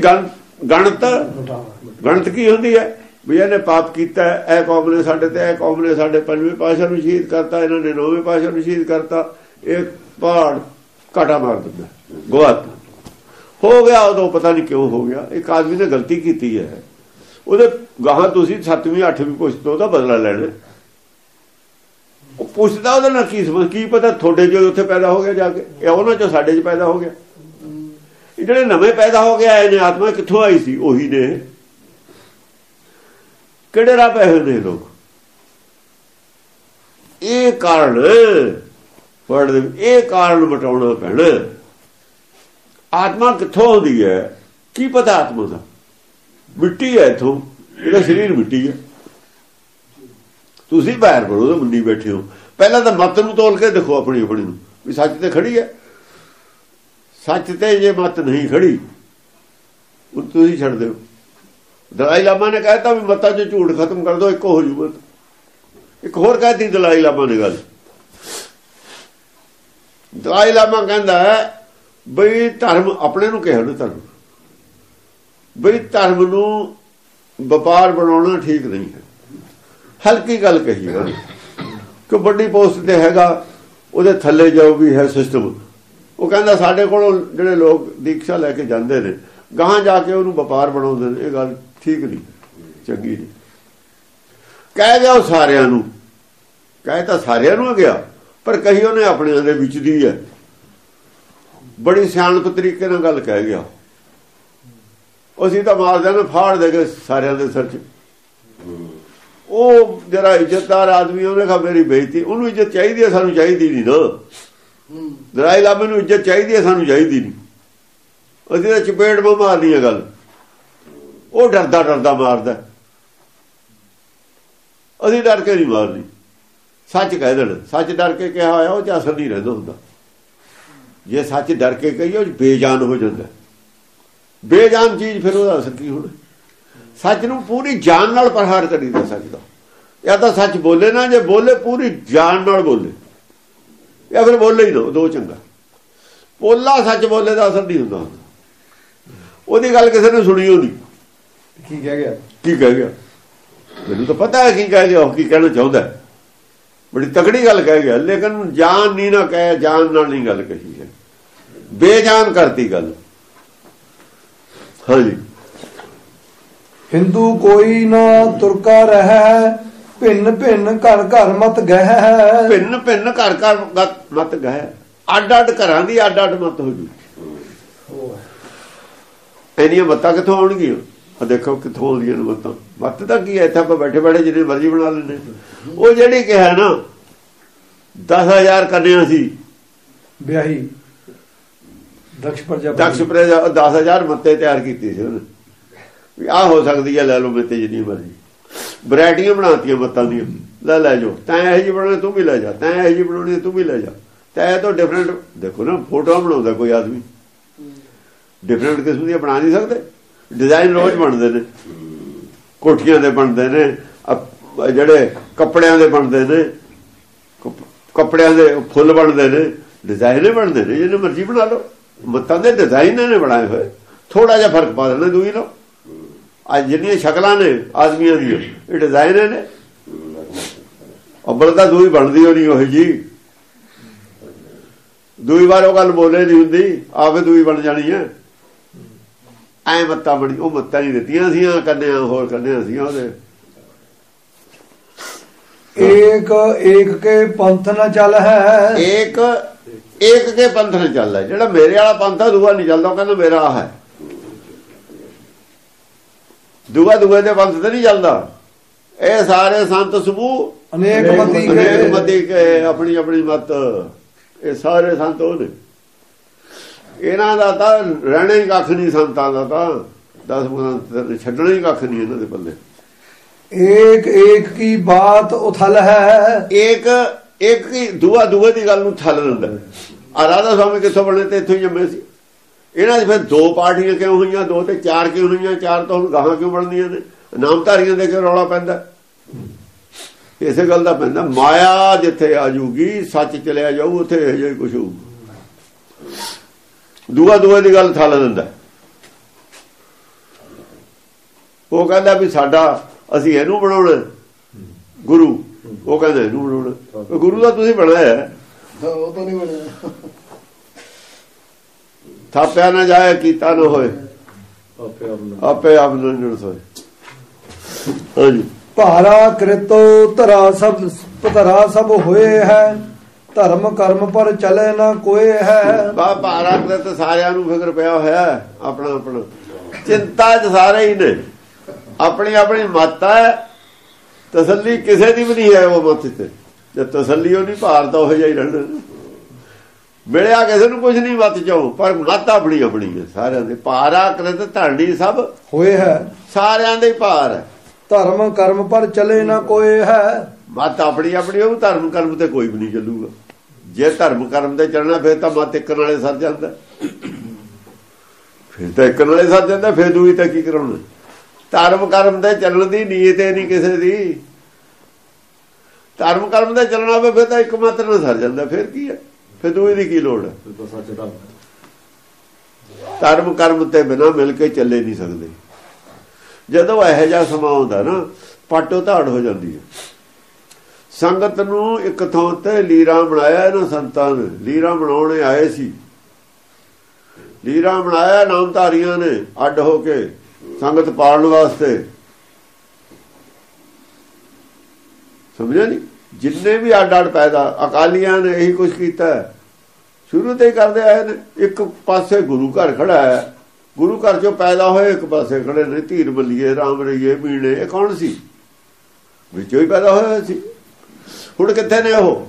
ਗਣਤ ਕੀ ਹੁੰਦੀ ਹੈ? ਵੀ ਇਹਨੇ ਪਾਪ ਕੀਤਾ, ਇਹ ਕੌਮ ਨੇ ਸਾਡੇ ਤੇ, ਇਹ ਕੌਮ ਨੇ ਸਾਡੇ ਪੰਜਵੇਂ ਪਾਤਸ਼ਾਹ ਨੂੰ ਸ਼ਹੀਦ ਕਰਤਾ, ਇਹਨਾਂ ਨੇ ਨੌਵੇਂ ਪਾਤਸ਼ਾਹ ਨੂੰ ਸ਼ਹੀਦ ਕਰਤਾ। ਇਹ ਪਹਾੜ ਘਾਟਾ ਮਾਰ ਦਿੰਦਾ। ਗਵਾਤ ਹੋ ਗਿਆ। ਉਦੋਂ ਪਤਾ ਨਹੀਂ ਕਿਉਂ ਹੋ ਗਿਆ। ਇੱਕ ਆਦਮੀ ਨੇ ਗਲਤੀ ਕੀਤੀ ਹੈ, ਉਹਦੇ ਗਾਹਾਂ ਤੁਸੀਂ 7ਵੀਂ 8ਵੀਂ ਪੁਸ਼ਤ ਉਹਦਾ ਬਦਲਾ ਲੈਣਾ। ਉਹ ਪੁੱਛਦਾ ਉਹਦੇ ਨਾਲ ਕੀ ਪਤਾ ਤੁਹਾਡੇ ਜੋ ਉੱਥੇ ਪੈਦਾ ਹੋ ਗਿਆ ਜਾ ਕੇ, ਇਹ ਉਹਨਾਂ ਚੋਂ ਸਾਡੇ 'ਚ ਪੈਦਾ ਹੋ ਗਿਆ। ਇਹ ਜਿਹੜੇ ਨਵੇਂ ਪੈਦਾ ਹੋ ਗਿਆ ਇਹਨੇ ਆਤਮਾ ਕਿੱਥੋਂ ਆਈ ਸੀ? ਉਹੀ ਨੇ। ਕਿਹੜੇ ਰਾਹ ਪਏ ਹੋਏ ਨੇ ਲੋਕ? ਇਹ ਕਾਰਨ ਇਹ ਕਾਰਨ ਮਿਟਾਉਣਾ ਪੈਣਾ। ਆਤਮਾ ਕਿੱਥੋਂ ਆਉਂਦੀ ਹੈ? ਕੀ ਪਤਾ ਆਤਮਾ ਦਾ? ਮਿੱਟੀ ਹੈ ਇੱਥੋਂ, ਇਹਦਾ ਸਰੀਰ ਮਿੱਟੀ ਹੈ। ਤੁਸੀਂ ਬਾਹਰ ਬੜੋ ਮੰਡੀ ਬੈਠੇ ਹੋ। ਪਹਿਲਾਂ ਤਾਂ ਮੱਤ ਨੂੰ ਤੋਲ ਕੇ ਦੇਖੋ ਆਪਣੀ ਨੂੰ ਵੀ ਸੱਚ ਤੇ ਖੜੀ ਹੈ। ਸੱਚ ਤੇ ਜੇ ਮੱਤ ਨਹੀਂ ਖੜੀ ਉਹ ਤੁਸੀਂ ਛੱਡ ਦਿਓ। ਦਲਾਈ ਲਾਮਾ ਨੇ ਕਹਿਤਾ ਵੀ ਮੱਤਾਂ 'ਚ ਝੂਠ ਖਤਮ ਕਰ ਦਿਓ, ਇੱਕ ਹੋ ਜੂ ਮਤ। ਇੱਕ ਹੋਰ ਕਹਿਤੀ ਦਲਾਈ ਲਾਮਾ ਨੇ ਗੱਲ। ਦਲਾਈ ਲਾਮਾ ਕਹਿੰਦਾ ਬਈ ਧਰਮ ਆਪਣੇ ਨੂੰ ਕਿਹਾ ਨਾ, ਧਰਮ ਬਈ ਧਰਮ ਨੂੰ ਵਪਾਰ ਬਣਾਉਣਾ ਠੀਕ ਨਹੀਂ ਹੈ। ਹਲਕੀ ਗੱਲ ਕਹੀ ਉਹਨੇ। ਕਿ ਵੱਡੀ ਪੋਸਟ ਤੇ ਹੈਗਾ, ਉਹਦੇ ਥੱਲੇ ਜੋ ਵੀ ਹੈ ਸਿਸਟਮ, ਉਹ ਕਹਿੰਦਾ ਸਾਡੇ ਕੋਲੋਂ ਜਿਹੜੇ ਲੋਕ ਦੀਕਸ਼ਾ ਲੈ ਕੇ ਜਾਂਦੇ ਨੇ ਗਾਹਾਂ ਜਾ ਕੇ ਉਹਨੂੰ ਵਪਾਰ ਬਣਾਉਂਦੇ ਨੇ। ਇਹ ਗੱਲ ਠੀਕ ਨਹੀਂ, ਚੰਗੀ ਨਹੀਂ। ਕਹਿ ਗਿਆ ਉਹ ਸਾਰਿਆਂ ਨੂੰ, ਕਹਿ ਤਾਂ ਸਾਰਿਆਂ ਨੂੰ ਗਿਆ, ਪਰ ਕਹੀ ਉਹਨੇ ਆਪਣਿਆਂ ਦੇ ਵਿੱਚ ਦੀ ਹੈ। ਬੜੀ ਸਿਆਣਪ ਤਰੀਕੇ ਨਾਲ ਗੱਲ ਕਹਿ ਗਿਆ। ਅਸੀਂ ਤਾਂ ਮਾਰਦੇ ਨੇ ਫਾੜ ਦੇ ਕੇ ਸਾਰਿਆਂ ਦੇ ਸਿਰ 'ਚ। ਉਹ ਜਿਹੜਾ ਇੱਜ਼ਤਦਾਰ ਆਦਮੀ, ਉਹਨੇ ਕਿਹਾ ਮੇਰੀ ਬੇਇੱਜ਼ਤੀ, ਉਹਨੂੰ ਇੱਜ਼ਤ ਚਾਹੀਦੀ ਹੈ, ਸਾਨੂੰ ਚਾਹੀਦੀ ਨਹੀਂ ਨਾ। ਦਲਾਈ ਲਾਮੇ ਨੂੰ ਇੱਜ਼ਤ ਚਾਹੀਦੀ ਹੈ, ਸਾਨੂੰ ਚਾਹੀਦੀ ਨਹੀਂ। ਅਸੀਂ ਤਾਂ ਚਪੇੜ ਮਾਰਨੀ ਹੈ ਗੱਲ। ਉਹ ਡਰਦਾ ਡਰਦਾ ਮਾਰਦਾ, ਅਸੀਂ ਡਰ ਕੇ ਨਹੀਂ ਮਾਰਨੀ। ਸੱਚ ਕਹਿ ਦੇਣ, ਸੱਚ ਡਰ ਕੇ ਕਿਹਾ ਹੋਇਆ ਉਹ 'ਚ ਅਸਰ ਨਹੀਂ ਰਹਿੰਦਾ ਹੁੰਦਾ। ਜੇ ਸੱਚ ਡਰ ਕੇ ਕਹੀਏ ਉਹ ਬੇਜਾਨ ਹੋ ਜਾਂਦਾ। ਬੇਜਾਨ ਚੀਜ਼ ਫਿਰ ਉਹਦਾ ਅਸਰ ਕੀ ਹੋਣਾ? ਸੱਚ ਨੂੰ ਪੂਰੀ ਜਾਨ ਨਾਲ ਪ੍ਰਹਾਰ ਕਰੀਦਾ ਸੱਚ ਦਾ। ਜਾਂ ਤਾਂ ਸੱਚ ਬੋਲੇ ਨਾ, ਜੇ ਬੋਲੇ ਪੂਰੀ ਜਾਨ ਨਾਲ ਬੋਲੇ, ਜਾਂ ਫਿਰ ਬੋਲੇ ਹੀ ਨਾ, ਦੋ ਚੰਗਾ। ਪੋਲਾ ਸੱਚ ਬੋਲੇ ਦਾ ਅਸਰ ਨਹੀਂ ਹੁੰਦਾ। ਉਹਦੀ ਗੱਲ ਕਿਸੇ ਨੇ ਸੁਣੀ ਹੋਣੀ, ਕੀ ਕਹਿ ਗਿਆ, ਕੀ ਕਹਿ ਗਿਆ, ਮੈਨੂੰ ਤਾਂ ਪਤਾ ਹੈ ਕੀ ਕਹਿ ਗਿਆ, ਉਹ ਕੀ ਕਹਿਣਾ ਚਾਹੁੰਦਾ। ਬੜੀ ਤਕੜੀ ਗੱਲ ਕਹਿ ਗਿਆ, ਲੇਕਿਨ ਜਾਨ ਨਹੀਂ ਨਾ ਕਹੇ, ਜਾਨ ਨਾਲ ਨਹੀਂ ਗੱਲ ਕਹੀ ਹੈ, ਬੇਜਾਨ ਕਰਤੀ ਗੱਲ। ਹਾਂਜੀ। ਹਿੰਦੂ ਕੋਈ ਨਾ ਤੁਰਕਾ ਰਹਿ, ਭਿੰਨ ਭਿੰਨ ਘਰ ਘਰ ਮਤ ਗਹਿ। ਭਿੰਨ ਭਿੰਨ ਘਰ ਘਰ ਮਤ ਗਹਿ। ਅੱਡ ਅੱਡ ਘਰਾਂ ਦੀ ਅੱਡ ਅੱਡ ਮਤ ਹੋ ਜੂ। ਇੰਨੀਆਂ ਮੱਤਾਂ ਕਿੱਥੋਂ ਆਉਣਗੀਆਂ? ਆ ਦੇਖੋ ਕਿੱਥੋਂ ਆਉਂਦੀਆਂ ਨੇ ਮੱਤਾਂ। ਮੱਤ ਤਾਂ ਕੀ ਹੈ, ਇੱਥੇ ਆਪਾਂ ਬੈਠੇ ਬੈਠੇ ਜਿੰਨੇ ਮਰਜ਼ੀ ਬਣਾ ਲੈਂਦੇ। ਉਹ ਜਿਹੜੀ ਕਿਹਾ ਨਾ 10,000 ਕੰਨਿਆ ਸੀ ਵਿਆਹੀ, ਦਕਸ਼ ਪ੍ਰਜਾ 10,000 ਮੱਤੇ ਤਿਆਰ ਕੀਤੀ ਸੀ ਉਹਨੇ। ਆਹ ਹੋ ਸਕਦੀ ਹੈ, ਲੈ ਲਓ ਮੇਤੇ ਜਿੰਨੀ ਮਰਜ਼ੀ। ਵੈਰਾਈਟੀਆਂ ਬਣਾਤੀਆਂ ਮੱਤਾਂ ਦੀਆਂ, ਲੈ ਜਾਓ। ਤੈਂ ਇਹੋ ਜਿਹੀ ਬਣਾਉਣੀ ਤੂੰ ਵੀ ਲੈ ਜਾ, ਤੈਂ ਇਹੋ ਜਿਹੀ ਬਣਾਉਣੀ ਤੂੰ ਵੀ ਲੈ ਜਾ। ਤੈਂ ਤੋਂ ਡਿਫਰੈਂਟ ਦੇਖੋ ਨਾ, ਫੋਟੋਆਂ ਬਣਾਉਂਦਾ ਕੋਈ ਆਦਮੀ, ਡਿਫਰੈਂਟ ਕਿਸਮ ਦੀਆਂ ਬਣਾ ਨਹੀਂ ਸਕਦੇ। ਡਿਜ਼ਾਈਨ ਰੋਜ਼ ਬਣਦੇ ਨੇ, ਕੋਠੀਆਂ ਦੇ ਬਣਦੇ ਨੇ, ਜਿਹੜੇ ਕੱਪੜਿਆਂ ਦੇ ਬਣਦੇ ਨੇ, ਕੱਪੜਿਆਂ ਦੇ ਫੁੱਲ ਬਣਦੇ ਨੇ, ਡਿਜ਼ਾਈਨ ਬਣਦੇ ਨੇ, ਜਿਹਨੇ ਮਰਜ਼ੀ ਬਣਾ ਲਓ। ਮੱਤਾਂ ਦੇ ਡਿਜ਼ਾਈਨ ਨੇ ਬਣਾਏ ਹੋਏ। ਥੋੜਾ ਜਿਹਾ ਫਰਕ ਪਾ ਦੇਣਾ ਦੂਈ ਲਓ। ਅੱਜ ਜਿੰਨੀਆਂ ਸ਼ਕਲਾਂ ਨੇ ਆਦਮੀਆਂ ਦੀਆਂ, ਇਹ ਡਿਜ਼ਾਈਨ ਨੇ। ਅੱਬਲ ਤਾਂ ਦੂਈ ਬਣਦੀ ਹੋਣੀ ਉਹ ਜੀ, ਦੂਈ ਵਾਰ ਉਹ ਗੱਲ ਬੋਲੇ ਨਹੀਂ ਹੁੰਦੀ, ਆਪੇ ਦੂਈ ਬਣ ਜਾਣੀ ਹੈ। ਐ ਮੱਤਾਂ ਬਣੀ, ਉਹ ਮੱਤਾਂ ਨਹੀਂ ਦਿੱਤੀਆਂ ਸੀਆਂ ਕੰਨਿਆ, ਹੋਰ ਕੰਨਿਆ ਸੀਆਂ ਉਹਦੇ। ਏਕ ਏਕ ਕੇ ਪੰਥ ਨਾ ਚੱਲ ਹੈ, ਏਕ ਕੇ ਪੰਥ ਨਾ ਚੱਲਦਾ। ਜਿਹੜਾ ਮੇਰੇ ਵਾਲਾ ਪੰਥ ਆ, ਦੂਆ ਨਹੀਂ ਚੱਲਦਾ। ਉਹ ਕਹਿੰਦਾ ਮੇਰਾ ਆ ਹੈ, ਦੂਆ ਦੂਏ ਦੇ ਪੰਥ ਤੇ ਨਹੀਂ ਚੱਲਦਾ। ਇਹ ਸਾਰੇ ਸੰਤ ਸਮੂਹ ਅਨੇਕ ਮਤੀ ਕੇ ਆਪਣੀ ਆਪਣੀ ਮਤ। ਇਹ ਸਾਰੇ ਸੰਤ ਉਹ ਨੇ। ਇਹਨਾਂ ਦਾ ਤਾਂ ਰਹਿਣਾ ਹੀ ਕੱਖ ਨਹੀਂ, ਸੰਤਾਂ ਦਾ ਤਾਂ 10 ਛੱਡਣਾ ਹੀ ਕੱਖ ਨਹੀਂ ਇਹਨਾਂ ਦੇ ਪੱਲੇ। ਏਕ ਏਕ ਕੀ ਬਾਤ ਉਥਲ ਹੈ, ਏਕ ਕੀ ਦੂਆ ਦੂਏ ਦੀ ਗੱਲ ਨੂੰ ਥਲ ਦਿੰਦਾ। ਆ ਰਾਧਾ ਸਵਾਮੀ ਕਿੱਥੋਂ ਬਣੇ ਤੇ ਇੱਥੋਂ ਹੀ ਜੰਮੇ ਸੀ। ਇਹਨਾਂ ਦੀ ਫਿਰ 2 ਪਾਰਟੀਆਂ ਕਿਉਂ ਹੋਈਆਂ, 2 ਤੇ 4 ਕਿਉਂ ਹੋਈਆਂ? 4 ਤਾਂ ਹੁਣ ਗਾਹਾਂ ਕਿਉਂ ਬਣਦੀਆਂ ਨੇ? ਨਾਮਧਾਰੀਆਂ ਦੇ ਕਿਉਂ ਰੌਲਾ ਪੈਂਦਾ? ਇਸੇ ਗੱਲ ਦਾ ਪੈਂਦਾ। ਮਾਇਆ ਜਿੱਥੇ ਆ ਜੂਗੀ, ਸੱਚ ਚਲਿਆ ਜਾਊ, ਉੱਥੇ ਇਹੋ ਜਿਹਾ ਕੁਛ ਹੋਊ। ਦੂਆ ਦੂਏ ਦੀ ਗੱਲ ਥਲ ਦਿੰਦਾ। ਉਹ ਕਹਿੰਦਾ ਵੀ ਸਾਡਾ, ਅਸੀਂ ਇਹਨੂੰ ਬਣਾਉਣਾ ਗੁਰੂ, ਉਹ ਕਹਿੰਦਾ ਇਹਨੂੰ ਬਣਾਉਣਾ। ਗੁਰੂ ਦਾ ਤੁਸੀਂ ਬਣਾਇਆ, ਉਹ ਤਾਂ ਨਹੀਂ ਬਣਿਆ। ਥਾਪਿਆ ਨਾ ਜਾਏ, ਕੀਤਾ ਨਾ ਹੋਏ, ਆਪੇ ਆਪ ਨੰਜਣ ਸੋਏ। ਹਾਂਜੀ। ਭਾਰਾ ਕ੍ਰਿਤੋ ਧਰਾ ਸਭ ਹੋਏ ਹੈ, ਧਰਮ ਕਰਮ ਪਰ ਚਲੇ ਨਾ ਕੋਏ ਹੈ। ਭਾਰਾ ਕ੍ਰਿਤ ਸਾਰਿਆਂ ਨੂੰ ਫਿਕਰ ਪਿਆ ਹੋਇਆ ਆਪਣਾ ਆਪਣਾ। ਚਿੰਤਾ ਚ ਸਾਰੇ ਹੀ ਨੇ, ਆਪਣੀ ਆਪਣੀ ਮੱਤ ਹੈ। ਤਸੱਲੀ ਕਿਸੇ ਦੀ ਵੀ ਨਹੀਂ ਹੈ ਉਹ ਮੱਤ ਤੇ। ਜੇ ਤਸੱਲੀ ਉਹ ਨਹੀਂ, ਭਾਰ ਤਾਂ ਉਹ ਜਿਹਾ ਹੀ ਰਹਿਣਾ। ਮਿਲਿਆ ਕਿਸੇ ਨੂੰ ਕੁਝ ਨਹੀਂ ਮੱਤ ਚੋਂ, ਪਰ ਮੱਤ ਆਪਣੀ ਆਪਣੀ ਹੈ ਸਾਰਿਆਂ ਦੇ। ਭਾਰਾ ਕ੍ਰਿਤ ਧਰਣੀ ਸਭ ਹੋਏ ਹੈ, ਸਾਰਿਆਂ ਦੇ ਭਾਰ ਹੈ। ਧਰਮ ਕਰਮ ਪਰ ਚਲੇ ਨਾ ਕੋਏ ਹੈ। ਮੱਤ ਆਪਣੀ ਆਪਣੀ, ਉਹ ਧਰਮ ਕਰਮ ਤੇ ਕੋਈ ਵੀ ਨਹੀਂ ਚੱਲੂਗਾ। ਜੇ ਧਰਮ ਕਰਮ ਤੇ ਚੱਲਣਾ ਫਿਰ ਤਾਂ ਮੱਤ ਇੱਕ ਨਾਲੇ ਸਰ ਜਾਂਦਾ, ਫਿਰ ਤਾਂ ਇੱਕ ਨਾਲੇ ਸਰ ਜਾਂਦਾ। ਫਿਰ ਦੂਈ ਤਾਂ ਕੀ ਕਰਾਉਣਾ? ਧਰਮ ਕਰਮ ਤੇ ਚੱਲਣ ਦੀ ਨੀਅਤ ਨਹੀਂ ਕਿਸੇ ਦੀ। ਧਰਮ ਕਰਮ ਤੇ ਚੱਲਣਾ ਹੋਵੇ ਫਿਰ ਤਾਂ ਇੱਕ ਮੱਤ ਨਾਲ ਸਰ ਜਾਂਦਾ। ਫਿਰ ਕੀ ਹੈ? ਫਿਰ ਦੂਈ ਦੀ ਕੀ ਲੋੜ ਹੈ? ਧਰਮ ਕਰਮ ਤੇ ਬਿਨਾਂ ਮਿਲ ਕੇ ਚੱਲੇ ਨਹੀਂ ਸਕਦੇ। ਜਦੋਂ ਇਹੋ ਜਿਹਾ ਸਮਾਂ ਆਉਂਦਾ ਨਾ, ਪਾਟੋ ਧਾੜ ਹੋ ਜਾਂਦੀ ਹੈ। ਸੰਗਤ ਨੂੰ ਇੱਕ ਥਾਂ ਤੇ ਲੀਰਾ ਬਣਾਇਆ ਇਹਨਾਂ ਸੰਤਾਂ ਨੇ। ਲੀਰਾ ਬਣਾਉਣੇ ਆਏ ਸੀ, ਲੀਰਾ ਬਣਾਇਆ ਨਾਮਧਾਰੀਆਂ ਨੇ ਅੱਡ ਹੋ ਕੇ ਸੰਗਤ ਪਾਲਣ ਵਾਸਤੇ। ਸਮਝਿਆ ਨਹੀਂ? ਜਿੰਨੇ ਵੀ ਅੱਡ ਪੈਦਾ ਅਕਾਲੀਆਂ ਨੇ ਇਹੀ ਕੁਝ ਕੀਤਾ, ਸ਼ੁਰੂ ਤੋਂ ਹੀ ਕਰਦੇ ਆਏ ਨੇ। ਇੱਕ ਪਾਸੇ ਗੁਰੂ ਘਰ ਖੜਾ ਹੈ, ਗੁਰੂ ਘਰ ਚੋਂ ਪੈਦਾ ਹੋਏ, ਇੱਕ ਪਾਸੇ ਖੜੇ ਨੇ ਧੀਰ ਬੱਲੀਏ, ਰਾਮ ਰਈਏ, ਮੀਣੇ। ਇਹ ਕੌਣ ਸੀ? ਵਿੱਚੋਂ ਹੀ ਪੈਦਾ ਹੋਇਆ ਸੀ। ਹੁਣ ਕਿੱਥੇ ਨੇ ਉਹ?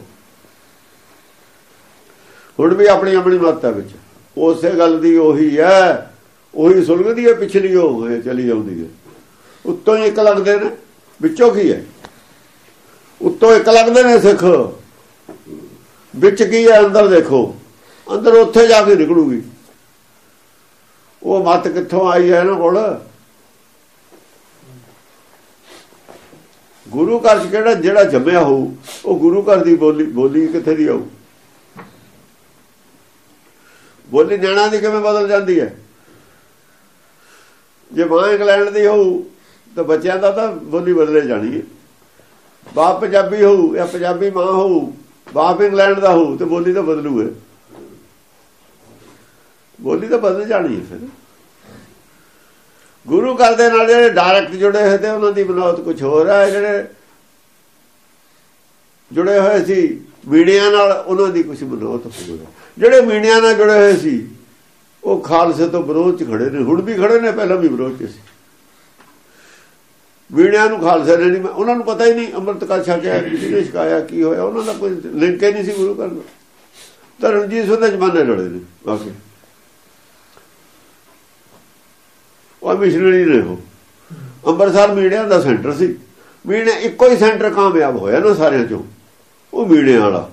ਹੁਣ ਵੀ ਆਪਣੀ ਆਪਣੀ ਮੱਤ ਵਿੱਚ ਉਸੇ ਗੱਲ ਦੀ ਉਹੀ ਹੈ, ਉਹੀ ਸੁਲਗਦੀ ਹੈ, ਪਿਛਲੀ ਉਹ ਚਲੀ ਜਾਂਦੀ ਹੈ। ਉੱਤੋਂ ਹੀ ਇੱਕ ਲੱਗਦੇ ਨੇ, ਵਿੱਚੋਂ ਕੀ ਹੈ? ਉੱਤੋਂ ਇੱਕ ਲੱਗਦੇ ਨੇ ਸਿੱਖ, ਵਿੱਚ ਕੀ ਹੈ ਅੰਦਰ ਦੇਖੋ। ਅੰਦਰ ਉੱਥੇ ਜਾ ਕੇ ਨਿਕਲੂਗੀ ਉਹ ਮੱਤ ਕਿੱਥੋਂ ਆਈ ਹੈ ਇਹਨਾਂ ਕੋਲ। ਗੁਰੂ ਘਰ ਚ ਕਿਹੜਾ ਜਿਹੜਾ ਜੰਮਿਆ ਹੋਊ ਉਹ ਗੁਰੂ ਘਰ ਦੀ ਬੋਲੀ ਕਿੱਥੇ ਦੀ ਆਊ? ਬੋਲੀ ਨਿਆਣਾ ਦੀ ਕਿਵੇਂ ਬਦਲ ਜਾਂਦੀ ਹੈ? ਜੇ ਮਾਂ ਇੰਗਲੈਂਡ ਦੀ ਹੋਊ ਤਾਂ ਬੱਚਿਆਂ ਦਾ ਤਾਂ ਬੋਲੀ ਬਦਲੇ ਜਾਣੀ ਹੈ। ਬਾਪ ਪੰਜਾਬੀ ਹੋਊ ਜਾਂ ਪੰਜਾਬੀ ਮਾਂ ਹੋਊ, ਬਾਪ ਇੰਗਲੈਂਡ ਦਾ ਹੋਊ ਤੇ ਬੋਲੀ ਤਾਂ ਬਦਲੂ ਹੈ। ਬੋਲੀ ਤਾਂ ਬਦਲ ਜਾਣੀ ਹੈ। ਫਿਰ ਗੁਰੂ ਘਰ ਦੇ ਨਾਲ ਜਿਹੜੇ ਡਾਇਰੈਕਟ ਜੁੜੇ ਹੋਏ ਤੇ ਉਹਨਾਂ ਦੀ ਬਨਾਵਟ ਕੁਝ ਹੋਰ ਹੈ। ਜਿਹੜੇ ਜੁੜੇ ਹੋਏ ਸੀ ਮੀਡੀਆ ਨਾਲ ਉਹਨਾਂ ਦੀ ਕੁਝ ਬਨਾਵਟ ਹੋਰ ਹੈ। ਜਿਹੜੇ ਮੀਡੀਆ ਨਾਲ ਜੁੜੇ ਹੋਏ ਸੀ ਉਹ ਖਾਲਸੇ ਤੋਂ ਵਿਰੋਧ 'ਚ ਖੜੇ ਨੇ, ਹੁਣ ਵੀ ਖੜੇ ਨੇ, ਪਹਿਲਾਂ ਵੀ ਵਿਰੋਧ 'ਚ ਸੀ। ਮੀਡੀਆ ਨੂੰ ਖਾਲਸੇ ਨੇ ਨਹੀਂ, ਉਹਨਾਂ ਨੂੰ ਪਤਾ ਹੀ ਨਹੀਂ ਅੰਮ੍ਰਿਤ ਕਾ ਛਕਿਆ, ਕਿਸੇ ਨੇ ਛਕਾਇਆ, ਕੀ ਹੋਇਆ, ਉਹਨਾਂ ਦਾ ਕੋਈ ਲਿੰਕ ਹੀ ਨਹੀਂ ਸੀ ਗੁਰੂ ਘਰ ਨਾਲ। ਤਾਂ ਰਣਜੀਤ ਸਿੰਘ ਦੇ ਜ਼ਮਾਨੇ ਲੜੇ ਨੇ ਬਾਕੀ ਉਹ ਮਿਸ਼ਨਰੀ ਨੇ। ਉਹ ਅੰਮ੍ਰਿਤਸਰ ਮੀਡੀਆ ਦਾ ਸੈਂਟਰ ਸੀ। ਮੀਡੀਆ ਇੱਕੋ ਹੀ ਸੈਂਟਰ ਕਾਮਯਾਬ ਹੋਇਆ ਨਾ ਸਾਰਿਆਂ ਚੋਂ, ਉਹ ਮੀਡੀਆ ਵਾਲਾ।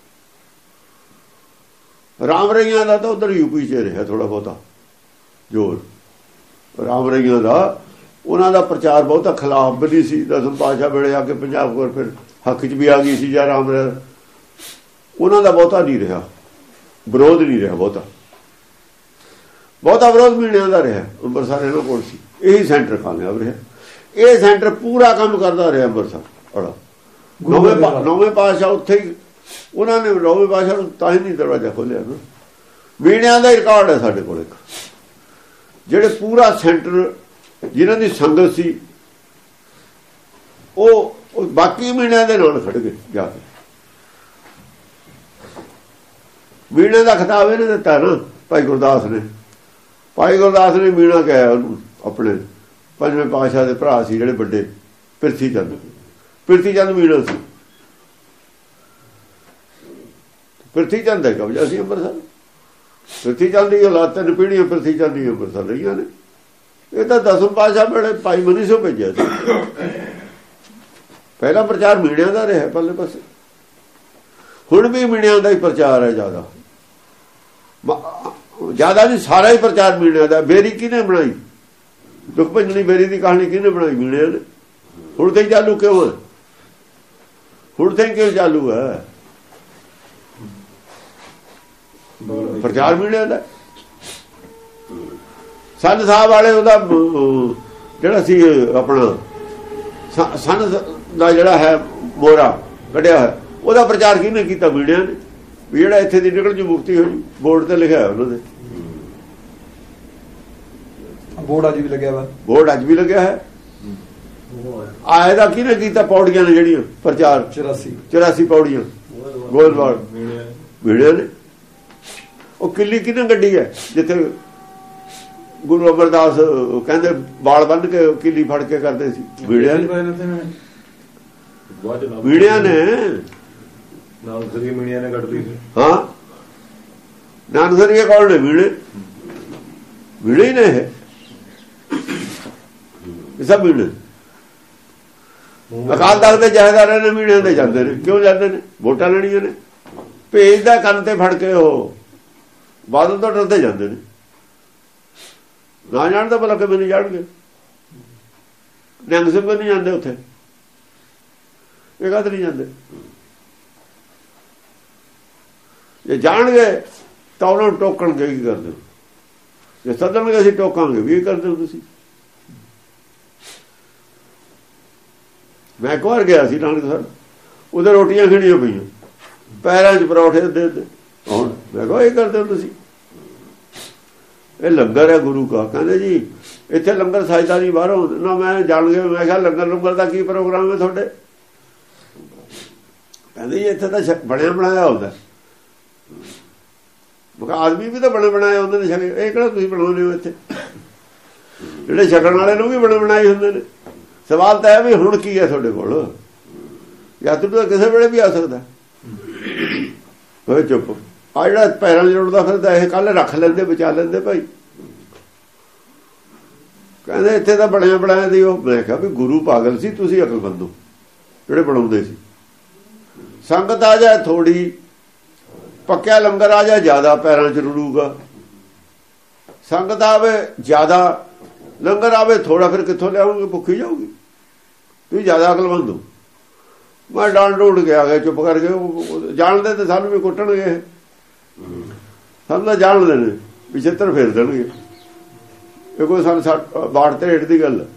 ਰਾਮ ਰਈਆਂ ਦਾ ਤਾਂ ਉਧਰ ਯੂਪੀ 'ਚ ਰਿਹਾ ਥੋੜਾ ਬਹੁਤਾ ਜ਼ੋਰ। ਰਾਮ ਰਈਆਂ ਦਾ ਉਹਨਾਂ ਦਾ ਪ੍ਰਚਾਰ ਬਹੁਤਾ ਖਿਲਾਫ ਵੀ ਨਹੀਂ ਸੀ। ਦਸਮ ਪਾਤਸ਼ਾਹ ਵੇਲੇ ਆ ਕੇ ਪੰਜਾਬ ਕੋਲ ਫਿਰ ਹੱਕ 'ਚ ਵੀ ਆ ਗਈ ਸੀ ਜਾਂ ਰਾਮ ਉਹਨਾਂ ਦਾ ਬਹੁਤਾ ਨਹੀਂ ਰਿਹਾ, ਵਿਰੋਧ ਨਹੀਂ ਰਿਹਾ ਬਹੁਤਾ ਵਿਰੋਧ ਮੀਡੀਆ ਦਾ ਰਿਹਾ। ਅੰਮ੍ਰਿਤਸਰ ਇਹਨਾਂ ਕੋਲ ਸੀ, ਇਹੀ ਸੈਂਟਰ ਕਾਮਯਾਬ ਰਿਹਾ। ਇਹ ਸੈਂਟਰ ਪੂਰਾ ਕੰਮ ਕਰਦਾ ਰਿਹਾ ਅੰਮ੍ਰਿਤਸਰ ਵਾਲਾ। ਨੌਵੇਂ ਪਾਤਸ਼ਾਹ ਉੱਥੇ ਹੀ, ਉਹਨਾਂ ਨੇ ਨੌਵੇਂ ਪਾਤਸ਼ਾਹ ਨੂੰ ਤਾਂ ਹੀ ਨਹੀਂ ਦਰਵਾਜ਼ਾ ਖੋਲ੍ਹਿਆ ਨਾ। ਮੀਡੀਆ ਦਾ ਰਿਕਾਰਡ ਹੈ ਸਾਡੇ ਕੋਲ ਇੱਕ, ਜਿਹੜੇ ਪੂਰਾ ਸੈਂਟਰ ਜਿਨ੍ਹਾਂ ਦੀ ਸੰਗਤ ਸੀ ਉਹ ਬਾਕੀ ਮੀਡੀਆ ਦੇ ਨਾਲ ਖੜ ਗਏ ਜਾ ਕੇ। ਮੀਡੀਆ ਦਾ ਖਿਤਾਬ ਇਹਨੇ ਦਿੱਤਾ ਨਾ ਭਾਈ ਗੁਰਦਾਸ ਨੇ। ਭਾਈ ਗੁਰਦਾਸ ਨੇ ਮੀਣਾ ਕਿਹਾ ਉਹਨੂੰ, ਆਪਣੇ ਪੰਜਵੇਂ ਪਾਤਸ਼ਾਹ ਦੇ ਭਰਾ ਸੀ ਜਿਹੜੇ ਵੱਡੇ, ਪਿਰਥੀ ਚੰਦ ਮੀਣਾ ਸੀ। ਪਿਰਥੀ ਚੰਦ ਦਾ ਕਬਜ਼ਾ ਸੀ ਅੰਮ੍ਰਿਤਸਰ। ਪਿਰਥੀ ਚੰਦ ਦੀ ਔਲਾਦ ਤਿੰਨ ਪੀੜ੍ਹੀਆਂ ਪਿਰਥੀ ਚੰਦ ਦੀ ਅੰਮ੍ਰਿਤਸਰ ਰਹੀਆਂ ਨੇ। ਇਹ ਤਾਂ ਦਸਮ ਪਾਤਸ਼ਾਹ ਵੇਲੇ ਭਾਈ ਮਨੀ ਸਿੰਘ ਭੇਜਿਆ ਸੀ। ਪਹਿਲਾ ਪ੍ਰਚਾਰ ਮੀਡੀਆ ਦਾ ਰਿਹਾ ਪੱਲੇ ਪਾਸੇ। ਹੁਣ ਵੀ ਮੀਡੀਆ ਦਾ ਹੀ ਪ੍ਰਚਾਰ ਹੈ ਜ਼ਿਆਦਾ ਨਹੀਂ, ਸਾਰਾ ਹੀ ਪ੍ਰਚਾਰ ਮੀਡੀਆ ਦਾ। ਬੇਰੀ ਕਿਹਨੇ ਬਣਾਈ? ਦੁੱਖ ਭੰਜਣੀ ਬੇਰੀ ਦੀ ਕਹਾਣੀ ਕਿਹਨੇ ਬਣਾਈ? ਮੀਡੀਆ ਨੇ। ਹੁਣ ਤੇ ਚਾਲੂ ਕਿਉਂ ਹੈ? ਹੁਣ ਤੇ ਕਿਉਂ ਚਾਲੂ ਹੈ ਪ੍ਰਚਾਰ ਮੀਡੀਆ ਦਾ? ਸੰਨ ਸਾਹਿਬ ਵਾਲੇ ਉਹਦਾ ਜਿਹੜਾ ਸੀ ਆਪਣਾ ਸੰਨ ਦਾ ਜਿਹੜਾ ਹੈ ਮੋਹਰਾ ਕੱਢਿਆ ਹੋਇਆ, ਉਹਦਾ ਪ੍ਰਚਾਰ ਕਿਹਨੇ ਕੀਤਾ? ਮੀਡੀਆ ਨੇ। ਵੀ ਜਿਹੜਾ ਇੱਥੇ ਦੀ ਨਿਕਲ ਜੂ ਮੁਕਤੀ ਹੋ ਜੂ, ਬੋਰਡ ਤੇ ਲਿਖਿਆ ਉਹਨਾਂ ਦੇ। ਬੋਰਡ ਅੱਜ ਵੀ ਲੱਗਿਆ ਵਾ, ਬੋਰਡ ਅੱਜ ਵੀ ਲੱਗਿਆ ਹੈ। ਆਏ ਦਾ ਕਿਹਨੇ ਕੀਤਾ? ਪੌੜੀਆਂ ਨੇ ਜਿਹੜੀਆਂ ਪ੍ਰਚਾਰ 84 ਪੌੜੀਆਂ ਗੋਲਵਾਲ ਮੀਡੀਆ ਨੇ। ਉਹ ਕਿੱਲੀ ਕਿਹਨੇ ਗੱਡੀ ਹੈ ਜਿੱਥੇ ਗੁਰੂ ਅਮਰਦਾਸ ਕਹਿੰਦੇ ਬਾਲ ਬੰਨ ਕੇ ਕਿੱਲੀ ਫੜ ਕੇ ਕਰਦੇ ਸੀ? ਮੀਡੀਆ ਨੇ। ਮੀਡੀਆ ਨੇ ਮੀਡੀਆ ਨੇ ਕੱਢਦੀ ਸੀ। ਹਾਂ, ਨਾਨਸਰੀਏ ਕੌਣ ਨੇ? ਮੀਡੀਆ ਹੀ ਨੇ ਇਹ ਸਭ। ਮੀਡੀਆ ਅਕਾਲ ਤਖਤ ਦੇ ਜਥੇਦਾਰਾਂ ਨੇ ਮੀਡੀਆ ਦੇ ਜਾਂਦੇ ਨੇ। ਕਿਉਂ ਜਾਂਦੇ ਨੇ? ਵੋਟਾਂ ਲੈਣੀਆਂ ਨੇ। ਭੇਜਦਾ ਕੰਨ ਤੇ ਫੜ ਕੇ ਉਹ ਬਾਦਲ ਤੋਂ ਡਰਦੇ ਜਾਂਦੇ ਨੇ। ਨਾ ਜਾਣ ਤਾਂ ਭਲਾ ਕਿਵੇਂ ਨਹੀਂ ਜਾਣਗੇ? ਨਿਹੰਗ ਸਿੰਘ ਨਹੀਂ ਜਾਂਦੇ ਉੱਥੇ, ਇਹ ਗੱਲ ਨਹੀਂ ਜਾਂਦੇ। ਜੇ ਜਾਣਗੇ ਤਾਂ ਉਹਨਾਂ ਨੂੰ ਟੋਕਣਗੇ। ਕੀ ਕਰਦੇ ਹੋ? ਜੇ ਸੱਦਣਗੇ ਅਸੀਂ ਟੋਕਾਂਗੇ ਵੀ। ਇਹ ਕਰਦੇ ਹੋ ਤੁਸੀਂ? ਮੈਂ ਇੱਕ ਵਾਰ ਗਿਆ ਸੀ ਨਾਨਕਸਰ, ਉਹਦੇ ਰੋਟੀਆਂ ਖਿਣੀਆਂ ਪਈਆਂ, ਪੈਰਾਂ 'ਚ ਪਰੌਠੇ ਦੇ ਹੁਣ ਮੈਂ ਕਿਹਾ ਇਹ ਕਰਦੇ ਹੋ ਤੁਸੀਂ? ਇਹ ਲੰਗਰ ਹੈ ਗੁਰੂ ਕਾ। ਕਹਿੰਦੇ ਜੀ ਇੱਥੇ ਲੰਗਰ ਸਾਜਦਾ ਨਹੀਂ ਬਾਹਰੋਂ ਨਾ। ਮੈਂ ਜਾਣ ਗਿਆ, ਮੈਂ ਕਿਹਾ ਲੰਗਰ ਦਾ ਕੀ ਪ੍ਰੋਗਰਾਮ ਹੈ ਤੁਹਾਡੇ? ਕਹਿੰਦੇ ਜੀ ਇੱਥੇ ਤਾਂ ਬਣਿਆ ਬਣਾਇਆ ਹੁੰਦਾ। ਮੈਂ ਕਿਹਾ ਆਦਮੀ ਵੀ ਤਾਂ ਬਣੇ ਬਣਾਏ ਹੁੰਦੇ ਨੇ, ਇਹ ਕਿਹੜਾ ਤੁਸੀਂ ਬਣਾਉਂਦੇ ਹੋ ਇੱਥੇ? ਜਿਹੜੇ ਛਕਣ ਵਾਲੇ ਨੂੰ ਵੀ ਬਣੇ ਬਣਾਏ ਹੁੰਦੇ ਨੇ। ਸਵਾਲ ਤਾਂ ਹੈ ਵੀ ਹੁਣ ਕੀ ਹੈ ਤੁਹਾਡੇ ਕੋਲ? ਯਾਤਰੂ ਤਾਂ ਕਿਸੇ ਵੇਲੇ ਵੀ ਆ ਸਕਦਾ। ਚੁੱਪ ਆ ਜਿਹੜਾ ਪੈਰਾਂ 'ਚ ਰੁੜਦਾ ਫਿਰਦਾ, ਇਹ ਕੱਲ ਰੱਖ ਲੈਂਦੇ, ਬਚਾ ਲੈਂਦੇ ਭਾਈ। ਕਹਿੰਦੇ ਇੱਥੇ ਤਾਂ ਬਣਿਆ ਬਣਾਇਆ ਦੀ ਉਹ। ਮੈਂ ਕਿਹਾ ਵੀ ਗੁਰੂ ਪਾਗਲ ਸੀ, ਤੁਸੀਂ ਅਕਲਮੰਦ ਹੋ ਜਿਹੜੇ ਬਣਾਉਂਦੇ ਸੀ। ਸੰਗਤ ਆ ਜਾਏ ਥੋੜੀ, ਪੱਕਿਆ ਲੰਗਰ ਆ ਜਾਏ ਜ਼ਿਆਦਾ, ਪੈਰਾਂ 'ਚ ਰੁੜੂਗਾ। ਸੰਗਤ ਆਵੇ ਜ਼ਿਆਦਾ, ਲੰਗਰ ਆਵੇ ਥੋੜਾ, ਫਿਰ ਕਿੱਥੋਂ ਲਿਆਉਂਗੇ? ਭੁੱਖੀ ਜਾਊਗੀ। ਤੁਸੀਂ ਜ਼ਿਆਦਾ ਅਕਲਮੰਦ ਹੋ। ਮੈਂ ਡਾਂਡ ਡੂੰਡ ਕੇ ਆ ਗਿਆ ਚੁੱਪ ਕਰਕੇ। ਜਾਣਦੇ ਤੇ ਸਾਨੂੰ ਵੀ ਕੁੱਟਣਗੇ, ਸਾਨੂੰ ਤਾਂ ਜਾਣਦੇ ਨੇ, ਪਿਛੇਤਰ ਫੇਰ ਦੇਣਗੇ। ਇਹ ਕੋਈ ਸਾਨੂੰ ਬਾੜ ਤੇ ਹੇਠ ਦੀ ਗੱਲ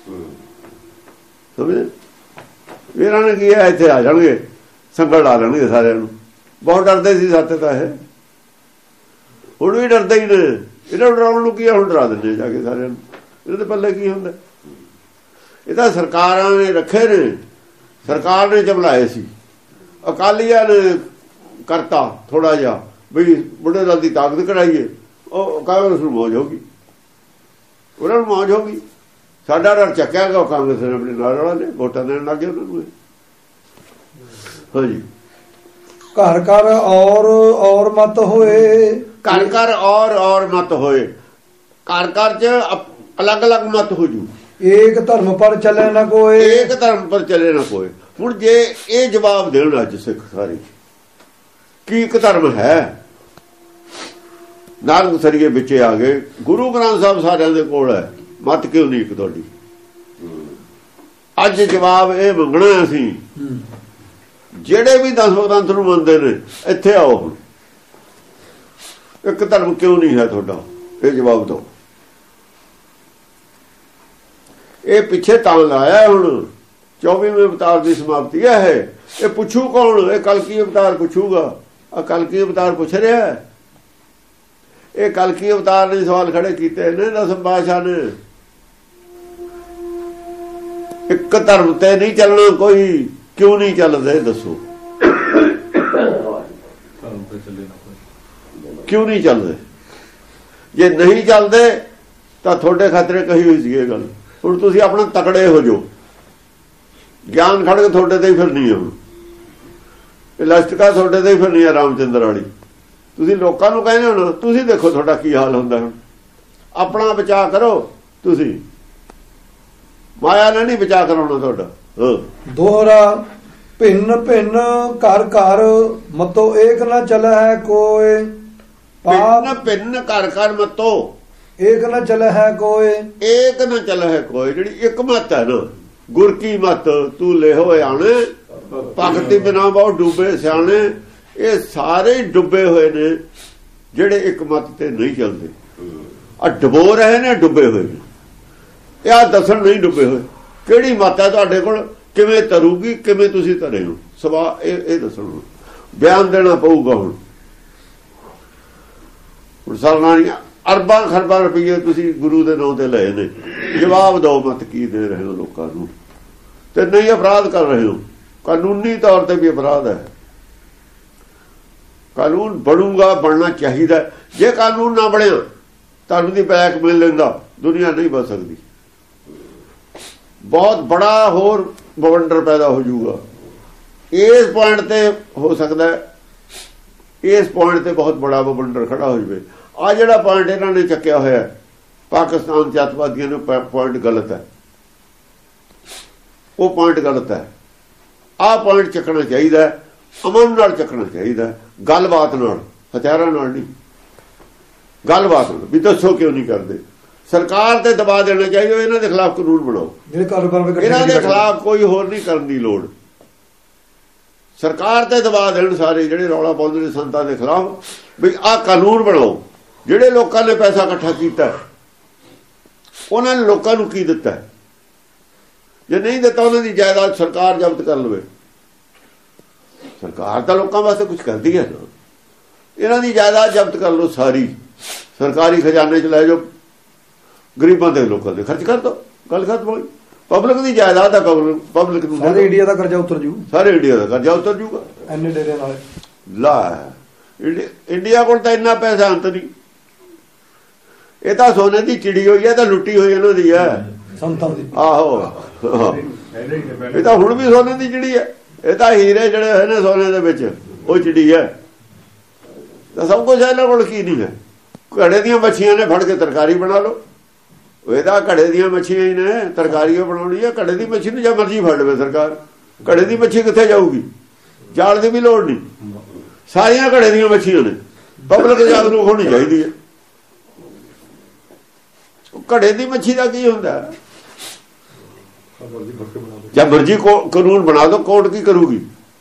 ਸਮਝੇ? ਇਹਨਾਂ ਨੇ ਕੀ ਹੈ, ਇੱਥੇ ਆ ਜਾਣਗੇ, ਸੰਗਲ ਲਾ ਲੈਣਗੇ ਸਾਰਿਆਂ ਨੂੰ। ਬਹੁਤ ਡਰਦੇ ਸੀ ਸਾਤੇ ਤਾਂ ਇਹ, ਹੁਣ ਵੀ ਡਰਦੇ ਹੀ ਨੇ। ਇਹਨਾਂ ਨੂੰ ਡਰਾਉਣ ਨੂੰ ਕੀ ਹੈ? ਹੁਣ ਡਰਾ ਦਿੰਦੇ ਜਾ ਕੇ ਸਾਰਿਆਂ ਨੂੰ। ਇਹਨਾਂ ਦੇ ਪੱਲੇ ਕੀ ਹੁੰਦਾ? ਇਹ ਤਾਂ ਸਰਕਾਰਾਂ ਨੇ ਰੱਖੇ ਨੇ, ਸਰਕਾਰ ਨੇ ਚਮਲਾਏ ਸੀ। ਅਕਾਲੀਆਂ ਨੇ ਕਰਤਾ ਥੋੜਾ ਜਿਹਾ ਵੀ ਬੁੱਢੇ ਦਲ ਦੀ ਤਾਕਤ ਕਢਾਈਏ, ਉਹ ਕਾਂਗਰਸ ਨੂੰ ਮੌਜ ਹੋ ਗਈ, ਉਹਨਾਂ ਨੂੰ ਮੌਜ ਹੋ ਗਈ। ਸਾਡਾ ਡਰ ਚੱਕਿਆ ਗਿਆ ਕਾਂਗਰਸ ਨੇ, ਆਪਣੇ ਨਾਲ ਵਾਲਾ ਨੇ ਵੋਟਾਂ ਦੇਣ ਲੱਗ ਗਏ ਉਹਨਾਂ ਨੂੰ। ਹਾਂਜੀ, ਘਰ ਘਰ ਔਰ ਮਤ ਹੋਏ, ਘਰ ਘਰ ਔਰ ਮਤ ਹੋਏ। ਘਰ ਘਰ 'ਚ ਅਲੱਗ ਅਲੱਗ ਮਤ ਹੋ ਜੂ। ਏਕ ਧਰਮ ਪਰ ਚੱਲੇ ਨਾ ਕੋਈ, ਏਕ ਧਰਮ ਪਰ ਚੱਲੇ ਨਾ ਕੋਈ। ਹੁਣ ਜੇ ਇਹ ਜਵਾਬ ਦੇਣ ਅੱਜ ਸਿੱਖ ਸਾਰੇ ਕੀ ਇੱਕ ਧਰਮ ਹੈ? ਨਾਨਕ ਸਰੀਏ ਵਿੱਚੇ ਆ ਗਏ। ਗੁਰੂ ਗ੍ਰੰਥ ਸਾਹਿਬ ਸਾਰਿਆਂ ਦੇ ਕੋਲ ਹੈ, ਮਤ ਕਿਉਂ ਨਹੀਂ ਇੱਕ ਤੁਹਾਡੀ? ਅੱਜ ਜਵਾਬ ਇਹ ਮੰਗਣਾ ਅਸੀਂ, ਜਿਹੜੇ ਵੀ ਦਸਵੇਂ ਗ੍ਰੰਥ ਨੂੰ ਮੰਨਦੇ ਨੇ, ਇੱਥੇ ਆਓ। ਹੁਣ ਇੱਕ ਧਰਮ ਕਿਉਂ ਨਹੀਂ ਹੈ ਤੁਹਾਡਾ? ਇਹ ਜਵਾਬ ਦਿਓ। ਇਹ ਪਿੱਛੇ ਤਾਂ ਲਾਇਆ ਹੁਣ 24ਵੇਂ ਅਵਤਾਰ ਦੀ ਸਮਾਪਤੀ ਹੈ। ਇਹ ਪੁੱਛੂ ਕੌਣ? ਇਹ ਕਲਕੀ ਅਵਤਾਰ ਪੁੱਛੂਗਾ। ਆ ਕਲਕੀ ਅਵਤਾਰ ਪੁੱਛ ਰਿਹਾ। ਇਹ ਕਲਕੀ ਅਵਤਾਰ ਨੇ ਸਵਾਲ ਖੜੇ ਕੀਤੇ ਨੇ ਦਸਮ ਪਾਤਸ਼ਾਹ ਨੇ। ਇੱਕ ਧਰਮ ਤੇ ਨਹੀਂ ਚੱਲਣਾ ਕੋਈ, ਕਿਉਂ ਨਹੀਂ ਚੱਲਦੇ ਦੱਸੋ? ਕਿਉਂ ਨਹੀਂ ਚੱਲਦੇ? ਜੇ ਨਹੀਂ ਚੱਲਦੇ ਤਾਂ ਤੁਹਾਡੇ ਖਾਤਰੇ ਕਹੀ ਹੋਈ ਸੀ ਇਹ ਗੱਲ। ਹੁਣ ਤੁਸੀਂ ਆਪਣਾ ਤਕੜੇ ਹੋ ਜਾਓ, ਗਿਆਨ ਖੜਕ ਤੁਹਾਡੇ ਤੇ ਹੀ ਫਿਰਨੀ ਹੈ। ਹੁਣ ਇਲਾਸਟਿਕਾ ਤੁਹਾਡੇ ਤੇ ਹੀ ਫਿਰਨੀ ਹੈ ਰਾਮਚੰਦਰ ਵਾਲੀ। ਤੁਸੀਂ ਲੋਕਾਂ ਨੂੰ ਕਹਿੰਦੇ ਹੋ, ਤੁਸੀਂ ਦੇਖੋ ਤੁਹਾਡਾ ਕੀ ਹਾਲ ਹੁੰਦਾ। ਹੁਣ ਆਪਣਾ ਬਚਾਅ ਕਰੋ ਤੁਸੀਂ, ਮਾਇਆ ਨੇ ਨਹੀਂ ਬਚਾਅ ਕਰਾਉਣਾ ਤੁਹਾਡਾ। ਦੋਹਰਾ ਭਿੰਨ ਭਿੰਨ ਘਰ ਘਰ ਮਤੋ ਏਕ ਨਾ ਚਲੇ ਹੈ ਕੋਈ, ਭਿੰਨ ਭਿੰਨ ਘਰ ਘਰ ਮਤੋ ਏਕ ਨਾ ਚਲੇ ਹੈ ਕੋਈ, ਏਕ ਨਾ ਚਲੇ ਹੈ ਕੋਈ। ਜਿਹੜੀ ਇੱਕ ਮਤ ਹੈ ਨਾ, ਗੁਰ ਕੀ ਮਤ ਤੂੰ ਲੈ ਹੋਏ ਆਣੇ, ਭਗਤੀ ਬਿਨਾ ਬਹੁਤ ਡੁੱਬੇ ਸਿਆਣੇ। ਇਹ ਸਾਰੇ ਡੁੱਬੇ ਹੋਏ ਨੇ ਜਿਹੜੇ ਇੱਕ ਮਤ ਤੇ ਨਹੀਂ ਚੱਲਦੇ। ਆ ਡੁਬੋ ਰਹੇ ਨੇ, ਡੁੱਬੇ ਹੋਏ ਨੇ। ਇਹ ਆ ਦੱਸਣ ਨਹੀਂ ਡੁੱਬੇ ਹੋਏ। ਕਿਹੜੀ ਮਤ ਹੈ ਤੁਹਾਡੇ ਕੋਲ, ਕਿਵੇਂ ਤਰੂਗੀ, ਕਿਵੇਂ ਤੁਸੀਂ ਤਰੇ ਹੋ? ਸਵਾ ਇਹ ਦੱਸਣ, ਬਿਆਨ ਦੇਣਾ ਪਊਗਾ। ਹੁਣ ਸਰਨਾਣੀਆਂ ਅਰਬਾਂ ਖਰਬਾਂ ਰੁਪਈਏ ਤੁਸੀਂ ਗੁਰੂ ਦੇ ਨਾਂ ਤੇ ਲਏ ਨੇ। ਜਵਾਬ ਦਿਓ, ਮਤ ਕੀ ਦੇ ਰਹੇ ਹੋ ਲੋਕਾਂ ਨੂੰ? ਤੇ ਨਹੀਂ ਅਪਰਾਧ ਕਰ ਰਹੇ ਹੋ, ਕਾਨੂੰਨੀ ਤੌਰ ਤੇ ਵੀ ਅਪਰਾਧ ਹੈ। ਕਾਨੂੰਨ ਬਣੂਗਾ, ਬਣਨਾ ਚਾਹੀਦਾ। ਜੇ ਕਾਨੂੰਨ ਨਾ ਬਣਿਆ, ਤੁਹਾਨੂੰ ਦੀ ਬੈਕ ਮਿਲ ਲੈਂਦਾ, ਦੁਨੀਆ ਨਹੀਂ ਬਚ ਸਕਦੀ। ਬਹੁਤ ਬੜਾ ਹੋਰ ਬਵੰਡਰ ਪੈਦਾ ਹੋ ਜਾਊਗਾ। ਇਸ ਪੁਆਇੰਟ ਤੇ ਹੋ ਸਕਦਾ, ਇਸ ਪੁਆਇੰਟ ਤੇ ਬਹੁਤ ਬੜਾ ਬਵੰਡਰ ਖੜਾ ਹੋ ਜਾਵੇ। ਆ ਜਿਹੜਾ ਪੁਆਇੰਟ ਇਹਨਾਂ ਨੇ ਚੱਕਿਆ ਹੋਇਆ ਪਾਕਿਸਤਾਨ ਚ ਅੱਤਵਾਦੀਆਂ ਨੂੰ, ਪੁਆਇੰਟ ਗਲਤ ਹੈ। ਉਹ ਪੁਆਇੰਟ ਗਲਤ ਹੈ। ਆਹ ਪੁਆਇੰਟ ਚੱਕਣਾ ਚਾਹੀਦਾ, ਅਮਨ ਨਾਲ ਚੱਕਣਾ ਚਾਹੀਦਾ, ਗੱਲਬਾਤ ਨਾਲ, ਹਥਿਆਰਾਂ ਨਾਲ ਨਹੀਂ। ਗੱਲਬਾਤ ਨਾਲ ਵੀ ਦੱਸੋ ਕਿਉਂ ਨਹੀਂ ਕਰਦੇ। ਸਰਕਾਰ ਤੇ ਦਬਾ ਦੇਣਾ ਚਾਹੀਦਾ, ਇਹਨਾਂ ਦੇ ਖਿਲਾਫ ਕਾਨੂੰਨ ਬਣਾਓ। ਇਹਨਾਂ ਦੇ ਖਿਲਾਫ ਕੋਈ ਹੋਰ ਨਹੀਂ ਕਰਨ ਦੀ ਲੋੜ। ਸਰਕਾਰ ਤੇ ਦਬਾ ਦੇਣ ਸਾਰੇ ਜਿਹੜੇ ਰੌਲਾ ਪਾਉਂਦੇ ਨੇ ਸੰਤਾਂ ਦੇ ਖਿਲਾਫ, ਵੀ ਆਹ ਕਾਨੂੰਨ ਬਣਾਓ। ਜਿਹੜੇ ਲੋਕਾਂ ਨੇ ਪੈਸਾ ਇਕੱਠਾ ਕੀਤਾ, ਉਹਨਾਂ ਨੇ ਲੋਕਾਂ ਨੂੰ ਕੀ ਦਿੱਤਾ? ਜੇ ਨਹੀਂ ਦਿੱਤਾ, ਉਹਨਾਂ ਦੀ ਜਾਇਦਾਦ ਸਰਕਾਰ ਜ਼ਬਤ ਕਰ ਲਵੇ। ਸਰਕਾਰ ਤਾਂ ਲੋਕਾਂ ਵਾਸਤੇ ਕੁਝ ਕਰਦੀ ਹੈ ਨਾ। ਇਹਨਾਂ ਦੀ ਜਾਇਦਾਦ ਜ਼ਬਤ ਕਰ ਲਓ ਸਾਰੀ, ਸਰਕਾਰੀ ਖਜ਼ਾਨੇ 'ਚ ਲੈ ਜਾਓ, ਗਰੀਬਾਂ ਦੇ ਲੋਕਾਂ ਦੇ ਖਰਚ ਕਰ ਦੋ, ਗੱਲ ਖਤਮ ਹੋਈ। ਪਬਲਿਕ ਦੀ ਜਾਇਦਾਦ ਹੈ, ਪਬਲਿਕ ਨੂੰ ਸਾਰੇ ਇੰਡੀਆ ਦਾ ਕਰਜ਼ਾ ਉਤਰ ਜੂ, ਸਾਰੇ ਇੰਡੀਆ ਦਾ ਕਰਜ਼ਾ ਉਤਰ ਜੂਗਾ ਐਨੇ ਡੇਰੇ ਨਾਲ। ਲਾ ਇੰਡੀਆ ਕੋਲ ਤਾਂ ਇੰਨਾ ਪੈਸਾ ਅੰਤ ਨਹੀਂ, ਇਹ ਤਾਂ ਸੋਨੇ ਦੀ ਚਿੜੀ ਹੋਈ ਹੈ, ਤਾਂ ਲੁੱਟੀ ਹੋਈ ਇਹਨਾਂ ਦੀ ਹੈ ਸੰਤਾਂ ਦੀ। ਆਹੋ ਇਹ ਤਾਂ ਹੁਣ ਵੀ ਸੋਨੇ ਦੀ ਚਿੜੀ ਹੈ, ਇਹ ਤਾਂ ਹੀਰੇ ਜਿਹੜੇ ਹੋਏ ਨੇ ਸੋਨੇ ਦੇ ਵਿੱਚ ਉਹ ਚਿੜੀ ਹੈ। ਤਾਂ ਸਭ ਕੁਝ ਇਹਨਾਂ ਕੋਲ ਕੀ ਨਹੀਂ ਹੈ। ਘੜੇ ਦੀਆਂ ਮੱਛੀਆਂ ਨੇ ਫੜ ਕੇ ਤਰਕਾਰੀ ਬਣਾ ਲਓ, ਇਹਦਾ ਘੜੇ ਦੀਆਂ ਮੱਛੀਆਂ ਹੀ ਨੇ, ਤਰਕਾਰੀ ਉਹ ਬਣਾਉਣੀ ਹੈ। ਘੜੇ ਦੀ ਮੱਛੀ ਨੂੰ ਜਾਂ ਮਰਜ਼ੀ ਫੜ ਲਵੇ ਸਰਕਾਰ, ਘੜੇ ਦੀ ਮੱਛੀ ਕਿੱਥੇ ਜਾਊਗੀ? ਜਾਲ ਦੀ ਵੀ ਲੋੜ ਨਹੀਂ, ਸਾਰੀਆਂ ਘੜੇ ਦੀਆਂ ਮੱਛੀਆਂ ਨੇ। ਪਬਲਿਕ ਜਾਗਰੂਕ ਹੋਣੀ ਚਾਹੀਦੀ ਹੈ। ਘੜੇ ਦੀ ਮੱਛੀ ਦਾ ਕੀ ਹੁੰਦਾ? ਜਾਂ ਮਰਜ਼ੀ ਕਾਨੂੰਨ ਬਣਾ ਦੋ, ਕੋਰਟ ਕੀ ਕਰੂਗੀ?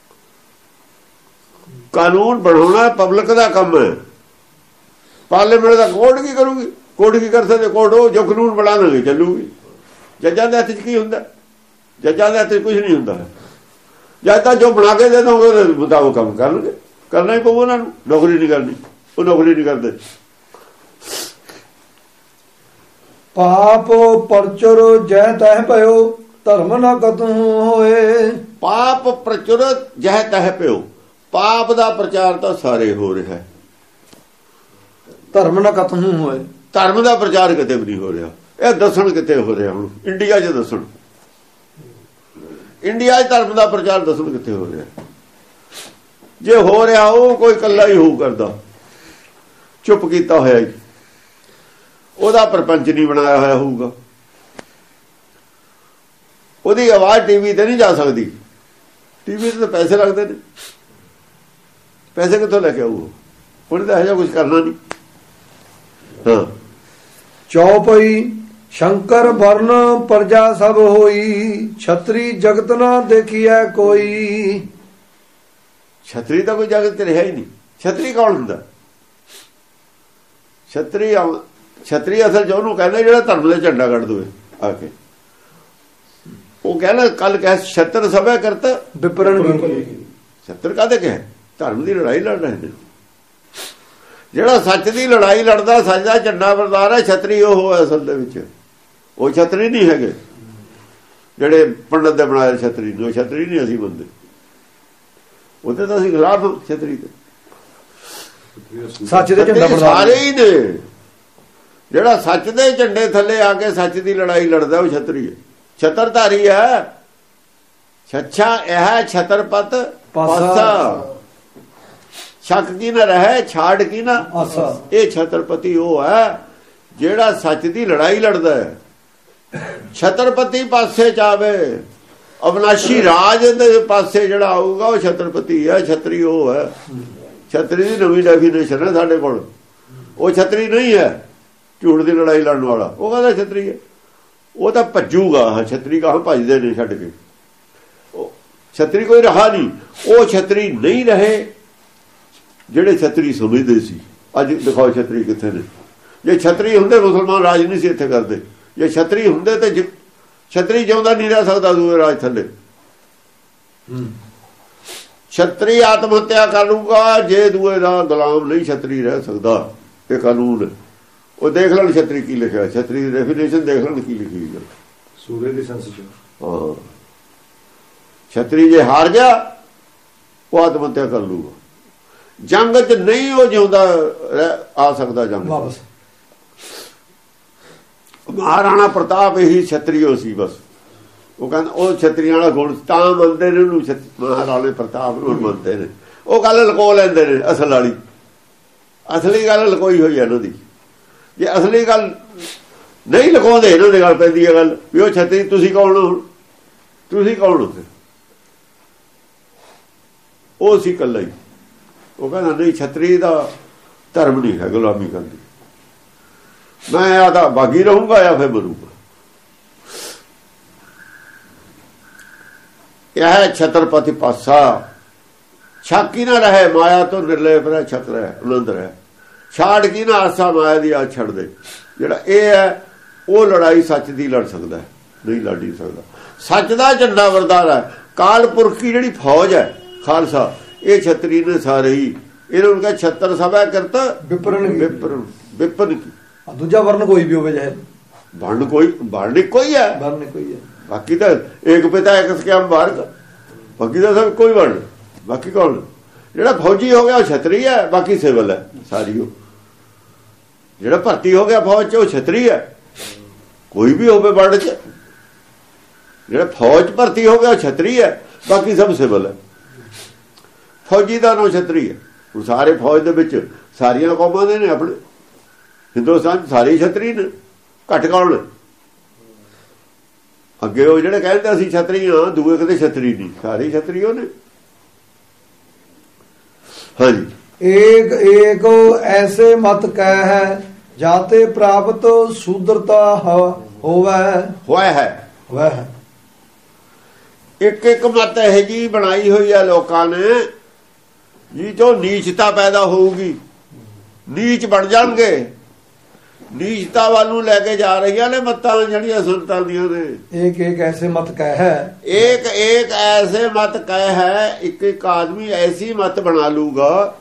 ਕਾਨੂੰਨ ਬਣਾਉਣਾ ਪਬਲਿਕ ਦਾ ਕੰਮ ਹੈ, ਪਾਰਲੀਮੈਂਟ ਦਾ ਕੋਰਟ ਕੀ ਕਰੂਗੀ? ਕੋਰਟ ਕੀ ਕਰ ਸਕਦੇ? ਕੋਰਟ ਉਹ ਜੋ ਕਾਨੂੰਨ ਬਣਾ ਦੇਣਗੇ ਚੱਲੂਗੀ। ਜੱਜਾਂ ਦੇ ਹੱਥ 'ਚ ਕੀ ਹੁੰਦਾ? ਜੱਜਾਂ ਦੇ ਹੱਥ 'ਚ ਕੁਝ ਨਹੀਂ ਹੁੰਦਾ। ਜਦ ਤੱਕ ਜੋ ਬਣਾ ਕੇ ਦੇ ਦੋਗੇ ਉਹਦੇ ਮੁਤਾਬਕ ਕੰਮ ਕਰਨਗੇ, ਕਰਨਾ ਹੀ ਪਊ ਉਹਨਾਂ ਨੂੰ। ਨੌਕਰੀ ਨਹੀਂ ਕਰਨੀ, ਉਹ ਨੌਕਰੀ ਨਹੀਂ ਕਰਦੇ। ਪਾਪ ਪਰਚੁਰ ਜੈ ਤਹਿ ਪਇਓ, ਧਰਮ ਨਾ ਕਤੂ ਹੋਏ। ਪਾਪ ਪ੍ਰਚੁਰ ਜਹ ਤਹਿ ਪਿਓ, ਪਾਪ ਦਾ ਪ੍ਰਚਾਰ ਤਾਂ ਸਾਰੇ ਹੋ ਰਿਹਾ, ਧਰਮ ਨਾ ਕਤੂ ਹੋਏ। ਧਰਮ ਦਾ ਪ੍ਰਚਾਰ ਕਿਤੇ ਵੀ ਨਹੀਂ ਹੋ ਰਿਹਾ। ਇਹ ਦੱਸਣ ਕਿਤੇ ਹੋ ਰਿਹਾ? ਹੁਣ ਇੰਡੀਆ 'ਚ ਦੱਸਣ, ਇੰਡੀਆ 'ਚ ਧਰਮ ਦਾ ਪ੍ਰਚਾਰ ਦੱਸਣ ਕਿੱਥੇ ਹੋ ਰਿਹਾ? ਜੇ ਹੋ ਰਿਹਾ ਉਹ ਕੋਈ ਇਕੱਲਾ ਹੀ ਹੋਊ ਕਰਦਾ, ਚੁੱਪ ਕੀਤਾ ਹੋਇਆ ਹੀ, ਉਹਦਾ ਪ੍ਰਪੰਚ ਨਹੀਂ ਬਣਾਇਆ ਹੋਇਆ ਹੋਊਗਾ। ਉਹਦੀ ਆਵਾਜ਼ ਟੀਵੀ ਤੇ ਨਹੀਂ ਜਾ ਸਕਦੀ, ਟੀਵੀ ਤੇ ਤਾਂ ਪੈਸੇ ਲੱਗਦੇ ਨੇ, ਪੈਸੇ ਕਿੱਥੋਂ ਲੈ ਕੇ ਆਊ? ਉਹਨੇ ਤਾਂ ਇਹੋ ਜਿਹਾ ਕੁਝ ਕਰਨਾ ਨਹੀਂ। ਹਾਂ, ਚੌਪਈ ਸ਼ੰਕਰ ਵਰਨ ਪ੍ਰਜਾ ਸਭ ਹੋਈ, ਛਤਰੀ ਜਗਤ ਨਾ ਦੇਖੀਐ ਕੋਈ। ਛਤਰੀ ਤਾਂ ਕੋਈ ਜਗਤ ਤੇ ਰਿਹਾ ਹੀ ਨਹੀਂ। ਛਤਰੀ ਕੌਣ ਹੁੰਦਾ? ਛਤਰੀ ਅਸਲ 'ਚ ਉਹਨੂੰ ਕਹਿੰਦੇ ਜਿਹੜਾ ਧਰਮ ਦਾ ਝੰਡਾ ਕੱਢ ਦਵੇ ਆ ਕੇ। ਉਹ ਕਹਿੰਦਾ ਕੱਲ ਕਹਿ ਛਤਰ ਸਭੈ ਕਰਤ ਵਿਪਰਨ ਕੀ। ਛਤਰ ਕਾਹਦੇ ਕਹੇ? ਧਰਮ ਦੀ ਲੜਾਈ ਲੜ ਰਹੇ ਨੇ। ਜਿਹੜਾ ਸੱਚ ਦੀ ਲੜਾਈ ਲੜਦਾ, ਸੱਚ ਦਾ ਝੰਡਾ ਬਰਦਾਰ ਹੈ, ਛਤਰੀ ਉਹ ਹੈ ਅਸਲ ਦੇ ਵਿੱਚ। ਉਹ ਛਤਰੀ ਨਹੀਂ ਹੈਗੇ ਜਿਹੜੇ ਪੰਡਤ ਦੇ ਬਣਾਏ ਛਤਰੀ ਨੇ, ਉਹ ਛਤਰੀ ਨਹੀਂ ਅਸੀਂ ਬੰਦੇ। ਉਹਦੇ ਤਾਂ ਅਸੀਂ ਖਿਲਾਫ ਛਤਰੀ ਦੇ। ਸੱਚ ਦੇ ਝੰਡਾ ਬਰਦਾਰ ਸਾਰੇ ਹੀ ਨੇ। ਜਿਹੜਾ ਸੱਚ ਦੇ ਝੰਡੇ ਥੱਲੇ ਆ ਕੇ ਸੱਚ ਦੀ ਲੜਾਈ ਲੜਦਾ ਉਹ ਛਤਰੀ ਹੈ, ਛਤਰਧਾਰੀ ਹੈ। ਛੱਛਾ ਇਹ ਛਤਰਪਤ ਪਾਸਾ, ਸ਼ੱਕ ਕੀ ਨਾ ਰਹੇ ਛਾੜ ਕੀ ਨਾ ਆਸਾ। ਇਹ ਛਤਰਪਤੀ ਉਹ ਹੈ ਜਿਹੜਾ ਸੱਚ ਦੀ ਲੜਾਈ ਲੜਦਾ ਹੈ। ਛਤਰਪਤੀ ਪਾਸੇ ਚਾਵੇ, ਅਵਨਾਸ਼ੀ ਰਾਜ ਦੇ ਪਾਸੇ ਜਿਹੜਾ ਆਊਗਾ ਉਹ ਛਤਰਪਤੀ ਹੈ। ਛਤਰੀ ਉਹ ਹੈ। ਛਤਰੀ ਦੀ ਨਵੀਂ ਡੈਫੀਨੇਸ਼ਨ ਹੈ ਸਾਡੇ ਕੋਲ। ਉਹ ਛਤਰੀ ਨਹੀਂ ਹੈ ਝੂਠ ਦੀ ਲੜਾਈ ਲੜਨ ਵਾਲਾ, ਉਹ ਕਹਿੰਦਾ ਛਤਰੀ ਹੈ। ਉਹ ਤਾਂ ਭੱਜੂਗਾ। ਹਾਂ, ਛਤਰੀ ਕਹਾਂ ਭੱਜਦੇ ਨੇ ਛੱਡ ਕੇ। ਉਹ ਛਤਰੀ ਕੋਈ ਰਹਾ ਨਹੀਂ। ਉਹ ਛਤਰੀ ਨਹੀਂ ਰਹੇ ਜਿਹੜੇ ਛਤਰੀ ਸਮਝਦੇ ਸੀ। ਅੱਜ ਦਿਖਾਓ ਛਤਰੀ ਕਿੱਥੇ ਨੇ। ਜੇ ਛਤਰੀ ਹੁੰਦੇ ਮੁਸਲਮਾਨ ਰਾਜ ਨਹੀਂ ਸੀ ਇੱਥੇ ਕਰਦੇ। ਜੇ ਛਤਰੀ ਹੁੰਦੇ ਤੇ ਛਤਰੀ ਜਿਉਂਦਾ ਨਹੀਂ ਰਹਿ ਸਕਦਾ ਦੂਏ ਰਾਜ ਥੱਲੇ। ਛਤਰੀ ਆਤਮ ਹੱਤਿਆ ਕਰ ਲੂਗਾ ਜੇ ਦੂਏ ਦਾ ਗੁਲਾਮ ਨਹੀਂ ਛਤਰੀ ਰਹਿ ਸਕਦਾ। ਇਹ ਕਾਨੂੰਨ। ਉਹ ਦੇਖ ਲੈਣ ਛਤਰੀ ਕੀ ਲਿਖਿਆ, ਛਤਰੀ ਦੀ ਡੈਫੀਨੇਸ਼ਨ ਦੇਖ ਲੈਣ ਕੀ ਲਿਖੀ ਹੈ ਸੂਰੇ ਦੀ ਸੈਂਸ 'ਚ। ਹਾਂ, ਛਤਰੀ ਜੇ ਹਾਰ ਗਿਆ ਉਹ ਆਤਮ ਹੱਤਿਆ ਕਰ ਲੂਗਾ। ਜੰਗ 'ਚ ਨਹੀਂ ਉਹ ਜਿਉਂਦਾ ਆ ਸਕਦਾ ਜੰਗ ਵਾਪਸ। ਮਹਾਰਾਣਾ ਪ੍ਰਤਾਪ ਇਹੀ ਛਤਰੀਓ ਸੀ ਬਸ। ਉਹ ਕਹਿੰਦਾ ਉਹ ਛਤਰੀਆਂ ਵਾਲਾ ਗੁਣ ਤਾਂ ਮੰਨਦੇ ਨੇ ਉਹਨੂੰ, ਮਹਾਰਾਣੇ ਪ੍ਰਤਾਪ ਨੂੰ ਮੰਨਦੇ ਨੇ। ਉਹ ਗੱਲ ਲਕੋ ਲੈਂਦੇ ਨੇ ਅਸਲ ਵਾਲੀ। ਅਸਲੀ ਗੱਲ ਲਕੋਈ ਹੋਈ ਹੈ ਇਹਨਾਂ ਦੀ। ਜੇ ਅਸਲੀ ਗੱਲ ਨਹੀਂ ਲਕਾਉਂਦੇ ਇਹਨਾਂ ਦੀ ਗੱਲ ਪੈਂਦੀ ਹੈ ਗੱਲ ਵੀ ਉਹ ਛਤਰੀ ਤੁਸੀਂ ਕੌਣ ਹੋ? ਤੁਸੀਂ ਕੌਣ ਹੋ? ਉਹ ਸੀ ਇਕੱਲਾ ਹੀ। ਉਹ ਕਹਿੰਦਾ ਨਹੀਂ, ਛਤਰੀ ਦਾ ਧਰਮ ਨਹੀਂ ਹੈ ਗੁਲਾਮੀ ਕਰਦੀ। ਮੈਂ ਆਦਾ ਬਾਗੀ ਰਹੂੰਗਾ ਜਾਂ ਫਿਰ ਮਰੂੰਗਾ। ਇਹ ਛਤਰਪਤੀ ਪਾਸਾ ਛਾਕੀ ਨਾ ਰਹੇ, ਮਾਇਆ ਤੋਂ ਨਿਰਲੇਪ ਰਹਿ, ਛਕ ਰਹਿ, ਆਨੰਦ ਰਹਿ। ਛਾੜ ਕੀ ਨਾ ਆਸਾ, ਮਾਇਆ ਦੀ ਆਸ ਛੱਡ ਦੇ। ਜਿਹੜਾ ਇਹ ਹੈ ਉਹ ਲੜਾਈ ਸੱਚ ਦੀ ਲੜ ਸਕਦਾ, ਨਹੀਂ ਲੜ ਨਹੀਂ ਸਕਦਾ। ਸੱਚ ਦਾ ਝੰਡਾ ਵਰਦਾਰ ਹੈ। ਕਾਲ ਪੁਰਖ ਦੀ ਜਿਹੜੀ ਫੌਜ ਹੈ ਖਾਲਸਾ, ਇਹ ਛਤਰੀ ਨੇ ਸਾਰੇ ਹੀ। ਇਹਨਾਂ ਨੂੰ ਕਹੇ ਛਤਰ ਸਭਾ ਕਰਤ ਵਿਪਰਨ ਵਿਪਨ ਕੀ। ਦੂਜਾ ਵਰਨ ਕੋਈ ਵੀ ਹੋਵੇ ਚਾਹੇ ਵਰਣ ਕੋਈ ਹੈ, ਵਰਨ ਕੋਈ ਹੈ। ਬਾਕੀ ਤਾਂ ਇੱਕ ਪਿਤਾ ਇੱਕ ਸਕਿਆਮ ਬਾਰਕ, ਬਾਕੀ ਤਾਂ ਸਭ ਕੋਈ ਵਰਣ। ਬਾਕੀ ਕੌਣ? ਜਿਹੜਾ ਫੌਜੀ ਹੋ ਗਿਆ ਉਹ ਛਤਰੀ ਹੈ, ਬਾਕੀ ਸਿਵਲ ਹੈ ਸਾਰੀ। ਉਹ ਜਿਹੜਾ ਭਰਤੀ ਹੋ ਗਿਆ ਫੌਜ 'ਚ ਉਹ ਛਤਰੀ ਹੈ, ਕੋਈ ਵੀ ਹੋਵੇ ਵਰਡ 'ਚ। ਜਿਹੜਾ ਫੌਜ ਭਰਤੀ ਹੋ ਗਿਆ ਉਹ ਛਤਰੀ ਹੈ, ਬਾਕੀ ਸਭ ਸਿਵਲ ਹੈ। ਫੌਜੀ ਦਾ ਨਾਮ ਛਤਰੀ ਹੈ। ਹੁਣ ਸਾਰੇ ਫੌਜ ਦੇ ਵਿੱਚ ਸਾਰੀਆਂ ਕੌਮਾਂ ਦੇ ਨੇ ਆਪਣੇ ਹਿੰਦੁਸਤਾਨ 'ਚ ਸਾਰੇ ਛਤਰੀ ਨੇ, ਘੱਟ ਕੌਣ? ਅੱਗੇ ਉਹ ਜਿਹੜੇ ਕਹਿੰਦੇ ਅਸੀਂ ਛਤਰੀ ਹਾਂ, ਦੂਏ ਕਦੇ ਛਤਰੀ ਨਹੀਂ, ਸਾਰੇ ਛਤਰੀ ਉਹ ਨੇ। ਹਾਂਜੀ। ਏਕ ਏਕ ਐਸੇ ਮਤ ਕਹਿ ਹੈ ਜਾਤੇ ਪ੍ਰਾਪਤ ਸ਼ੂਦਰਤਾ ਹੋਇਆ ਹੈ। ਇੱਕ ਇੱਕ ਮਤ ਇਹ ਜੀ ਬਣਾਈ ਹੋਈ ਹੈ ਲੋਕਾਂ ਨੇ ਜੀ ਜੋ ਨੀਚਤਾ ਪੈਦਾ ਹੋਊਗੀ, ਨੀਚ ਬਣ ਜਾਣਗੇ। ਨੀਚਤਾ ਵੱਲ ਨੂੰ ਲੈ ਕੇ ਜਾ ਰਹੀਆਂ ਨੇ ਮਤਾਂ ਜਿਹੜੀਆਂ ਸੰਤਾਂ ਦੀਆਂ ਨੇ। ਇੱਕ ਇੱਕ ਐਸੇ ਮਤ ਕਹਿ ਹੈ, ਇੱਕ ਇੱਕ ਐਸੇ ਮਤ ਕਹਿ ਹੈ। ਇੱਕ ਇੱਕ ਆਦਮੀ ਐਸੀ ਮਤ ਬਣਾ ਲੂਗਾ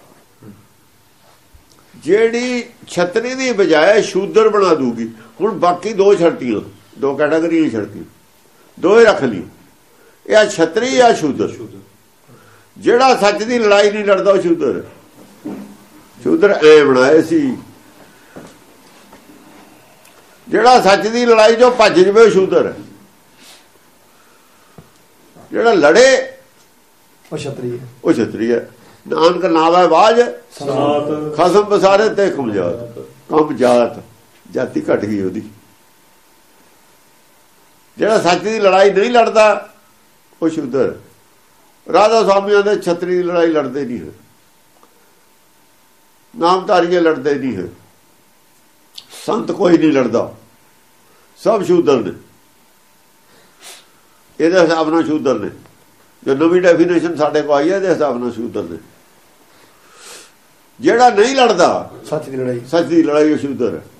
ਜਿਹੜੀ ਛਤਰੀ ਦੀ ਬਜਾਏ ਸ਼ੂਦਰ ਬਣਾ ਦੂਗੀ। ਹੁਣ ਬਾਕੀ ਦੋ ਛੜਤੀਆਂ, ਦੋ ਕੈਟਾਗਰੀਆਂ ਛੜਤੀਆਂ, ਦੋਏ ਰੱਖ ਲਈ। ਇਹ ਆ ਛਤਰੀ ਆ ਸ਼ੂਦਰ। ਜਿਹੜਾ ਸੱਚ ਦੀ ਲੜਾਈ ਨਹੀਂ ਲੜਦਾ ਉਹ ਸ਼ੂਦਰ। ਸ਼ੂਦਰ ਐ ਬਣਾਏ ਸੀ, ਜਿਹੜਾ ਸੱਚ ਦੀ ਲੜਾਈ ਜੋ ਭੱਜ ਜਵੇ ਉਹ ਸ਼ੂਦਰ ਹੈ। ਜਿਹੜਾ ਲੜੇ ਉਹ ਛਤਰੀ ਹੈ। ਉਹ ਛਤਰੀ ਹੈ। ਨਾਨਕ ਨਾਵਾ ਬਾਜ ਖਸਮ ਬਸਾਰੇ ਤੇ ਕਮ ਜਾਤ ਜਾਤੀ ਘਟ ਗਈ ਉਹਦੀ। ਜਿਹੜਾ ਸੱਚ ਦੀ ਲੜਾਈ ਨਹੀਂ ਲੜਦਾ ਉਹ ਸ਼ੂਦਰ। ਰਾਧਾ ਸਵਾਮੀਆਂ ਦੇ ਛਤਰੀ ਦੀ ਲੜਾਈ ਲੜਦੇ ਨਹੀਂ ਹੈ, ਨਾਮਧਾਰੀਏ ਲੜਦੇ ਨਹੀਂ ਹੈ, ਸੰਤ ਕੋਈ ਨਹੀਂ ਲੜਦਾ, ਸਭ ਸ਼ੂਦਰ ਨੇ। ਇਹਦੇ ਹਿਸਾਬ ਨਾਲ ਸ਼ੂਦਰ ਨੇ। ਜੋ ਨਵੀਂ ਡੈਫੀਨੇਸ਼ਨ ਸਾਡੇ ਕੋਲ ਆਈ ਹੈ ਇਹਦੇ ਹਿਸਾਬ ਨਾਲ ਸ਼ੂਦਰ ਨੇ। ਜਿਹੜਾ ਨਹੀਂ ਲੜਦਾ ਸੱਚ ਦੀ ਲੜਾਈ ਉਹ ਸ਼ੂਦਰ ਹੈ।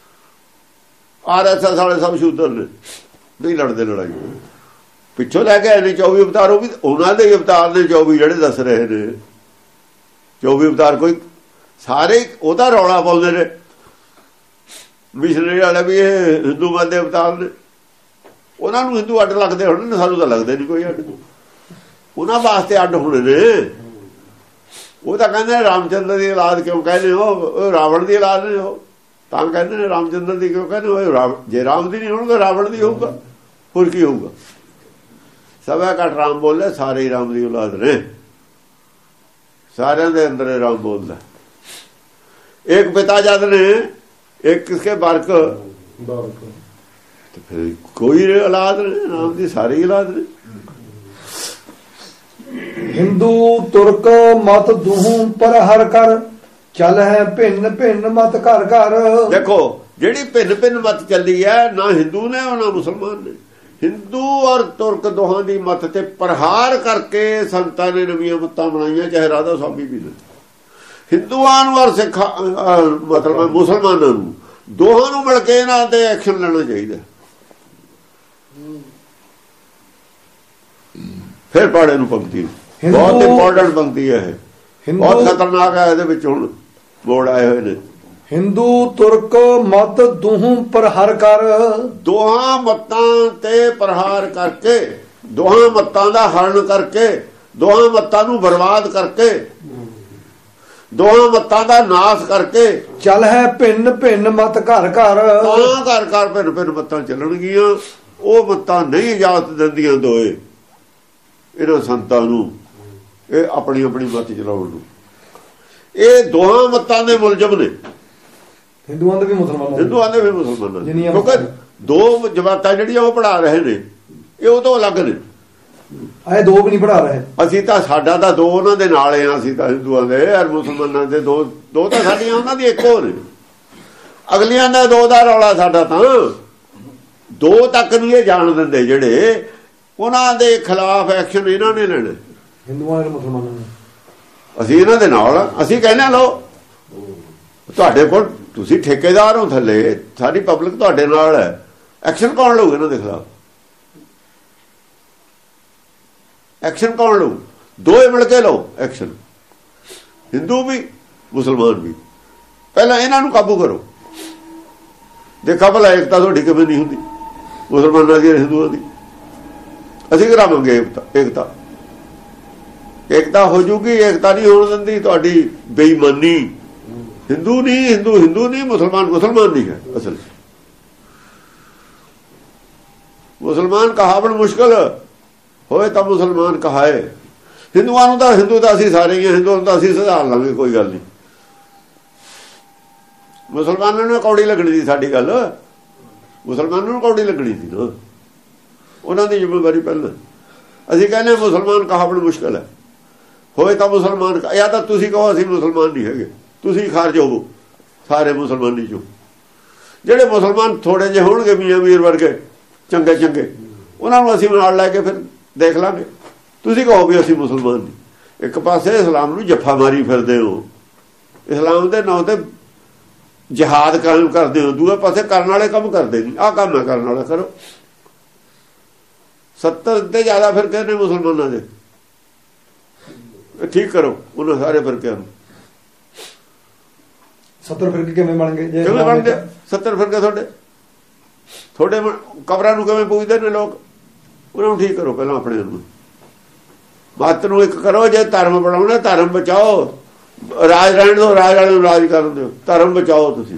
RSS ਵਾਲੇ ਸਭ ਸ਼ੂਦਰ ਨੇ, ਨਹੀਂ ਲੜਦੇ ਲੜਾਈ। ਪਿੱਛੋਂ ਲੈ ਕੇ ਆਏ ਨੇ 24 ਅਵਤਾਰ, ਉਹ ਵੀ ਉਹਨਾਂ ਦੇ ਅਵਤਾਰ ਨੇ 24 ਜਿਹੜੇ ਦੱਸ ਰਹੇ ਨੇ। 24 ਅਵਤਾਰ ਕੋਈ ਸਾਰੇ ਉਹਦਾ ਰੌਲਾ ਪਾਉਂਦੇ ਨੇ ਮਿਸ਼ਨਰੀ ਵਾਲੇ ਵੀ ਇਹ ਹਿੰਦੂ ਮਤ ਦੇ ਅਵਤਾਰ ਨੇ। ਉਹਨਾਂ ਨੂੰ ਹਿੰਦੂ ਅੱਡ ਲੱਗਦੇ ਹੋਣੇ ਨੇ, ਸਾਨੂੰ ਤਾਂ ਲੱਗਦੇ ਨਹੀਂ ਕੋਈ ਅੱਡ। ਉਹਨਾਂ ਵਾਸਤੇ ਅੱਡ ਹੋਣੇ ਨੇ। ਉਹ ਤਾਂ ਕਹਿੰਦੇ ਰਾਮਚੰਦਰ ਦੀ ਔਲਾਦ ਕਿਉਂ ਕਹਿੰਦੇ ਹੋ? ਰਾਵਣ ਦੀ ਔਲਾਦ ਨੇ ਉਹ, ਤਾਂ ਕਹਿੰਦੇ ਨੇ ਰਾਮਚੰਦਰ ਦੀ ਕਿਉਂ ਕਹਿੰਦੇ ਹੋ? ਜੇ ਰਾਮ ਦੀ ਨਹੀਂ ਹੋਣਗੇ ਰਾਵਣ ਦੀ ਹੋਊਗਾ, ਹੋਰ ਕੀ ਹੋਊਗਾ? ਸਭਾ ਘੱਟ ਰਾਮ ਬੋਲੇ, ਸਾਰੇ ਹੀ ਰਾਮ ਦੀ ਔਲਾਦ ਨੇ। ਸਾਰਿਆਂ ਦੇ ਅੰਦਰ ਰਾਮ ਬੋਲਦਾ। ਇੱਕ ਪਿਤਾ ਜਦ ਨੇ ਇੱਕ ਕਿਸਕੇ ਬਰਕ, ਤੇ ਫਿਰ ਕੋਈ ਔਲਾਦ ਨੇ ਰਾਮ ਦੀ, ਸਾਰੀ ਔਲਾਦ ਨੇ। ਹਿੰਦੂ ਤੁਰਕ ਮਤ ਦੂਹੂ ਪਰ ਹਰ ਕਰ ਚੱਲ ਹੈ ਭਿੰਨ ਭਿੰਨ ਮਤ ਘਰ ਘਰ। ਦੇਖੋ ਜਿਹੜੀ ਭਿੰਨ ਭਿੰਨ ਮਤ ਚੱਲੀ ਹੈ, ਨਾ ਹਿੰਦੂ ਨੇ ਨਾ ਮੁਸਲਮਾਨ ਨੇ। ਹਿੰਦੂ ਔਰ ਤੁਰਕ ਦੋਹਾਂ ਦੀ ਮਤ ਤੇ ਪ੍ਰਹਾਰ ਕਰਕੇ ਸੰਤਾਂ ਨੇ ਨਵੀਆਂ ਮਤਾਂ ਬਣਾਈਆਂ, ਚਾਹੇ ਰਾਧਾ ਸਵਾਮੀ ਵੀ ਨੇ। ਹਿੰਦੂਆਂ ਨੂੰ ਔਰ ਸਿੱਖਾਂ ਮਤਲਬ ਮੁਸਲਮਾਨਾਂ ਨੂੰ, ਦੋਹਾਂ ਨੂੰ ਮਿਲ ਕੇ ਇਹਨਾਂ ਤੇ ਐਕਸ਼ਨ ਲੈਣਾ ਚਾਹੀਦਾ। ਫਿਰ ਪਾੜੇ ਨੂੰ ਪੰਕਤੀ ਬਹੁਤ ਇੰਪੋਰਟੈਂਟ ਪੰਕਤੀ ਹੈ ਇਹ, ਬਹੁਤ ਖਤਰਨਾਕ ਹੈ। ਇਹਦੇ ਵਿੱਚ ਹੁਣ ਬੋੜ ਆਏ ਹੋਏ ਨੇ। ਹਿੰਦੂ ਤੁਰਕ ਮਤ ਦੂਹੂ ਪਰ ਹਰ ਕਰ। ਦੋਹਾਂ ਮਤਾਂ ਤੇ ਪ੍ਰਹਾਰ ਕਰਕੇ, ਦੋਹਾਂ ਮਤਾਂ ਦਾ ਹਰਨ ਕਰਕੇ, ਦੋਹਾਂ ਮਤਾਂ ਨੂੰ ਬਰਬਾਦ ਕਰਕੇ, ਦੋਹਾਂ ਮਤਾਂ ਦਾ ਨਾਸ਼ ਕਰਕੇ ਚੱਲ ਹੈ ਭਿੰਨ ਭਿੰਨ ਮਤ ਘਰ ਘਰ। ਤਾਂ ਘਰ ਘਰ ਭਿੰਨ ਭਿੰਨ ਮਤਾਂ ਚੱਲਣਗੀਆਂ। ਉਹ ਮਤਾਂ ਨਹੀਂ ਇਜਾਜ਼ਤ ਦਿੰਦੀਆਂ ਦੋਏ ਇਹਨਾਂ ਸੰਤਾਂ ਨੂੰ, ਇਹ ਆਪਣੀ ਆਪਣੀ ਮਤ ਚਲਾਉਣ ਨੂੰ। ਇਹ ਦੋਹਾਂ ਮਤਾਂ ਦੇ ਮੁਲਜ਼ਮ ਨੇ, ਹਿੰਦੂਆਂ ਦੇ ਵੀ ਮੁਸਲਮਾਨਾਂ ਦੇ। ਕਿਉਂਕਿ ਦੋ ਜਮਾਤਾਂ ਜਿਹੜੀਆਂ ਉਹ ਪੜ੍ਹਾ ਰਹੇ ਨੇ, ਇਹ ਉਹ ਤੋਂ ਅਲੱਗ ਨੇ। ਇਹ ਦੋ ਵੀ ਨਹੀਂ ਪੜ੍ਹਾ ਰਹੇ। ਅਸੀਂ ਤਾਂ, ਸਾਡਾ ਤਾਂ ਦੋ ਉਹਨਾਂ ਦੇ ਨਾਲ ਆ। ਅਸੀਂ ਤਾਂ ਹਿੰਦੂਆਂ ਦੇ ਔਰ ਮੁਸਲਮਾਨਾਂ ਦੇ ਦੋ ਤਾਂ ਸਾਡੀਆਂ ਉਹਨਾਂ ਦੀ ਇੱਕੋ ਨੇ। ਅਗਲੀਆਂ ਦਾ ਦੋ ਦਾ ਰੌਲਾ। ਸਾਡਾ ਤਾਂ ਦੋ ਤੱਕ ਨਹੀਂ ਇਹ ਜਾਣ ਦਿੰਦੇ। ਜਿਹੜੇ ਉਹਨਾਂ ਦੇ ਖਿਲਾਫ ਐਕਸ਼ਨ ਇਹਨਾਂ ਨੇ ਲੈਣਾ, ਹਿੰਦੂਆਂ ਦੇ ਮੁਸਲਮਾਨਾਂ ਨੇ। ਅਸੀਂ ਇਹਨਾਂ ਦੇ ਨਾਲ। ਅਸੀਂ ਕਹਿੰਦੇ ਲਓ ਤੁਹਾਡੇ ਕੋਲ, ਤੁਸੀਂ ਠੇਕੇਦਾਰ ਹੋ ਥੱਲੇ, ਸਾਰੀ ਪਬਲਿਕ ਤੁਹਾਡੇ ਨਾਲ ਹੈ। ਐਕਸ਼ਨ ਕੌਣ ਲਊ ਇਹਨਾਂ ਦੇ ਖਿਲਾਫ? ਐਕਸ਼ਨ ਕੌਣ ਲਊ? ਦੋਏ ਮਿਲ ਕੇ ਲਓ ਐਕਸ਼ਨ, ਹਿੰਦੂ ਵੀ ਮੁਸਲਮਾਨ ਵੀ। ਪਹਿਲਾਂ ਇਹਨਾਂ ਨੂੰ ਕਾਬੂ ਕਰੋ। ਦੇਖਾ ਭਲਾ ਏਕਤਾ ਤੁਹਾਡੀ ਕਿਵੇਂ ਨਹੀਂ ਹੁੰਦੀ ਮੁਸਲਮਾਨਾਂ ਦੀ ਹਿੰਦੂਆਂ ਦੀ। ਅਸੀਂ ਕਰਾਵਾਂਗੇ ਏਕਤਾ, ਏਕਤਾ ਹੋ ਜੂਗੀ। ਏਕਤਾ ਨਹੀਂ ਹੋਣ ਦਿੰਦੀ ਤੁਹਾਡੀ ਬੇਈਮਾਨੀ। ਹਿੰਦੂ ਨਹੀਂ ਮੁਸਲਮਾਨ ਨਹੀਂ ਹੈ ਅਸਲ। ਮੁਸਲਮਾਨ ਕਹਾਵਣ ਮੁਸ਼ਕਲ ਹੋਏ ਤਾਂ ਮੁਸਲਮਾਨ ਕਹਾਏ। ਹਿੰਦੂਆਂ ਨੂੰ ਤਾਂ ਹਿੰਦੂ ਤਾਂ ਅਸੀਂ ਸਾਰੇ ਹੀ, ਹਿੰਦੂਆਂ ਨੂੰ ਤਾਂ ਅਸੀਂ ਸੁਧਾਰ ਲਾਂਗੇ, ਕੋਈ ਗੱਲ ਨਹੀਂ। ਮੁਸਲਮਾਨਾਂ ਨੂੰ ਕੌੜੀ ਲੱਗਣੀ ਸੀ ਸਾਡੀ ਗੱਲ, ਮੁਸਲਮਾਨਾਂ ਨੂੰ ਕੌੜੀ ਲੱਗਣੀ ਸੀ ਨਾ, ਉਹਨਾਂ ਦੀ ਜ਼ਿੰਮੇਵਾਰੀ ਪਹਿਲਾਂ। ਅਸੀਂ ਕਹਿੰਦੇ ਮੁਸਲਮਾਨ ਕਹਾਵਣ ਮੁਸ਼ਕਲ ਹੈ, ਹੋਏ ਤਾਂ ਮੁਸਲਮਾਨ। ਜਾਂ ਤਾਂ ਤੁਸੀਂ ਕਹੋ ਅਸੀਂ ਮੁਸਲਮਾਨ ਨਹੀਂ ਹੈਗੇ, ਤੁਸੀਂ ਖਾਰਜ ਹੋਵੋ ਸਾਰੇ ਮੁਸਲਮਾਨੀ ਚੋਂ। ਜਿਹੜੇ ਮੁਸਲਮਾਨ ਥੋੜੇ ਜਿਹੇ ਹੋਣਗੇ ਮੀਆਂ ਮੀਰ ਵਰਗੇ ਚੰਗੇ, ਉਹਨਾਂ ਨੂੰ ਅਸੀਂ ਨਾਲ ਲੈ ਕੇ ਫਿਰ ਦੇਖ ਲਾਂਗੇ। ਤੁਸੀਂ ਕਹੋ ਵੀ ਅਸੀਂ ਮੁਸਲਮਾਨ ਨਹੀਂ। ਇੱਕ ਪਾਸੇ ਇਸਲਾਮ ਨੂੰ ਜੱਫਾ ਮਾਰੀ ਫਿਰਦੇ ਹੋ, ਇਸਲਾਮ ਦੇ ਨਾਂ ਤੇ ਜਿਹਾਦ ਕਾਇਮ ਕਰਦੇ ਹੋ, ਦੂਏ ਪਾਸੇ ਕਰਨ ਵਾਲੇ ਕੰਮ ਕਰਦੇ ਨਹੀਂ। ਆਹ ਕੰਮ ਹੈ ਕਰਨ ਵਾਲਾ, ਕਰੋ। 70 ਤੇ ਜ਼ਿਆਦਾ ਫਿਰਕੇ ਨੇ ਮੁਸਲਮਾਨਾਂ ਦੇ, ਠੀਕ ਕਰੋ ਉਹਨਾਂ ਸਾਰੇ ਫਿਰਕਿਆਂ ਨੂੰ। 70 ਫਿਰਕੇ ਕਿਵੇਂ ਬਣ ਗਏ? ਕਿਵੇਂ ਬਣ ਗਏ 70 ਫਿਰਕੇ? ਤੁਹਾਡੇ ਕਬਰਾਂ ਨੂੰ ਕਿਵੇਂ ਪੂਜਦੇ ਨੇ ਲੋਕ? ਉਹਨਾਂ ਨੂੰ ਠੀਕ ਕਰੋ ਪਹਿਲਾਂ ਆਪਣੇ ਨੂੰ। ਮੱਤ ਨੂੰ ਇੱਕ ਕਰੋ। ਜੇ ਧਰਮ ਬਣਾਉਣਾ, ਧਰਮ ਬਚਾਓ। ਰਾਜ ਰਹਿਣ ਦਿਓ, ਰਾਜ ਵਾਲੇ ਨੂੰ ਰਾਜ ਕਰਨ ਦਿਓ, ਧਰਮ ਬਚਾਓ। ਤੁਸੀਂ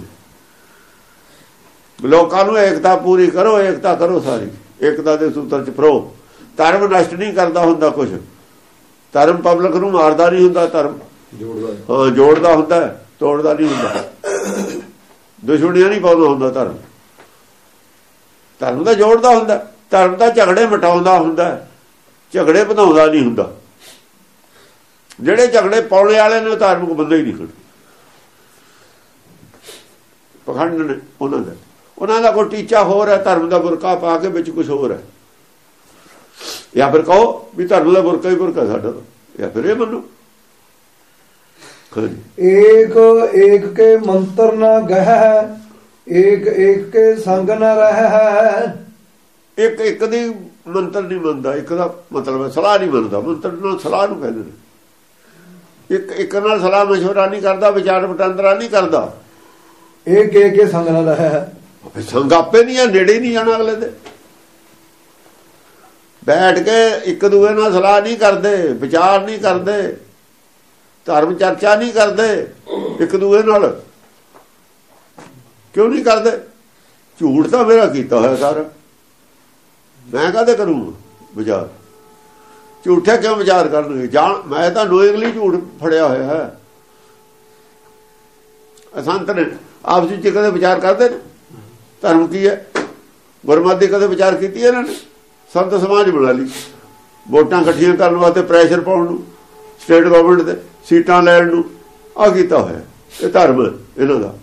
ਲੋਕਾਂ ਨੂੰ ਏਕਤਾ ਪੂਰੀ ਕਰੋ, ਏਕਤਾ ਕਰੋ ਸਾਰੀ, ਏਕਤਾ ਦੇ ਸੂਤਰ ਚ ਫਰੋ। ਧਰਮ ਨਸ਼ਟ ਨਹੀਂ ਕਰਦਾ ਹੁੰਦਾ ਕੁਛ, ਧਰਮ ਪਬਲਿਕ ਨੂੰ ਮਾਰਦਾ ਨਹੀਂ ਹੁੰਦਾ, ਧਰਮ ਜੋੜਦਾ ਹੁੰਦਾ, ਤੋੜਦਾ ਨਹੀਂ ਹੁੰਦਾ। ਦੁਸ਼ਮਣੀਆਂ ਨਹੀਂ ਪਾਉਂਦਾ ਹੁੰਦਾ ਧਰਮ। ਧਰਮ ਦਾ ਜੋੜਦਾ ਹੁੰਦਾ, ਧਰਮ ਦਾ ਝਗੜੇ ਮਿਟਾਉਂਦਾ ਹੁੰਦਾ, ਝਗੜੇ ਵਧਾਉਂਦਾ ਨਹੀਂ ਹੁੰਦਾ। ਜਿਹੜੇ ਝਗੜੇ ਪਾਉਣੇ ਵਾਲੇ ਨੇ ਉਹ ਧਾਰਮਿਕ ਬੰਦੇ ਹੀ ਨਹੀਂ ਖੜੇ, ਪਖੰਡ ਨੇ ਉਹਨਾਂ ਦਾ ਕੋਈ ਟੀਚਾ ਹੋਰ ਹੈ, ਧਰਮ ਦਾ ਬੁਰਕਾ ਪਾ ਕੇ ਵਿੱਚ ਕੁਝ ਹੋਰ ਹੈ। ਜਾਂ ਫਿਰ ਕਹੋ ਵੀ ਧਰਮ ਦਾ ਬੁਰਕਾ ਹੀ ਬੁਰਕਾ ਸਾਡਾ, ਜਾਂ ਫਿਰ ਇਹ ਮੰਨੋ ਏਕ ਕੇ ਮੰਤਰ ਨਾ ਗਹਿ, ਏਕ ਕੇ ਸੰਗ ਨਾ ਰਹਿ। ਇੱਕ ਦੀ ਮੰਤਰ ਨਹੀਂ ਮੰਨਦਾ, ਇੱਕ ਦਾ ਮਤਲਬ ਹੈ ਸਲਾਹ ਨਹੀਂ ਮੰਨਦਾ। ਮੰਤਰ ਨੂੰ ਸਲਾਹ ਨੂੰ ਕਹਿੰਦੇ ਨੇ। ਇੱਕ ਨਾਲ ਸਲਾਹ ਮਸ਼ਵਰਾ ਨਹੀਂ ਕਰਦਾ, ਵਿਚਾਰ ਵਟਾਂਦਰਾ ਨਹੀਂ ਕਰਦਾ। ਏਕ ਕੇ ਸੰਗ ਨਾ ਰਹਿ, ਸੰਗ ਆਪੇ ਨਹੀਂ ਹੈ, ਨੇੜੇ ਨਹੀਂ ਜਾਣਾ ਅਗਲੇ ਦੇ। ਬੈਠ ਕੇ ਇੱਕ ਦੂਏ ਨਾਲ ਸਲਾਹ ਨਹੀਂ ਕਰਦੇ, ਵਿਚਾਰ ਨਹੀਂ ਕਰਦੇ, ਧਰਮ ਚਰਚਾ ਨਹੀਂ ਕਰਦੇ ਇੱਕ ਦੂਏ ਨਾਲ। ਕਿਉਂ ਨਹੀਂ ਕਰਦੇ? ਝੂਠ ਤਾਂ ਮੇਰਾ ਕੀਤਾ ਹੋਇਆ ਸਾਰਾ, ਮੈਂ ਕਾਹਦੇ ਕਰੂੰ ਵਿਚਾਰ? ਝੂਠੇ ਕਿਉਂ ਵਿਚਾਰ ਕਰਨਗੇ? ਮੈਂ ਤਾਂ ਨੋਇੰਗਲੀ ਝੂਠ ਫੜਿਆ ਹੋਇਆ ਹੈ। ਅਸੰਤ ਨੇ ਆਪਸ ਵਿੱਚ ਕਦੇ ਵਿਚਾਰ ਕਰਦੇ ਨੇ ਧਰਮ ਕੀ ਹੈ, ਗੁਰਮਤਿ ਕਦੇ ਵਿਚਾਰ ਕੀਤੀ ਇਹਨਾਂ ਨੇ? ਸੰਤ ਸਮਾਜ ਬਣਾ ਲਈ ਵੋਟਾਂ ਇਕੱਠੀਆਂ ਕਰਨ ਵਾਸਤੇ, ਪ੍ਰੈਸ਼ਰ ਪਾਉਣ ਨੂੰ, ਸਟੇਟ ਗਵਰਨਮੈਂਟ ਦੇ ਸੀਟਾਂ ਲੈਣ ਨੂੰ। ਆ ਕੀਤਾ ਹੋਇਆ ਇਹ ਧਰਮ ਇਹਨਾਂ ਦਾ।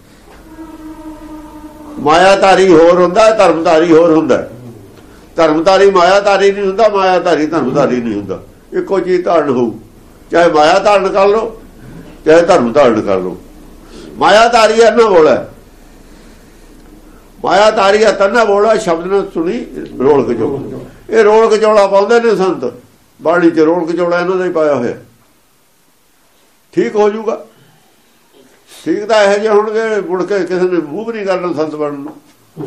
ਮਾਇਆਧਾਰੀ ਹੋਰ ਹੁੰਦਾ, ਧਰਮਧਾਰੀ ਹੋਰ ਹੁੰਦਾ। ਧਰਮਧਾਰੀ ਮਾਇਆਧਾਰੀ ਨਹੀਂ ਹੁੰਦਾ, ਮਾਇਆਧਾਰੀ ਧਰਮਧਾਰੀ ਨਹੀਂ ਹੁੰਦਾ। ਇੱਕੋ ਚੀਜ਼ ਧਾਰਨ ਹੋਊ, ਚਾਹੇ ਮਾਇਆ ਧਾਰਨ ਕਰ ਲਓ ਚਾਹੇ ਧਰਮ ਧਾਰਨ ਕਰ ਲਓ। ਮਾਇਆਧਾਰੀ ਹੈ ਨਾ ਬੋਲਾ, ਮਾਇਆਧਾਰੀ ਹੈ ਤੰਨਾ ਬੋਲਾ ਸ਼ਬਦ ਨਾਲ ਸੁਣੀ ਰੋਲ ਕਚੋਲਾ। ਇਹ ਰੋਲ ਕਚੋਲਾ ਪਾਉਂਦੇ ਨੇ ਸੰਤ ਬਾਣੀ ਚ, ਰੋਲ ਕਚੋਲਾ ਇਹਨਾਂ ਦਾ ਹੀ ਪਾਇਆ ਹੋਇਆ। ਠੀਕ ਹੋ ਜਾਊਗਾ, ਠੀਕ ਤਾਂ ਇਹੋ ਜਿਹੇ ਹੋਣਗੇ ਮੁੜ ਕੇ ਕਿਸੇ ਨੇ ਮੂੰਹ ਵੀ ਨਹੀਂ ਕਰਨਾ ਸੰਤ ਬਣਨ ਨੂੰ।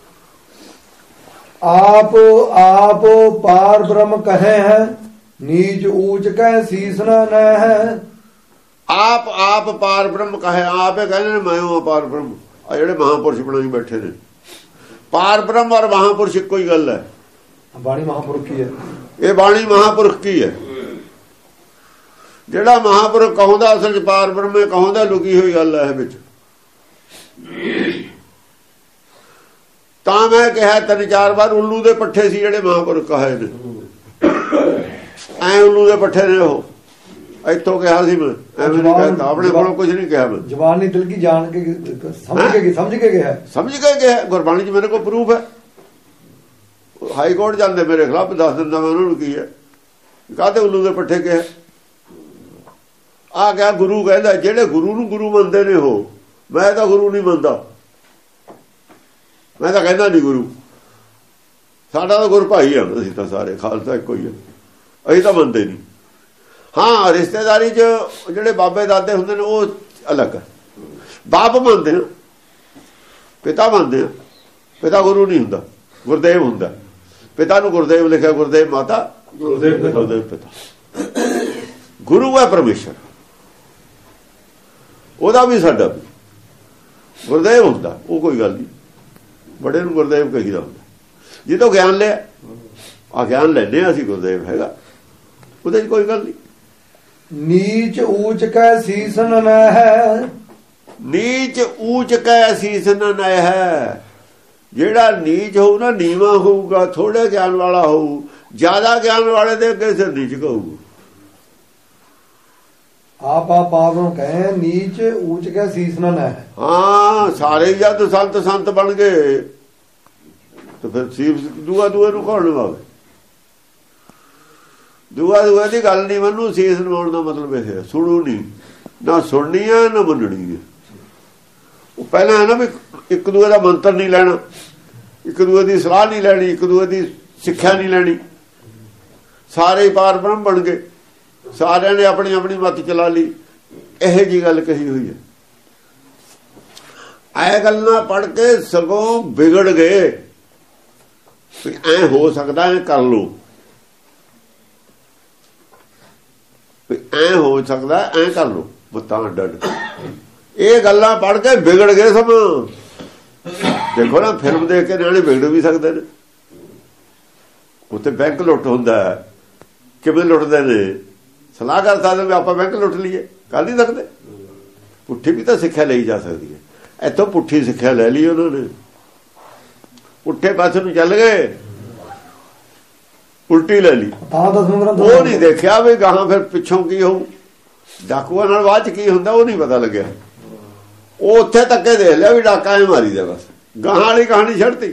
ਆਪ ਪਾਰ ਬ੍ਰਹਮ ਕਹੇ ਹੈ, ਨੀਚ ਊਚ ਕਹਿ ਸੀਸ ਨਾ ਹੈ। ਆਪ ਪਾਰ ਬ੍ਰਹਮ ਕਹੇ, ਆਪੇ ਕਹਿੰਦੇ ਨੇ ਮੈਂ ਹਾਂ ਪਾਰ ਬ੍ਰਹਮ। ਆ ਜਿਹੜੇ ਮਹਾਂਪੁਰਸ਼ ਬਣਾਈ ਬੈਠੇ ਨੇ, ਪਾਰ ਬ੍ਰਹਮ ਔਰ ਮਹਾਂਪੁਰਸ਼ ਇੱਕੋ ਹੀ ਗੱਲ ਹੈ। ਬਾਣੀ ਮਹਾਂਪੁਰਖ ਕੀ ਹੈ? ਇਹ ਬਾਣੀ ਮਹਾਂਪੁਰਖ ਕੀ ਹੈ? ਜਿਹੜਾ ਮਹਾਂਪੁਰਖ ਕਹੋਂਦਾ ਅਸਲ ਚ ਪਾਰ ਬ੍ਰਹਮੇ ਕਹੋਂਦਾ, ਲੁਕੀ ਹੋਈ ਗੱਲ ਹੈ ਵਿੱਚ। ਤਾਂ ਮੈਂ ਕਿਹਾ 3-4 ਵਾਰ ਉੱਲੂ ਦੇ ਪੱਠੇ ਸੀ ਜਿਹੜੇ ਮਹਾਂਪੁਰਖ ਕਹੇ ਨੇ। ਐ ਉੱਲੂ ਦੇ ਪੱਠੇ ਨੇ ਉਹ। ਇੱਥੋਂ ਕਿਹਾ ਸੀ ਮੈਂ, ਐਵੇਂ ਨਹੀਂ ਕਹਿੰਦਾ, ਆਪਣੇ ਕੋਲੋਂ ਕੁਝ ਨਹੀਂ ਕਿਹਾ ਮੈਂ। ਜ਼ਬਾਨ ਨਹੀਂ ਦਿਲ ਕੀ ਜਾਣ ਕੇ ਸਮਝ ਕੇ ਕਿਹਾ। ਗੁਰਬਾਣੀ ਚ ਮੇਰੇ ਕੋਲ ਪ੍ਰੂਫ ਹੈ। ਹਾਈ ਕੋਰਟ ਜਾਂਦੇ ਮੇਰੇ ਖਿਲਾਫ, ਦੱਸ ਦਿੰਦਾ ਮੈਂ ਉਹਨਾਂ ਨੂੰ ਕੀ ਹੈ, ਕਾਹਦੇ ਉੱਲੂ ਦੇ ਪੱਠੇ ਕਿਹਾ। ਆ ਗਿਆ ਗੁਰੂ ਕਹਿੰਦਾ, ਜਿਹੜੇ ਗੁਰੂ ਨੂੰ ਗੁਰੂ ਮੰਨਦੇ ਨੇ ਉਹ। ਮੈਂ ਤਾਂ ਗੁਰੂ ਨਹੀਂ ਮੰਨਦਾ, ਮੈਂ ਤਾਂ ਕਹਿੰਦਾ ਨਹੀਂ ਗੁਰੂ। ਸਾਡਾ ਤਾਂ ਗੁਰ ਭਾਈ ਆ, ਅਸੀਂ ਤਾਂ ਸਾਰੇ ਖਾਲਸਾ ਇੱਕੋ ਹੀ ਆ, ਅਸੀਂ ਤਾਂ ਮੰਨਦੇ ਨਹੀਂ। ਹਾਂ ਰਿਸ਼ਤੇਦਾਰੀ 'ਚ ਜਿਹੜੇ ਬਾਬੇ ਦਾਦੇ ਹੁੰਦੇ ਨੇ ਉਹ ਅਲੱਗ। ਬਾਪ ਮੰਨਦੇ ਆ, ਪਿਤਾ ਮੰਨਦੇ ਆ। ਪਿਤਾ ਗੁਰੂ ਨਹੀਂ ਹੁੰਦਾ, ਗੁਰਦੇਵ ਹੁੰਦਾ। ਪਿਤਾ ਨੂੰ ਗੁਰਦੇਵ ਲਿਖਿਆ, ਗੁਰਦੇਵ ਮਾਤਾ, ਗੁਰਦੇਵ ਪਿਤਾ। ਗੁਰੂ ਹੈ ਪਰਮੇਸ਼ਰ, ਉਹਦਾ ਵੀ ਸਾਡਾ ਵੀ ਗੁਰਦੇਵ ਹੁੰਦਾ। ਉਹ ਕੋਈ ਗੱਲ ਨਹੀਂ, ਬੜੇ ਨੂੰ ਗੁਰਦੇਵ ਕਹੀਦਾ ਹੁੰਦਾ। ਜਿਹਦੋਂ ਗਿਆਨ ਲਿਆ, ਆ ਗਿਆਨ ਲੈਨੇ ਅਸੀਂ, ਗੁਰਦੇਵ ਹੈਗਾ, ਉਹਦੇ 'ਚ ਕੋਈ ਗੱਲ ਨਹੀਂ। ਨੀਚ ਊਚ ਕੈ ਸੀਸ ਨ ਹੈ, ਨੀਚ ਊਚ ਕੈ ਸੀਸ ਨ ਹੈ। ਜਿਹੜਾ ਨੀਚ ਹੋਊ ਨਾ, ਨੀਵਾਂ ਹੋਊਗਾ, ਥੋੜੇ ਗਿਆਨ ਵਾਲਾ ਹੋਊ, ਜ਼ਿਆਦਾ ਗਿਆਨ ਵਾਲੇ ਦੇ ਅੱਗੇ ਸਿਰ ਨੀਚ ਕਹੂਗਾ। ਆਪ ਨੂੰ ਕਹੇ ਨੀਚ ਊਚ ਕੈ ਸੀਸ ਨ ਹੈ। ਹਾਂ ਸਾਰੇ ਜਦ ਸੰਤ ਬਣ ਗਏ ਤੇ ਫਿਰ ਸੀਸ ਦੂਆ ਨੂੰ ਕੌਣ ਲਵਾਵੇ? ਦੂਆ ਦੀ ਗੱਲ ਨਹੀਂ ਮੰਨੂ। ਸੀਸ ਨਵਾਉਣ ਦਾ ਮਤਲਬ ਇਹ ਹੈ, ਸੁਣੂ ਨਹੀਂ, ਨਾ ਸੁਣਨੀ ਹੈ ਨਾ ਮੰਨਣੀ ਹੈ। ਉਹ ਪਹਿਲਾਂ ਹੈ ਨਾ ਵੀ ਇੱਕ ਦੂਏ ਦਾ ਮੰਤਰ ਨਹੀਂ ਲੈਣਾ, ਇੱਕ ਦੂਏ ਦੀ ਸਲਾਹ ਨਹੀਂ ਲੈਣੀ, ਇੱਕ ਦੂਏ ਦੀ ਸਿੱਖਿਆ ਨਹੀਂ ਲੈਣੀ। ਸਾਰੇ ਹੀ ਪਾਰ ਬ੍ਰਹਮ ਬਣ ਗਏ, ਸਾਰਿਆਂ ਨੇ ਆਪਣੀ ਆਪਣੀ ਮੱਤ ਚਲਾ ਲਈ। ਇਹੋ ਜਿਹੀ ਗੱਲ ਕਹੀ ਹੋਈ ਹੈ। ਇਹ ਗੱਲਾਂ ਪੜ੍ਹ ਕੇ ਸਗੋਂ ਵਿਗੜ ਗਏ। ਐ ਹੋ ਸਕਦਾ, ਐ ਕਰ ਲੋ, ਐ ਹੋ ਸਕਦਾ, ਐ ਕਰ ਲੋ, ਬਤਾਂ ਡੱਡ। ਇਹ ਗੱਲਾਂ ਪੜ੍ਹ ਕੇ ਵਿਗੜ ਗਏ ਸਭ। ਦੇਖੋ ਨਾ, ਫਿਲਮ ਦੇਖ ਕੇ ਨਿਆਣੇ ਵਿਗੜ ਵੀ ਸਕਦੇ ਨੇ। ਉੱਥੇ ਬੈਂਕ ਲੁੱਟ ਹੁੰਦਾ, ਕਿਵੇਂ ਲੁੱਟਦੇ ਨੇ? ਸਲਾਹ ਕਰ ਸਕਦੇ ਵੀ ਆਪਾਂ ਬੈਂਕ ਲੁੱਟ ਲਈਏ, ਕਰ ਨਹੀਂ ਸਕਦੇ। ਪੁੱਠੀ ਵੀ ਤਾਂ ਸਿੱਖਿਆ ਲਈ ਜਾ ਸਕਦੀ ਹੈ। ਇੱਥੋਂ ਪੁੱਠੀ ਸਿੱਖਿਆ ਲੈ ਲਈ ਉਹਨਾਂ ਨੇ, ਪੁੱਠੇ ਪਾਸੇ ਨੂੰ ਚੱਲ ਗਏ, ਉਲਟੀ ਲੈ ਲਈ। ਉਹ ਨਹੀਂ ਦੇਖਿਆ ਵੀ ਗਾਹਾਂ ਫਿਰ ਪਿੱਛੋਂ ਕੀ ਹੋਊ, ਡਾਕੂਆਂ ਨਾਲ ਬਾਅਦ ਚ ਕੀ ਹੁੰਦਾ, ਉਹ ਨਹੀਂ ਪਤਾ ਲੱਗਿਆ। ਉਹ ਉੱਥੇ ਤੱਕੇ ਦੇਖ ਲਿਆ ਵੀ ਡਾਕਾ ਐ ਮਾਰੀ ਦਾ, ਬਸ ਗਾਹਾਂ ਵਾਲੀ ਕਹਾਣੀ ਛੱਡਤੀ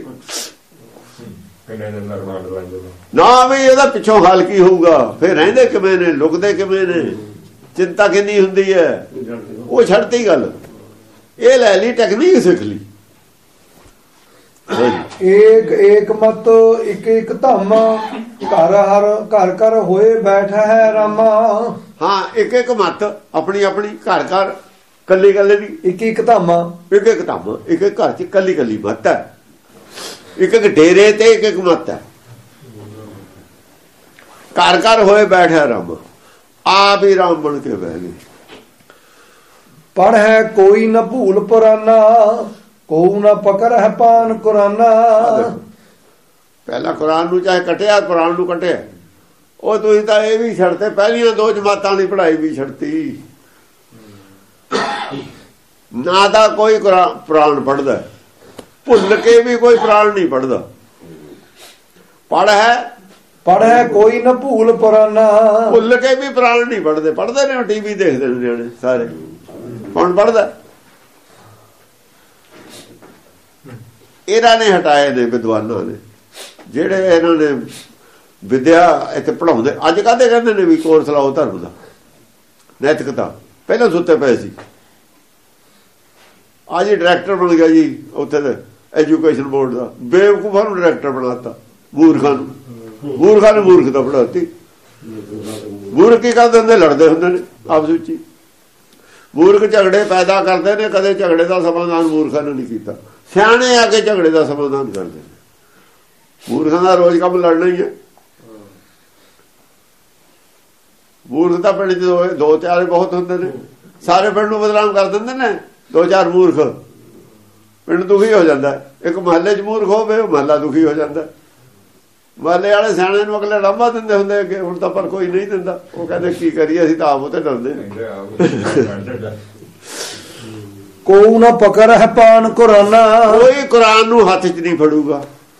ਨਾ। ਵੀ ਇਹਦਾ ਪਿੱਛੋਂ ਹਾਲ ਕੀ ਹੋਊਗਾ, ਫਿਰ ਰਹਿੰਦੇ ਕਿਵੇਂ ਨੇ, ਲੁਕਦੇ ਕਿਵੇਂ ਨੇ, ਚਿੰਤਾ ਕਿੰਨੀ ਹੁੰਦੀ ਹੈ, ਉਹ ਛੱਡਤੀ ਗੱਲ। ਇਹ ਲੈ ਲਈ ਟੈਕਨੀਕ, ਸਿੱਖ ਲਈ। ਏਕ ਮਤ ਇੱਕ ਧੰਮ, ਘਰ ਘਰ ਹੋਏ ਬੈਠਾ ਹੈ ਰਾਮਾ। ਹਾਂ ਇੱਕ ਮਤ, ਆਪਣੀ ਆਪਣੀ, ਘਰ ਕੱਲੀ ਦੀ, ਇੱਕ ਧੰਮ, ਇੱਕ ਧੰਮ, ਇੱਕ ਘਰ ਚ ਕੱਲੀ ਮਤ ਹੈ। ਇੱਕ ਡੇਰੇ ਤੇ ਇੱਕ ਮਤ ਹੈ। ਘਰ ਹੋਏ ਬੈਠਾ ਰਾਮ, ਆਪ ਹੀ ਰਾਮ ਬਣ ਕੇ ਬਹਿ ਗਏ। ਪੜ ਹੈ ਕੋਈ ਨਾ ਭੂਲ ਪੁਰਾਨਾ, ਕੋ ਨਾ ਪਕੜ ਹੈ ਪਾਨ ਕੁਰਾਨਾ। ਪਹਿਲਾਂ ਕੁਰਾਨ ਨੂੰ ਚਾਹੇ ਕਟਿਆ, ਕੁਰਾਨ ਨੂੰ ਕਟਿਆ। ਉਹ ਤੁਸੀਂ ਤਾਂ ਇਹ ਵੀ ਛੱਡਤੇ, ਪਹਿਲੀਆਂ ਦੋ ਜਮਾਤਾਂ ਦੀ ਪੜ੍ਹਾਈ ਵੀ ਛੱਡਤੀ। ਨਾ ਤਾਂ ਕੋਈ ਪੁਰਾਣ ਪੜ੍ਹਦਾ, ਭੁੱਲ ਕੇ ਵੀ ਕੋਈ ਪੁਰਾਣ ਨਹੀਂ ਪੜ੍ਹਦਾ। ਪੜ ਹੈ ਕੋਈ ਨਾ ਭੂਲ ਪੁਰਾਨਾ, ਭੁੱਲ ਕੇ ਵੀ ਪੁਰਾਣ ਨਹੀਂ ਪੜ੍ਹਦੇ। ਪੜ੍ਹਦੇ ਨੇ, ਟੀਵੀ ਦੇਖਦੇ ਨੇ ਨਿਆਣੇ ਸਾਰੇ। ਕੌਣ ਪੜ੍ਹਦਾ? ਇਹਨਾਂ ਨੇ ਹਟਾਏ ਨੇ, ਵਿਦਵਾਨਾਂ ਨੇ, ਜਿਹੜੇ ਇਹਨਾਂ ਨੇ ਵਿਦਿਆ ਇੱਥੇ ਪੜ੍ਹਾਉਂਦੇ। ਅੱਜ ਕਾਹਦੇ ਕਹਿੰਦੇ ਨੇ ਵੀ ਕੋਰਸ ਲਾਓ ਧਰਮ ਦਾ, ਨੈਤਿਕਤਾ। ਪਹਿਲਾਂ ਸੁੱਤੇ ਪਏ ਸੀ, ਅੱਜ ਹੀ ਡਾਇਰੈਕਟਰ ਬਣ ਗਿਆ ਜੀ ਉੱਥੇ ਦੇ ਐਜੂਕੇਸ਼ਨ ਬੋਰਡ ਦਾ। ਬੇਵਕੂਫਾਂ ਨੂੰ ਡਾਇਰੈਕਟਰ ਬਣਾਤਾ, ਮੂਰਖਾਂ ਨੂੰ ਮੂਰਖਤਾ ਪੜਾਤੀ। ਮੂਰਖ ਕੀ ਕਰਦੇ ਹੁੰਦੇ? ਲੜਦੇ ਹੁੰਦੇ ਨੇ ਆਪਸ ਵਿੱਚ ਹੀ। ਮੂਰਖ ਝਗੜੇ ਪੈਦਾ ਕਰਦੇ ਨੇ, ਕਦੇ ਝਗੜੇ ਦਾ ਸਮਾਧਾਨ ਮੂਰਖਾਂ ਨੇ ਨਹੀਂ ਕੀਤਾ। ਸਿਆਣੇ ਆ ਕੇ ਝਗੜੇ ਦਾ ਸਮਾਧਾਨ ਕਰਦੇ ਨੇ। ਮੂਰਖਾਂ ਦਾ ਰੋਜ਼ ਕੰਮ ਲੜਨਾ ਹੀ ਹੈ। ਮੂਰਖ ਤਾਂ ਪਿੰਡ ਚ ਦੋ ਚਾਰ ਬਹੁਤ ਹੁੰਦੇ ਨੇ, ਸਾਰੇ ਪਿੰਡ ਨੂੰ ਬਦਨਾਮ ਕਰ ਦਿੰਦੇ ਨੇ। ਦੋ ਚਾਰ ਮੂਰਖ, ਪਿੰਡ ਦੁਖੀ ਹੋ ਜਾਂਦਾ। ਇੱਕ ਮਹੱਲੇ ਚ ਮੂਰਖ ਹੋਵੇ, ਮਹੱਲਾ ਦੁਖੀ ਹੋ ਜਾਂਦਾ। ਮਹੱਲੇ ਵਾਲੇ ਸਿਆਣੇ ਨੂੰ ਅਗਲੇ ਲਾਂਭਾ ਦਿੰਦੇ ਹੁੰਦੇ ਅੱਗੇ, ਹੁਣ ਤਾਂ ਪਰ ਕੋਈ ਨਹੀਂ ਦਿੰਦਾ। ਉਹ ਕਹਿੰਦੇ ਕੀ ਕਰੀਏ, ਅਸੀਂ ਤਾਂ ਆਪ ਉਹ ਤੇ ਡਰਦੇ। ਕੋ ਨਾ ਪਕੜ ਹੈ ਪਾਨ ਕੁਰਾਨਾ, ਕੋਈ ਕੁਰਾਨ ਨੂੰ ਹੱਥ 'ਚ ਨਹੀਂ ਫੜੂਗਾ।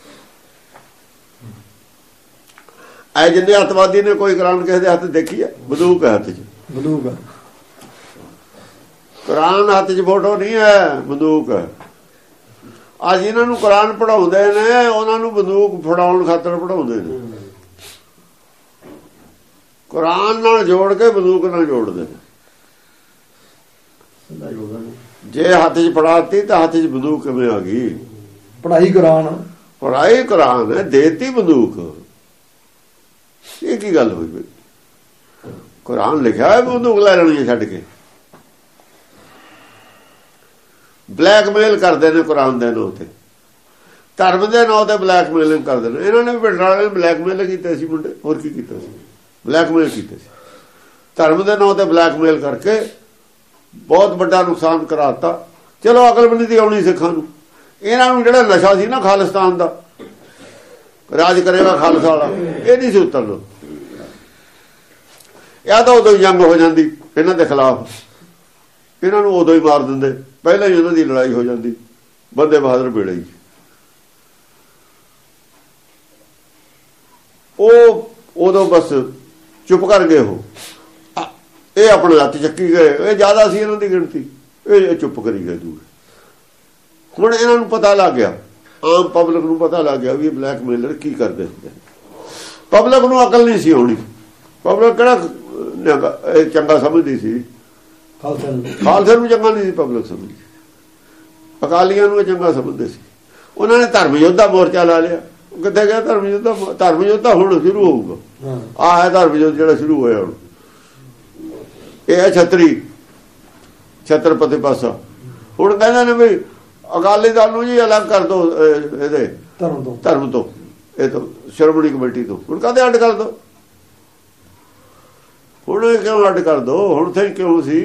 ਐ ਜਿੰਨੇ ਅੱਤਵਾਦੀ ਨੇ ਕੋਈ ਕੁਰਾਨ ਕਿਸੇ ਦੇ ਹੱਥ ਦੇਖੀ ਹੈ? ਬੰਦੂਕ ਹੈ ਹੱਥ 'ਚ, ਬੰਦੂਕ। ਕੁਰਾਨ ਹੱਥ 'ਚ ਫੋਟੋ ਨਹੀਂ ਹੈ, ਬੰਦੂਕ ਹੈ। ਅੱਜ ਇਹਨਾਂ ਨੂੰ ਕੁਰਾਨ ਪੜ੍ਹਾਉਂਦੇ ਨੇ, ਉਹਨਾਂ ਨੂੰ ਬੰਦੂਕ ਫੜਾਉਣ ਖਾਤਰ ਪੜ੍ਹਾਉਂਦੇ ਨੇ। ਕੁਰਾਨ ਨਾਲ ਜੋੜ ਕੇ ਬੰਦੂਕ ਨਾਲ ਜੋੜਦੇ ਨੇ। ਜੇ ਹੱਥ 'ਚ ਫੜਾਤੀ ਤਾਂ ਹੱਥ 'ਚ ਬੰਦੂਕ ਕਿਵੇਂ ਆ ਗਈ? ਪੜ੍ਹਾਈ ਕੁਰਾਨ ਹੈ, ਦੇਤੀ ਬੰਦੂਕ। ਇਹ ਕੀ ਗੱਲ ਹੋਈ? ਕੁਰਾਨ ਲਿਖਿਆ ਹੈ ਬੰਦੂਕ ਲੈ ਲੈਣੀ ਛੱਡ ਕੇ। ਬਲੈਕਮੇਲ ਕਰਦੇ ਨੇ ਕੁਰਾਨ ਦੇ ਨਾਂ ਤੇ, ਧਰਮ ਦੇ ਨਾਂ ਤੇ ਬਲੈਕਮੇਲਿੰਗ ਕਰਦੇ ਨੇ। ਇਹਨਾਂ ਨੇ ਵੀ ਪਿੰਡ ਵਾਲਿਆਂ ਨੇ ਬਲੈਕਮੇਲ ਕੀਤੇ ਸੀ ਮੁੰਡੇ, ਹੋਰ ਕੀ ਕੀਤਾ ਸੀ? ਬਲੈਕਮੇਲ ਕੀਤੇ ਸੀ। ਧਰਮ ਦੇ ਨਾਂ ਤੇ ਬਲੈਕਮੇਲ ਕਰਕੇ ਬਹੁਤ ਵੱਡਾ ਨੁਕਸਾਨ ਕਰਾਤਾ। ਚਲੋ ਅਕਲ ਵੀ ਨਹੀਂ ਆਉਣੀ ਸਿੱਖਾਂ ਨੂੰ। ਇਹਨਾਂ ਨੂੰ ਜਿਹੜਾ ਨਸ਼ਾ ਸੀ ਨਾ ਖਾਲਿਸਤਾਨ ਦਾ, ਰਾਜ ਕਰੇਗਾ ਖਾਲਸਾ ਵਾਲਾ, ਇਹ ਨਹੀਂ ਸੀ ਉਤਰਨਾ। ਜਾਂ ਤਾਂ ਉਦੋਂ ਹੀ ਜੰਗ ਹੋ ਜਾਂਦੀ ਇਹਨਾਂ ਦੇ ਖਿਲਾਫ, ਇਹਨਾਂ ਨੂੰ ਉਦੋਂ ਹੀ ਮਾਰ ਦਿੰਦੇ, ਪਹਿਲਾਂ ਹੀ ਇਹਨਾਂ ਦੀ ਲੜਾਈ ਹੋ ਜਾਂਦੀ ਬੰਦੇ ਬਹਾਦਰ ਵੇਲੇ ਹੀ। ਉਹ ਉਦੋਂ ਬਸ ਚੁੱਪ ਕਰ ਗਏ। ਇਹ ਆਪਣੇ ਹੱਥ ਚੱਕੀ ਗਏ, ਇਹ ਜ਼ਿਆਦਾ ਸੀ ਇਹਨਾਂ ਦੀ ਗਿਣਤੀ, ਇਹ ਚੁੱਪ ਕਰੀ ਗਏ ਦੂਰ। ਹੁਣ ਇਹਨਾਂ ਨੂੰ ਪਤਾ ਲੱਗ ਗਿਆ, ਆਮ ਪਬਲਿਕ ਨੂੰ ਪਤਾ ਲੱਗ ਗਿਆ ਵੀ ਬਲੈਕਮੇਲਰ ਕੀ ਕਰਦੇ ਹੁੰਦੇ। ਪਬਲਿਕ ਨੂੰ ਅਕਲ ਨਹੀਂ ਸੀ ਆਉਣੀ। ਪਬਲਿਕ ਕਿਹੜਾ ਚੰਗਾ ਸਮਝਦੀ ਸੀ, ਖਾਲਸੇ ਨੂੰ ਚੰਗਾ ਨਹੀਂ ਸੀ ਪਬਲਿਕ ਸਮਝਦੀ, ਅਕਾਲੀਆਂ ਨੂੰ ਚੰਗਾ ਸਮਝਦੇ ਸੀ। ਉਹਨਾਂ ਨੇ ਧਰਮ ਯੋਧਾ ਮੋਰਚਾ ਲਾ ਲਿਆ। ਕਿੱਥੇ ਗਿਆ ਧਰਮ ਯੋਧਾ? ਧਰਮ ਯੋਧਾ ਹੁਣ ਸ਼ੁਰੂ ਹੋਊਗਾ। ਆਹ ਹੈ ਧਰਮ ਯੁੱਧ ਜਿਹੜਾ ਸ਼ੁਰੂ ਹੋਇਆ ਹੁਣ। ਇਹ ਹੈ ਛਤਰਪਤੀ ਪਾਸਾ। ਹੁਣ ਕਹਿੰਦੇ ਨੇ ਵੀ ਅਕਾਲੀ ਦਲ ਨੂੰ ਜੀ ਅਲੱਗ ਕਰ ਦੋ ਇਹਦੇ ਧਰਮ ਤੋਂ, ਇਹ ਤੋਂ ਸ਼੍ਰੋਮਣੀ ਕਮੇਟੀ ਤੋਂ। ਹੁਣ ਕਦੇ ਅੱਡ ਕਰ ਦੋ? ਹੁਣ ਕਿਉਂ ਅੱਡ ਕਰ ਦੋ? ਹੁਣ ਤੇ ਕਿਉਂ ਸੀ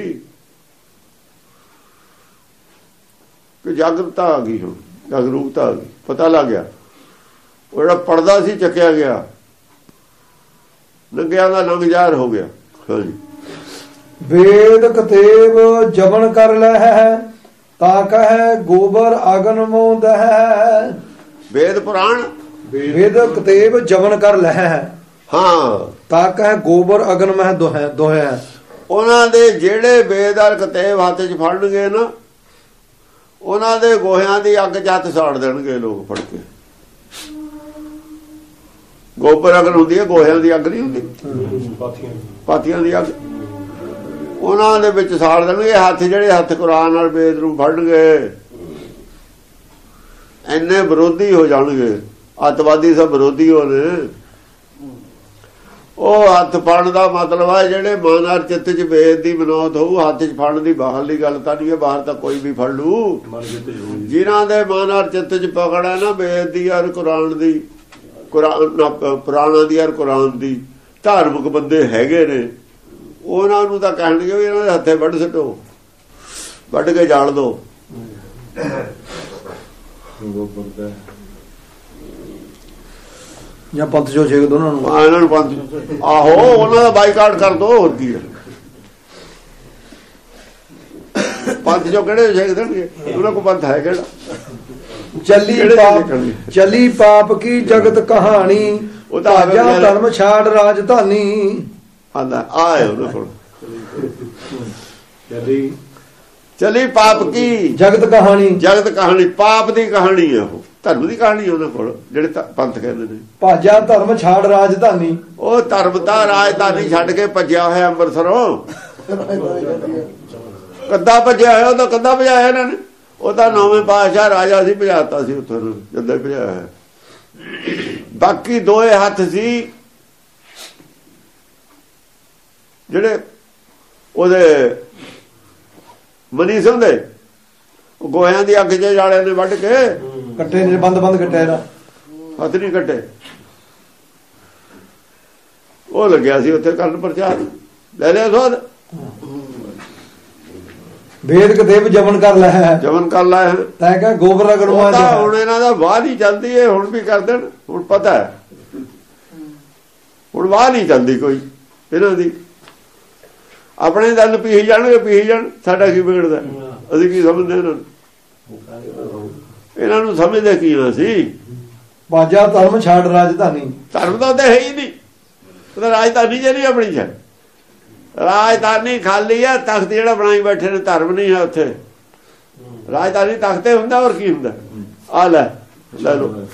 ਕਿ ਜਾਗਰੂਕਤਾ ਆ ਗਈ, ਹੁਣ ਜਾਗਰੂਕਤਾ ਆ ਗਈ, ਪਤਾ ਲੱਗ ਗਿਆ। ਉਹ ਜਿਹੜਾ ਪੜਦਾ ਸੀ ਚੱਕਿਆ ਗਿਆ, ਨੰਗਿਆਂ ਦਾ ਨੰਗ ਜ਼ਾਹਰ ਹੋ ਗਿਆ। ਹਾਂਜੀ। ਵੇਦ ਕਤੇਬ ਜਬਨ ਕਰ ਲੈ ਤਾ ਕਹੈ ਗੋਬਰ ਅਗਨ ਮੋਂ ਦਹਿ। ਵੇਦ ਪੁਰਾਣ ਵੇਦ ਕਤੇਬ ਜਬਨ ਕਰ ਲੈ, ਹਾਂ, ਤਾ ਕਹੈ ਗੋਬਰ ਅਗਨ ਮਹਿ ਦੋਹੈ। ਉਹਨਾਂ ਦੇ ਜਿਹੜੇ ਵੇਦ ਔਰ ਕਤੇਬ ਹੱਥ 'ਚ ਫੜਨਗੇ ਨਾ, ਉਹਨਾਂ ਦੇ ਗੋਹਿਆਂ ਦੀ ਅੱਗ 'ਚ ਹੱਥ ਸਾੜ ਦੇਣਗੇ ਲੋਕ ਫੜ ਕੇ। ਗੋਬਰ ਅਗਨ ਹੁੰਦੀ ਹੈ, ਗੋਹਿਆਂ ਦੀ ਅੱਗ ਨਹੀਂ ਹੁੰਦੀ, ਪਾਥੀਆਂ ਦੀ ਅੱਗ। ਉਹਨਾਂ ਦੇ ਵਿੱਚ ਸਾੜ ਦੇਣਗੇ ਹੱਥ, ਜਿਹੜੇ ਹੱਥ ਕੁਰਾਨ ਨਾਲ ਵੇਦ ਨੂੰ ਫੜਨਗੇ। ਇੰਨੇ ਵਿਰੋਧੀ ਹੋ ਜਾਣਗੇ, ਅੱਤਵਾਦੀ ਸਭ ਵਿਰੋਧੀ ਹੋਣੇ। ਉਹ ਹੱਥ ਫੜਨ ਦਾ ਮਤਲਬ ਹੈ ਜਿਹੜੇ ਮਨ ਔਰ ਚਿੱਤ 'ਚ ਵੇਦ ਦੀ ਮਨੌਤ ਹੋਊ। ਹੱਥ 'ਚ ਫੜਨ ਦੀ ਬਾਹਰਲੀ ਗੱਲ ਤਾਂ ਨਹੀਂ ਹੈ, ਬਾਹਰ ਤਾਂ ਕੋਈ ਵੀ ਫੜ ਲੂ। ਜਿਨ੍ਹਾਂ ਦੇ ਮਨ ਔਰ ਚਿੱਤ 'ਚ ਪਕੜ ਹੈ ਨਾ ਵੇਦ ਦੀ ਔਰ ਕੁਰਾਨ ਦੀ, ਪੁਰਾਣਾ ਦੀ ਔਰ ਕੁਰਾਨ ਦੀ, ਧਾਰਮਿਕ ਬੰਦੇ ਹੈਗੇ ਨੇ, ਉਹਨਾਂ ਨੂੰ ਤਾਂ ਕਹਿਣਗੇ ਵੀ ਇਹਨਾਂ ਦੇ ਹੱਥੇ ਵੱਢ ਸੁੱਟੋ, ਵੱਢ ਕੇ ਜਾਲ ਦੋ। ਜਾਂ ਪੰਥ ਚੋਂ ਛੇਕ ਦੋ ਉਹਨਾਂ ਨੂੰ, ਇਹਨਾਂ ਨੂੰ ਪੰਥ, ਆਹੋ ਉਹਨਾਂ ਦਾ ਬਾਈਕਾਟ ਕਰ ਦੋ। ਹੋਰ ਕੀ ਹੈ? ਪੰਥ ਚੋਂ ਕਿਹੜੇ ਛੇਕ ਦੇਣਗੇ? ਉਹਨਾਂ ਕੋਲ ਪੰਥ ਹੈ ਕਿਹੜਾ? ਚੱਲੀ ਪਾਪ ਕੀ ਜਗਤ ਕਹਾਣੀ, ਤਾਜਾ ਧਰਮ ਛਾੜ ਰਾਜਧਾਨੀ। ਆਂਦਾ ਆਏ ਉਹਨਾਂ ਕੋਲ ਚੱਲੀ ਪਾਪ ਕੀ ਜਗਤ ਕਹਾਣੀ। ਜਗਤ ਕਹਾਣੀ ਪਾਪ ਦੀ ਕਹਾਣੀ ਹੈ, ਉਹ ਧਰਮ ਦੀ ਕਹਾਣੀ ਉਹਨਾਂ ਕੋਲ, ਜਿਹੜੇ ਪੰਥ ਕਹਿੰਦੇ ਨੇ। ਭਾਜਾ ਧਰਮ ਛਾੜ ਰਾਜਧਾਨੀ, ਉਹ ਧਰਮ ਦਾ ਰਾਜਧਾਨੀ ਛੱਡ ਕੇ ਭੱਜਿਆ ਹੋਇਆ ਅੰਮ੍ਰਿਤਸਰੋਂ। ਕੱਦਾ ਭੱਜਿਆ ਹੋਇਆ, ਉਹ ਤਾਂ ਕੱਦਾ ਭਜਾਇਆ ਇਹਨਾਂ ਨੇ। ਉਹ ਤਾਂ 9ਵੇਂ ਪਾਤਸ਼ਾਹ ਰਾਜਾ ਸੀ, ਭਜਾਤਾ ਸੀ ਉੱਥੋਂ ਨੂੰ, ਜਦੋਂ ਭਜਾਇਆ। ਬਾਕੀ ਦੋਏ ਹੱਥ ਸੀ ਜਿਹੜੇ ਉਹਦੇ ਮਨੀ ਸਿੰਘ ਦੇ, ਗੋਹਿਆਂ ਦੀ ਅੱਗ 'ਚ ਜਾਲਿਆਂ ਨੇ ਵੱਢ ਕੇ ਕੱਟੇ ਨੇ, ਬੰਦ ਕੱਟਿਆ, ਹੱਥ ਨਹੀਂ ਕੱਟੇ। ਉਹ ਲੱਗਿਆ ਸੀ ਉੱਥੇ ਕਰਨ ਪ੍ਰਚਾਰ, ਲੈ ਲਿਆ ਸਵਾਦ। ਵੇਦ ਕਤੇਬ ਜਮਨ ਕਰ ਲੈ, ਜਮਨ ਕਰ ਲੈ ਤੈਂ ਕਹ ਗੋਬਰ ਅਗਨਵਾ। ਹੁਣ ਇਹਨਾਂ ਦਾ ਵਾਹ ਨਹੀਂ ਚੱਲਦੀ, ਇਹ ਹੁਣ ਵੀ ਕਰ ਦੇਣ। ਹੁਣ ਪਤਾ ਹੈ ਹੁਣ ਵਾਹ ਨਹੀਂ ਚੱਲਦੀ ਕੋਈ ਇਹਨਾਂ ਦੀ। ਆਪਣੇ ਦਲ ਪੀ ਜਾਣਗੇ, ਸਾਡਾ ਕੀ ਵਿਗੜਦਾ? ਅਸੀਂ ਕੀ ਸਮਝਦੇ ਇਹਨਾਂ ਨੂੰ? ਇਹਨਾਂ ਨੂੰ ਸਮਝਦੇ ਕੀ ਅਸੀਂ? ਬਾਜਾ ਧਰਮ ਛਾੜ ਰਾਜਧਾਨੀ। ਧਰਮ ਤਾਂ ਹੈ ਹੀ ਨਹੀਂ, ਉਹਦਾ ਰਾਜਧਾਨੀ ਜੇ ਨਹੀਂ ਆਪਣੀ ਹੈ। ਰਾਜਧਾਨੀ ਖਾਲੀ ਹੈ, ਤਖਤ ਜਿਹੜਾ ਬਣਾਈ ਬੈਠੇ ਨੇ, ਧਰਮ ਨਹੀਂ ਹੈ ਉੱਥੇ। ਰਾਜਧਾਨੀ ਤਖਤੇ ਹੁੰਦਾ, ਹੋਰ ਕੀ ਹੁੰਦਾ? ਆ ਲੈ ਲਓ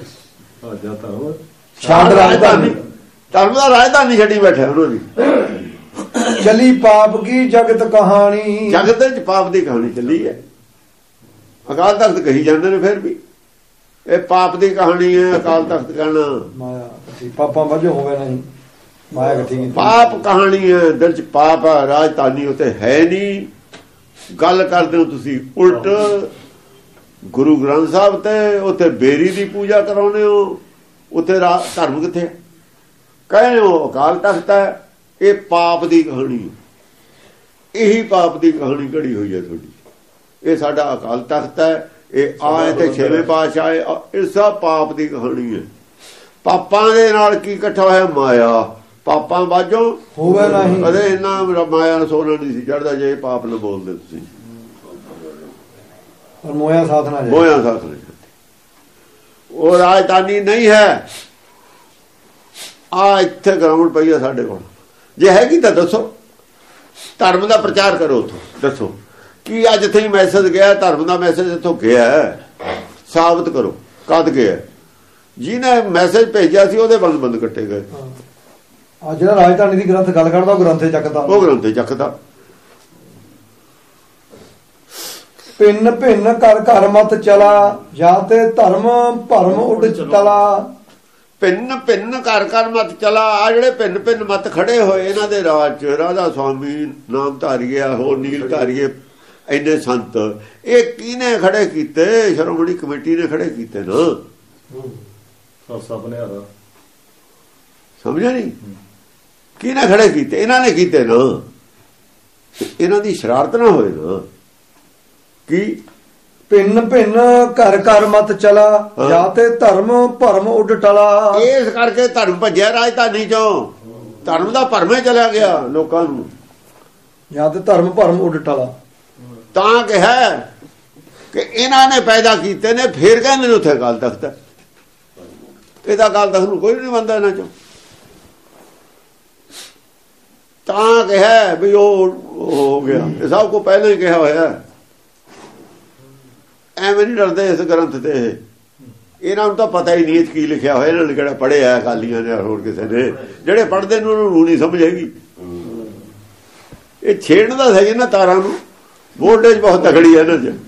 ਛਾੜ ਰਾਜਧਾਨੀ, ਧਰਮ ਦਾ ਰਾਜਧਾਨੀ ਛੱਡੀ ਬੈਠੇ ਉਹਨਾਂ ਦੀ। ਚੱਲੀ ਪਾਪ ਕੀ ਜਗਤ ਕਹਾਣੀ, ਜਗਤ ਵਿੱਚ ਪਾਪ ਦੀ ਕਹਾਣੀ ਚੱਲੀ ਹੈ। ਅਕਾਲ ਤਖਤ ਕਹੀ ਜਾਂਦੇ ਨੇ, ਫਿਰ ਵੀ ਇਹ ਪਾਪ ਦੀ ਕਹਾਣੀ ਹੈ। ਅਕਾਲ ਤਖਤ ਕਹਿਣਾ ਪਾਪਾਂ ਵਜੋਂ ਹੋਵੇ ਨਹੀਂ। ਮਾਇਆ ਇਕੱਠੀ ਕੀਤੀ। ਪਾਪ ਕਹਾਣੀ ਹੈ, ਦਿਲ ਚ ਪਾਪ ਹੈ, ਰਾਜਧਾਨੀ ਉੱਤੇ ਹੈ ਨਹੀਂ। ਗੱਲ ਕਰਦੇ ਹੋ ਤੁਸੀਂ ਉਲਟ ਗੁਰੂ ਗ੍ਰੰਥ ਸਾਹਿਬ ਤੇ ਉੱਥੇ ਬੇਰੀ ਦੀ ਪੂਜਾ ਕਰਾਉਂਦੇ ਹੋ, ਉੱਥੇ ਧਰਮ ਕਿੱਥੇ? ਕਹਿੰਦੇ ਹੋ ਅਕਾਲ ਤਖਤ ਹੈ। ਇਹ ਪਾਪ ਦੀ ਕਹਾਣੀ ਹੈ, ਇਹੀ ਪਾਪ ਦੀ ਕਹਾਣੀ ਘੜੀ ਹੋਈ ਹੈ ਤੁਹਾਡੀ। ਇਹ ਸਾਡਾ ਅਕਾਲ ਤਖਤ ਹੈ, ਇਹ ਆਏ ਤੇ 6ਵੇਂ ਪਾਤਸ਼ਾਹ, ਇਹ ਸਭ ਪਾਪ ਦੀ ਕਹਾਣੀ ਹੈ। ਪਾਪਾਂ ਦੇ ਨਾਲ ਕੀ ਇਕੱਠਾ ਹੋਇਆ? ਮਾਇਆ। ਪਾਪਾਂ ਬਾਝੋਂ ਹੋਵੇ ਨਹੀਂ। ਅਰੇ ਇਹਨਾਂ ਮਾਇਆ ਨੂੰ ਸੋਨਾ ਨਹੀਂ ਸੀ ਚੜਦਾ ਜੇ ਪਾਪ ਨਾ ਬੋਲਦੇ ਤੁਸੀਂ। ਪਰ ਮੋਇਆ ਸਾਥ ਨਾ ਮੋਇਆ ਸਾਥ ਨਹੀਂ। ਉਹ ਰਾਜਧਾਨੀ ਨਹੀਂ ਹੈ। ਆ ਇੱਥੇ ਗਰਾਊਂਡ ਪਈ ਆ ਸਾਡੇ ਕੋਲ, ਜੇ ਹੈਗੀ ਤਾਂ ਦੱਸੋ। ਧਰਮ ਦਾ ਪ੍ਰਚਾਰ ਕਰੋ। ਉੱਥੋਂ ਦੱਸੋ ਕੀ ਅੱਜ ਇੱਥੇ ਮੈਸੇਜ ਗਿਆ? ਧਰਮ ਦਾ ਮੈਸੇਜ ਇੱਥੋਂ ਗਿਆ, ਸਾਬਤ ਕਰੋ ਕਦ ਗਿਆ। ਜਿਹਨੇ ਮੈਸੇਜ ਭੇਜਿਆ ਸੀ ਉਹਦੇ ਬੰਦ ਕੱਟੇ ਗਏ। ਆ ਜਿਹੜਾ ਰਾਜਧਾਨੀ ਦੀ ਗ੍ਰੰਥ ਗੱਲ ਕਰਦਾ ਉਹ ਗ੍ਰੰਥੇ ਚੱਕਦਾ, ਉਹ ਗ੍ਰੰਥੇ ਚੱਕਦਾ। ਪਿੰਨ ਭਿੰਨ ਘਰ ਘਰ ਮਤ ਚਲਾ, ਜਾਂ ਤੇ ਧਰਮ ਭਰਮ ਉੱਡ ਤਲਾ। ਭਿੰਨ ਭਿੰਨ ਘਰ ਘਰ ਮਤ ਚਲਾ। ਆ ਜਿਹੜੇ ਭਿੰਨ ਭਿੰਨ ਮਤ ਖੜੇ ਹੋਏ ਇਹਨਾਂ ਦੇ ਰਾਜ ਚ, ਰਾਧਾ ਸੁਆਮੀ ਨਾਮ ਧਾਰੀਏ, ਹੋਰ ਨੀਲ ਧਾਰੀਏ, ਇੰਨੇ ਸੰਤ, ਇਹ ਕਿਹਨੇ ਖੜੇ ਕੀਤੇ? ਸ਼੍ਰੋਮਣੀ ਕਮੇਟੀ ਨੇ ਖੜੇ ਕੀਤੇ ਨਾ। ਸਭ ਨੇ ਆਦਾ ਸਮਝਿਆ ਨਹੀਂ? ਕਿਹਨੇ ਖੜੇ ਕੀਤੇ? ਇਹਨਾਂ ਨੇ ਕੀਤੇ ਨਾ। ਇਹਨਾਂ ਦੀ ਸ਼ਰਾਰਤ ਨਾ ਹੋਏ ਨਾ। ਕੀ ਭਿੰਨ ਭਿੰਨ ਘਰ ਘਰ ਮਤ ਚਲਾ, ਜਾਂ ਤੇ ਧਰਮ ਭਰਮ ਉੱਡ ਟਲਾ। ਇਸ ਕਰਕੇ ਧਰਮ ਭੱਜਿਆ ਰਾਜਧਾਨੀ ਚੋਂ। ਧਰਮ ਦਾ ਭਰਮੇ ਚਲਿਆ ਗਿਆ ਲੋਕਾਂ ਨੂੰ, ਜਾਂ ਤੇ ਧਰਮ ਭਰਮ ਉੱਡ ਟਲਾ। ਤਾਂ ਕਿਹਾ ਕਿ ਇਹਨਾਂ ਨੇ ਪੈਦਾ ਕੀਤੇ ਨੇ। ਫੇਰ ਕਹਿੰਦੇ ਨੇ ਉੱਥੇ ਅਕਾਲ ਤਖਤ ਹੈ। ਇਹਦਾ ਅਕਾਲ ਤਖਤ ਨੂੰ ਕੋਈ ਨਹੀਂ ਮੰਨਦਾ ਇਹਨਾਂ ਚੋਂ। ਤਾਂ ਕਿਹਾ ਵੀ ਉਹ ਹੋ ਗਿਆ। ਇਹ ਸਭ ਕੋ ਪਹਿਲਾਂ ਹੀ ਕਿਹਾ ਹੋਇਆ। ਐਵੇਂ ਨਹੀਂ ਡਰਦੇ ਇਸ ਗ੍ਰੰਥ ਤੇ। ਇਹਨਾਂ ਨੂੰ ਤਾਂ ਪਤਾ ਹੀ ਨਹੀਂ ਕੀ ਲਿਖਿਆ ਹੋਇਆ। ਇਹਨਾਂ ਨੇ ਕਿਹੜਾ ਪੜ੍ਹਿਆ ਅਕਾਲੀਆਂ ਨੇ ਹੋਰ ਕਿਸੇ ਨੇ? ਜਿਹੜੇ ਪੜ੍ਹਦੇ ਨੇ ਉਹਨਾਂ ਨੂੰ ਨਹੀਂ ਸਮਝ ਹੈਗੀ। ਇਹ ਛੇੜਨ ਦਾ ਸਹੀ ਨਾ ਤਾਰਾਂ ਨੂੰ। ਵੋਲਟੇਜ ਬਹੁਤ ਤਕੜੀ ਹੈ ਇਹਨਾਂ 'ਚ।